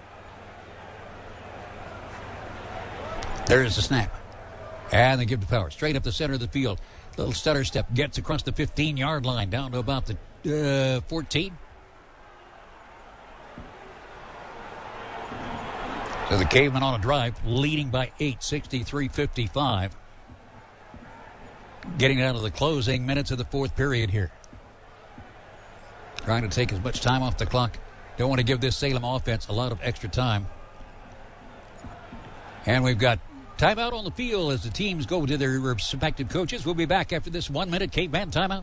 There's the snap. And they give to Powers. Straight up the center of the field. Little stutter step. Gets across the fifteen-yard line. Down to about the uh, fourteen. So the Cavemen on a drive. Leading by eight. sixty-three fifty-five. Getting down to the closing minutes of the fourth period here. Trying to take as much time off the clock. Don't want to give this Salem offense a lot of extra time. And we've got timeout on the field as the teams go to their respective coaches. We'll be back after this one-minute Caveman timeout.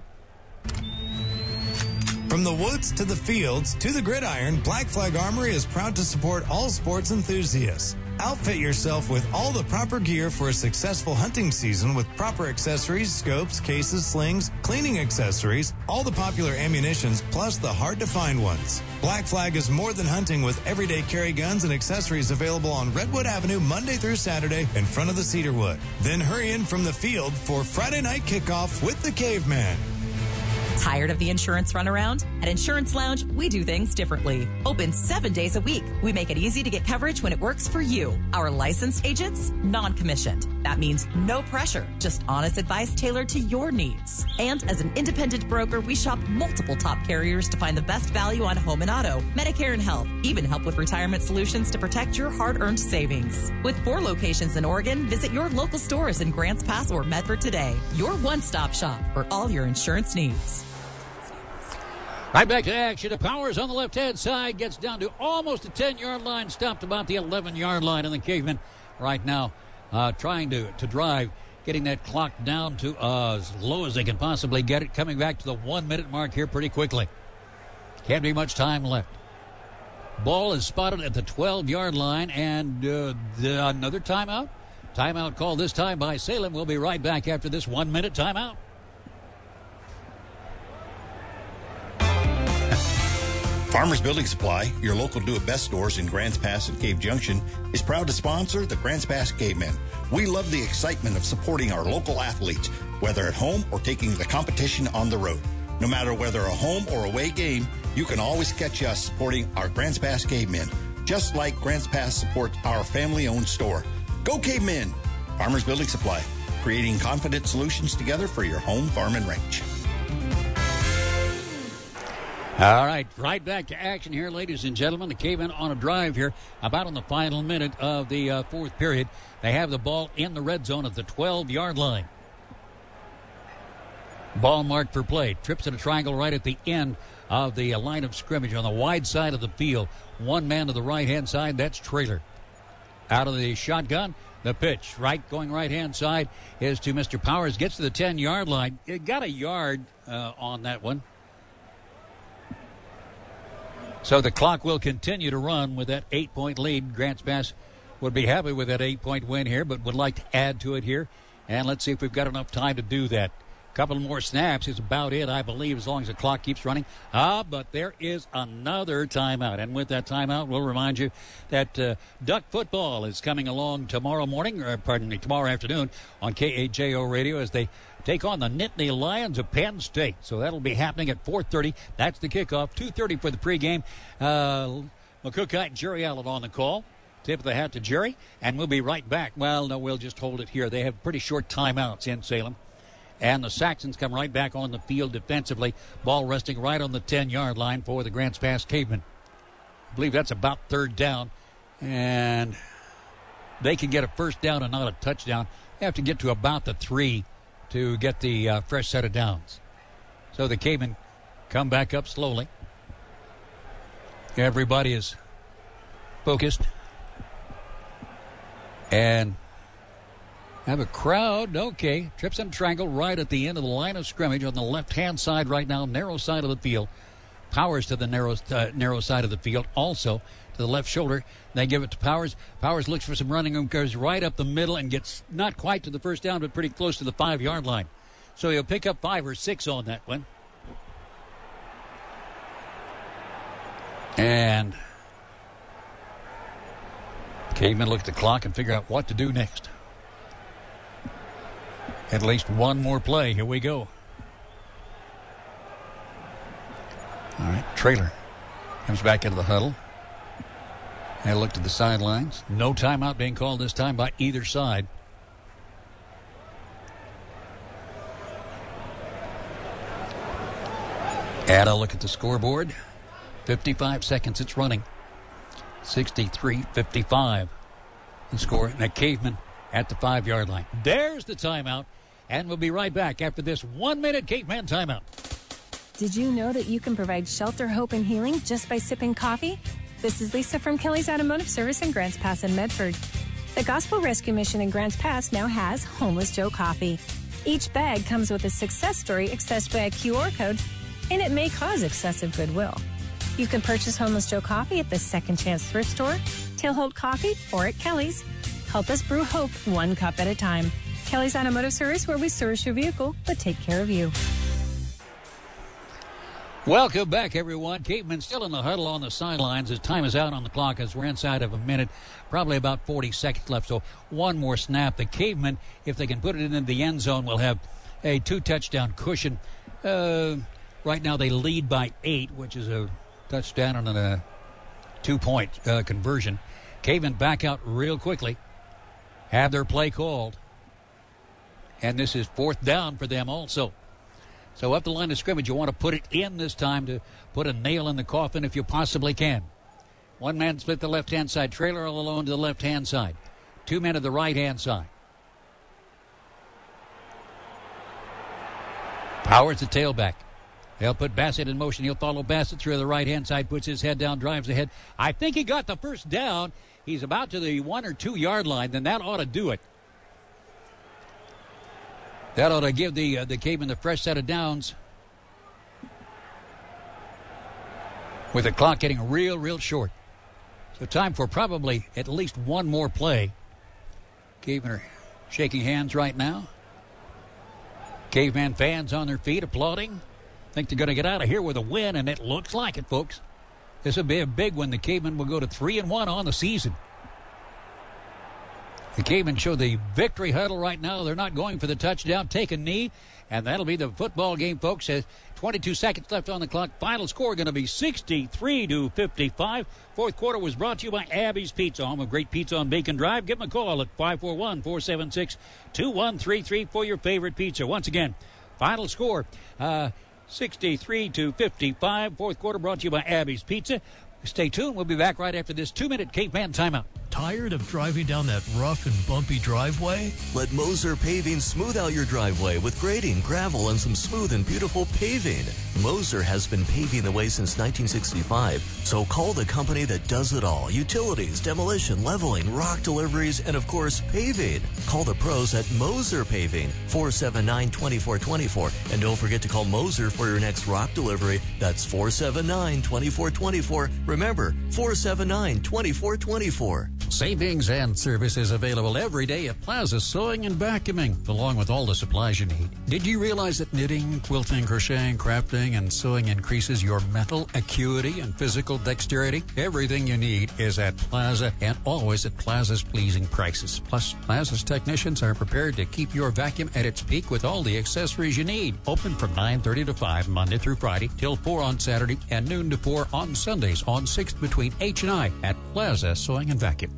From the woods to the fields to the gridiron, Black Flag Armory is proud to support all sports enthusiasts. Outfit yourself with all the proper gear for a successful hunting season with proper accessories, scopes, cases, slings, cleaning accessories, all the popular ammunitions, plus the hard-to-find ones. Black Flag is more than hunting with everyday carry guns and accessories available on Redwood Avenue Monday through Saturday in front of the Cedarwood. Then hurry in from the field for Friday night kickoff with the Caveman. Tired of the insurance runaround? At Insurance Lounge, we do things differently. Open seven days a week. We make it easy to get coverage when it works for you. Our licensed agents, non-commissioned. That means no pressure, just honest advice tailored to your needs. And as an independent broker, we shop multiple top carriers to find the best value on home and auto, Medicare and health, even help with retirement solutions to protect your hard-earned savings. With four locations in Oregon, visit your local stores in Grants Pass or Medford today. Your one-stop shop for all your insurance needs. Right back to action. The Powers on the left-hand side gets down to almost the ten-yard line, stopped about the eleven-yard line. And the Cavemen right now uh, trying to, to drive, getting that clock down to uh, as low as they can possibly get it, coming back to the one-minute mark here pretty quickly. Can't be much time left. Ball is spotted at the twelve-yard line, and uh, the, another timeout. Timeout called this time by Salem. We'll be right back after this one-minute timeout. Farmers Building Supply, your local do-it-best stores in Grants Pass and Cave Junction, is proud to sponsor the Grants Pass Cavemen. We love the excitement of supporting our local athletes, whether at home or taking the competition on the road. No matter whether a home or away game, you can always catch us supporting our Grants Pass Cavemen, just like Grants Pass supports our family-owned store. Go Cavemen! Farmers Building Supply, creating confident solutions together for your home, farm, and ranch. All right, right back to action here, ladies and gentlemen. The Cavemen on a drive here, about on the final minute of the uh, fourth period. They have the ball in the red zone at the twelve-yard line. Ball marked for play. Trips in a triangle right at the end of the uh, line of scrimmage on the wide side of the field. One man to the right-hand side, that's Traylor. Out of the shotgun, the pitch. Right, going right-hand side is to Mister Powers. Gets to the ten-yard line. It got a yard uh, on that one. So the clock will continue to run with that eight-point lead. Grants Pass would be happy with that eight-point win here, but would like to add to it here. And let's see if we've got enough time to do that. A couple more snaps is about it, I believe, as long as the clock keeps running. Ah, but there is another timeout. And with that timeout, we'll remind you that uh, Duck football is coming along tomorrow morning, or pardon me, tomorrow afternoon on K A J O Radio as they take on the Nittany Lions of Penn State. So that'll be happening at four thirty. That's the kickoff. two thirty for the pregame. Uh, McCookite and Jerry Allen on the call. Tip of the hat to Jerry. And we'll be right back. Well, no, we'll just hold it here. They have pretty short timeouts in Salem. And the Saxons come right back on the field defensively. Ball resting right on the ten-yard line for the Grants Pass Cavemen. I believe that's about third down. And they can get a first down and not a touchdown. They have to get to about the three to get the uh, fresh set of downs. So the Cavemen come back up slowly. Everybody is focused. And have a crowd. Okay. Trips and triangle right at the end of the line of scrimmage on the left-hand side right now, narrow side of the field. Powers to the narrow, uh, narrow side of the field. Also to the left shoulder. They give it to Powers. Powers looks for some running room, goes right up the middle and gets not quite to the first down, but pretty close to the five-yard line. So he'll pick up five or six on that one. And Cavemen look at the clock and figure out what to do next. At least one more play. Here we go. All right, Traylor comes back into the huddle. They look to the sidelines. No timeout being called this time by either side. And a look at the scoreboard. fifty-five seconds it's running. sixty-three fifty-five. The score. And a Caveman at the five-yard line. There's the timeout. And we'll be right back after this one-minute Caveman timeout. Did you know that you can provide shelter, hope, and healing just by sipping coffee? This is Lisa from Kelly's Automotive Service in Grants Pass and Medford. The Gospel Rescue Mission in Grants Pass now has Homeless Joe Coffee. Each bag comes with a success story accessed by a Q R code, and it may cause excessive goodwill. You can purchase Homeless Joe Coffee at the Second Chance Thrift Store, Tailhold Coffee, or at Kelly's. Help us brew hope one cup at a time. Kelly's Automotive Service, where we service your vehicle, but take care of you. Welcome back, everyone. Caveman still in the huddle on the sidelines. His time is out on the clock as we're inside of a minute, probably about forty seconds left. So one more snap. The Cavemen, if they can put it into the end zone, will have a two-touchdown cushion. Uh, right now they lead by eight, which is a touchdown and a two-point uh, conversion. Cavemen back out real quickly, have their play called. And this is fourth down for them also. So up the line of scrimmage, you want to put it in this time to put a nail in the coffin if you possibly can. One man split the left-hand side. Trailer all alone to the left-hand side. Two men to the right-hand side. Powers the tailback. They'll put Bassett in motion. He'll follow Bassett through the right-hand side, puts his head down, drives ahead. I think he got the first down. He's about to the one or two-yard line. Then that ought to do it. That ought to give the uh, the Cavemen the fresh set of downs. With the clock getting real, real short. So time for probably at least one more play. Cavemen are shaking hands right now. Caveman fans on their feet applauding. Think they're going to get out of here with a win, and it looks like it, folks. This will be a big one. The Cavemen will go to three and one on the season. The Cavemen show the victory huddle right now. They're not going for the touchdown. Take a knee, and that'll be the football game, folks. As twenty-two seconds left on the clock. Final score going to be sixty-three to fifty-five. Fourth quarter was brought to you by Abby's Pizza, home of great pizza on Bacon Drive. Give them a call at five four one, four seven six, two one three three for your favorite pizza. Once again, final score uh, sixty-three to fifty-five. Fourth quarter brought to you by Abby's Pizza. Stay tuned. We'll be back right after this two-minute Caveman timeout. Tired of driving down that rough and bumpy driveway? Let Moser Paving smooth out your driveway with grading, gravel, and some smooth and beautiful paving. Moser has been paving the way since nineteen sixty-five, so call the company that does it all. Utilities, demolition, leveling, rock deliveries, and of course, paving. Call the pros at Moser Paving, four seven nine, two four two four. And don't forget to call Moser for your next rock delivery. That's four seven nine, two four two four. Remember, four seven nine, two four two four. Savings and services available every day at Plaza Sewing and Vacuuming, along with all the supplies you need. Did you realize that knitting, quilting, crocheting, crafting, and sewing increases your mental acuity and physical dexterity? Everything you need is at Plaza, and always at Plaza's pleasing prices. Plus, Plaza's technicians are prepared to keep your vacuum at its peak with all the accessories you need. Open from nine thirty to five Monday through Friday, till four on Saturday, and noon to four on Sundays on sixth between H and I at Plaza Sewing and Vacuum.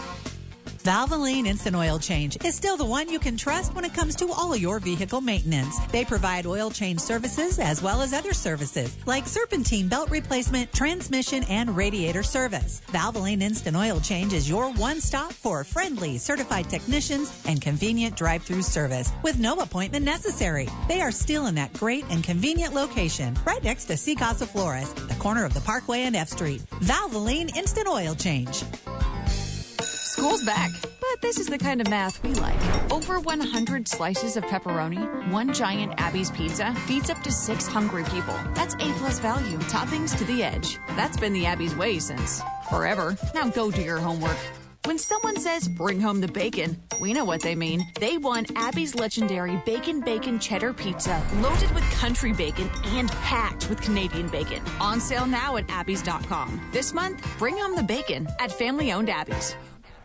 Valvoline Instant Oil Change is still the one you can trust when it comes to all of your vehicle maintenance. They provide oil change services as well as other services like serpentine belt replacement, transmission, and radiator service. Valvoline Instant Oil Change is your one-stop for friendly, certified technicians and convenient drive-through service with no appointment necessary. They are still in that great and convenient location right next to C Casa Flores, the corner of the Parkway and F Street. Valvoline Instant Oil Change. School's back, but this is the kind of math we like. Over one hundred slices of pepperoni, one giant Abby's Pizza feeds up to six hungry people. That's A-plus value, toppings to the edge. That's been the Abby's way since forever. Now go do your homework. When someone says, bring home the bacon, we know what they mean. They want Abby's legendary Bacon Bacon Cheddar Pizza, loaded with country bacon and packed with Canadian bacon. On sale now at abby's dot com. This month, bring home the bacon at family-owned Abby's.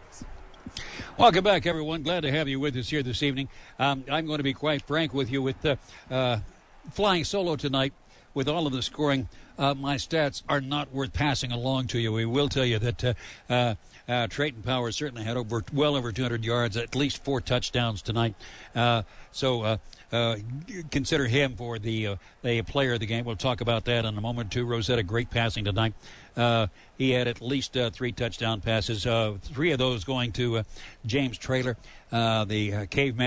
Welcome back, everyone. Glad to have you with us here this evening. Um, I'm going to be quite frank with you with uh, uh, flying solo tonight. With all of the scoring, uh, my stats are not worth passing along to you. We will tell you that uh, uh, uh, Trayton Powers certainly had over well over two hundred yards, at least four touchdowns tonight. Uh, so uh, uh, consider him for the uh, the player of the game. We'll talk about that in a moment, too. Rosetta, great passing tonight. Uh, he had at least uh, three touchdown passes, uh, three of those going to uh, James Traylor, uh, the uh, caveman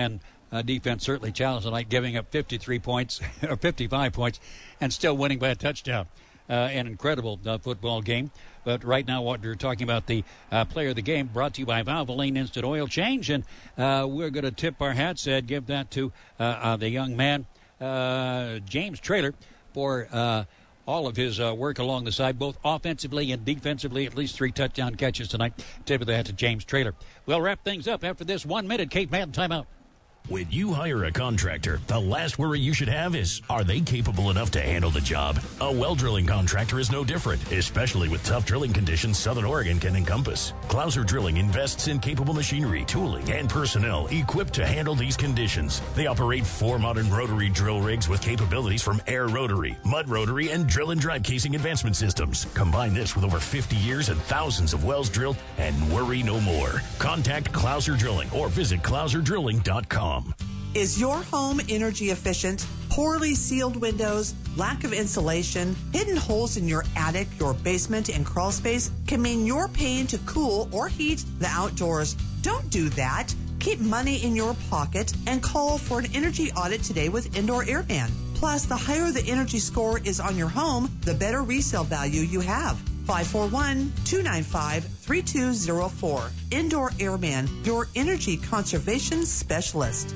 uh, defense certainly challenged tonight, giving up fifty-three points, or fifty-five points, and still winning by a touchdown. Uh, an incredible uh, football game. But right now, what we're talking about, the uh, player of the game, brought to you by Valvoline Instant Oil Change. And uh, we're going to tip our hats and give that to uh, uh, the young man, uh, James Traylor, for uh, all of his uh, work along the side, both offensively and defensively. At least three touchdown catches tonight. Tip of the hat to James Traylor. We'll wrap things up after this one-minute Cape Mountain timeout. When you hire a contractor, the last worry you should have is, are they capable enough to handle the job? A well drilling contractor is no different, especially with tough drilling conditions Southern Oregon can encompass. Clouser Drilling invests in capable machinery, tooling, and personnel equipped to handle these conditions. They operate four modern rotary drill rigs with capabilities from air rotary, mud rotary, and drill and drive casing advancement systems. Combine this with over fifty years and thousands of wells drilled, and worry no more. Contact Clouser Drilling or visit clouser drilling dot com. Is your home energy efficient? Poorly sealed windows, lack of insulation, hidden holes in your attic, your basement, and crawl space can mean you're paying to cool or heat the outdoors. Don't do that. Keep money in your pocket and call for an energy audit today with Indoor Airman. Plus, the higher the energy score is on your home, the better resale value you have. five four one, two nine five, three two zero four. Indoor Airman, your energy conservation specialist.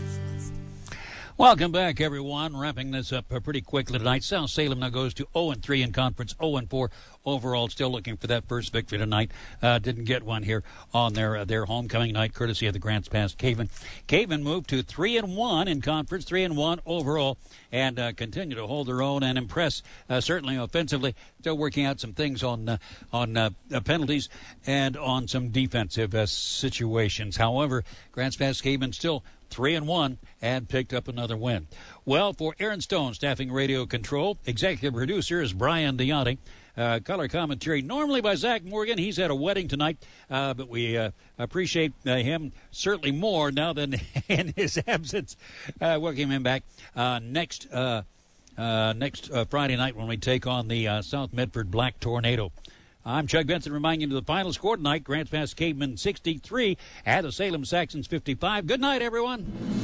Welcome back, everyone. Wrapping this up uh, pretty quickly tonight. South Salem now goes to oh and three in conference, oh and four overall. Still looking for that first victory tonight. Uh, didn't get one here on their uh, their homecoming night, courtesy of the Grants Pass Caveman. Caveman moved to three and one in conference, three and one overall, and uh, continue to hold their own and impress. Uh, certainly offensively, still working out some things on uh, on uh, penalties and on some defensive uh, situations. However, Grants Pass Caveman still Three and one, and picked up another win. Well, for Aaron Stone, staffing radio control, executive producer is Brian Deontay. Uh, color commentary normally by Zach Morgan. He's at a wedding tonight, uh, but we uh, appreciate uh, him certainly more now than in his absence. Uh, welcome him back uh, next uh, uh, next uh, Friday night when we take on the uh, South Medford Black Tornado. I'm Chuck Benson reminding you of the final score tonight. Grants Pass Caveman sixty-three at the Salem Saxons fifty-five. Good night, everyone.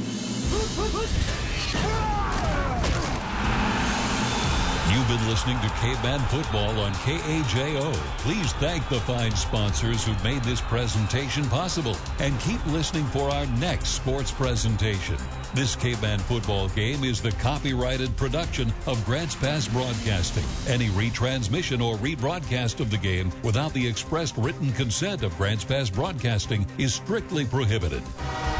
You've been listening to Caveman Football on K A J O. Please thank the fine sponsors who made this presentation possible, and keep listening for our next sports presentation. This Caveman Football game is the copyrighted production of Grants Pass Broadcasting. Any retransmission or rebroadcast of the game without the expressed written consent of Grants Pass Broadcasting is strictly prohibited.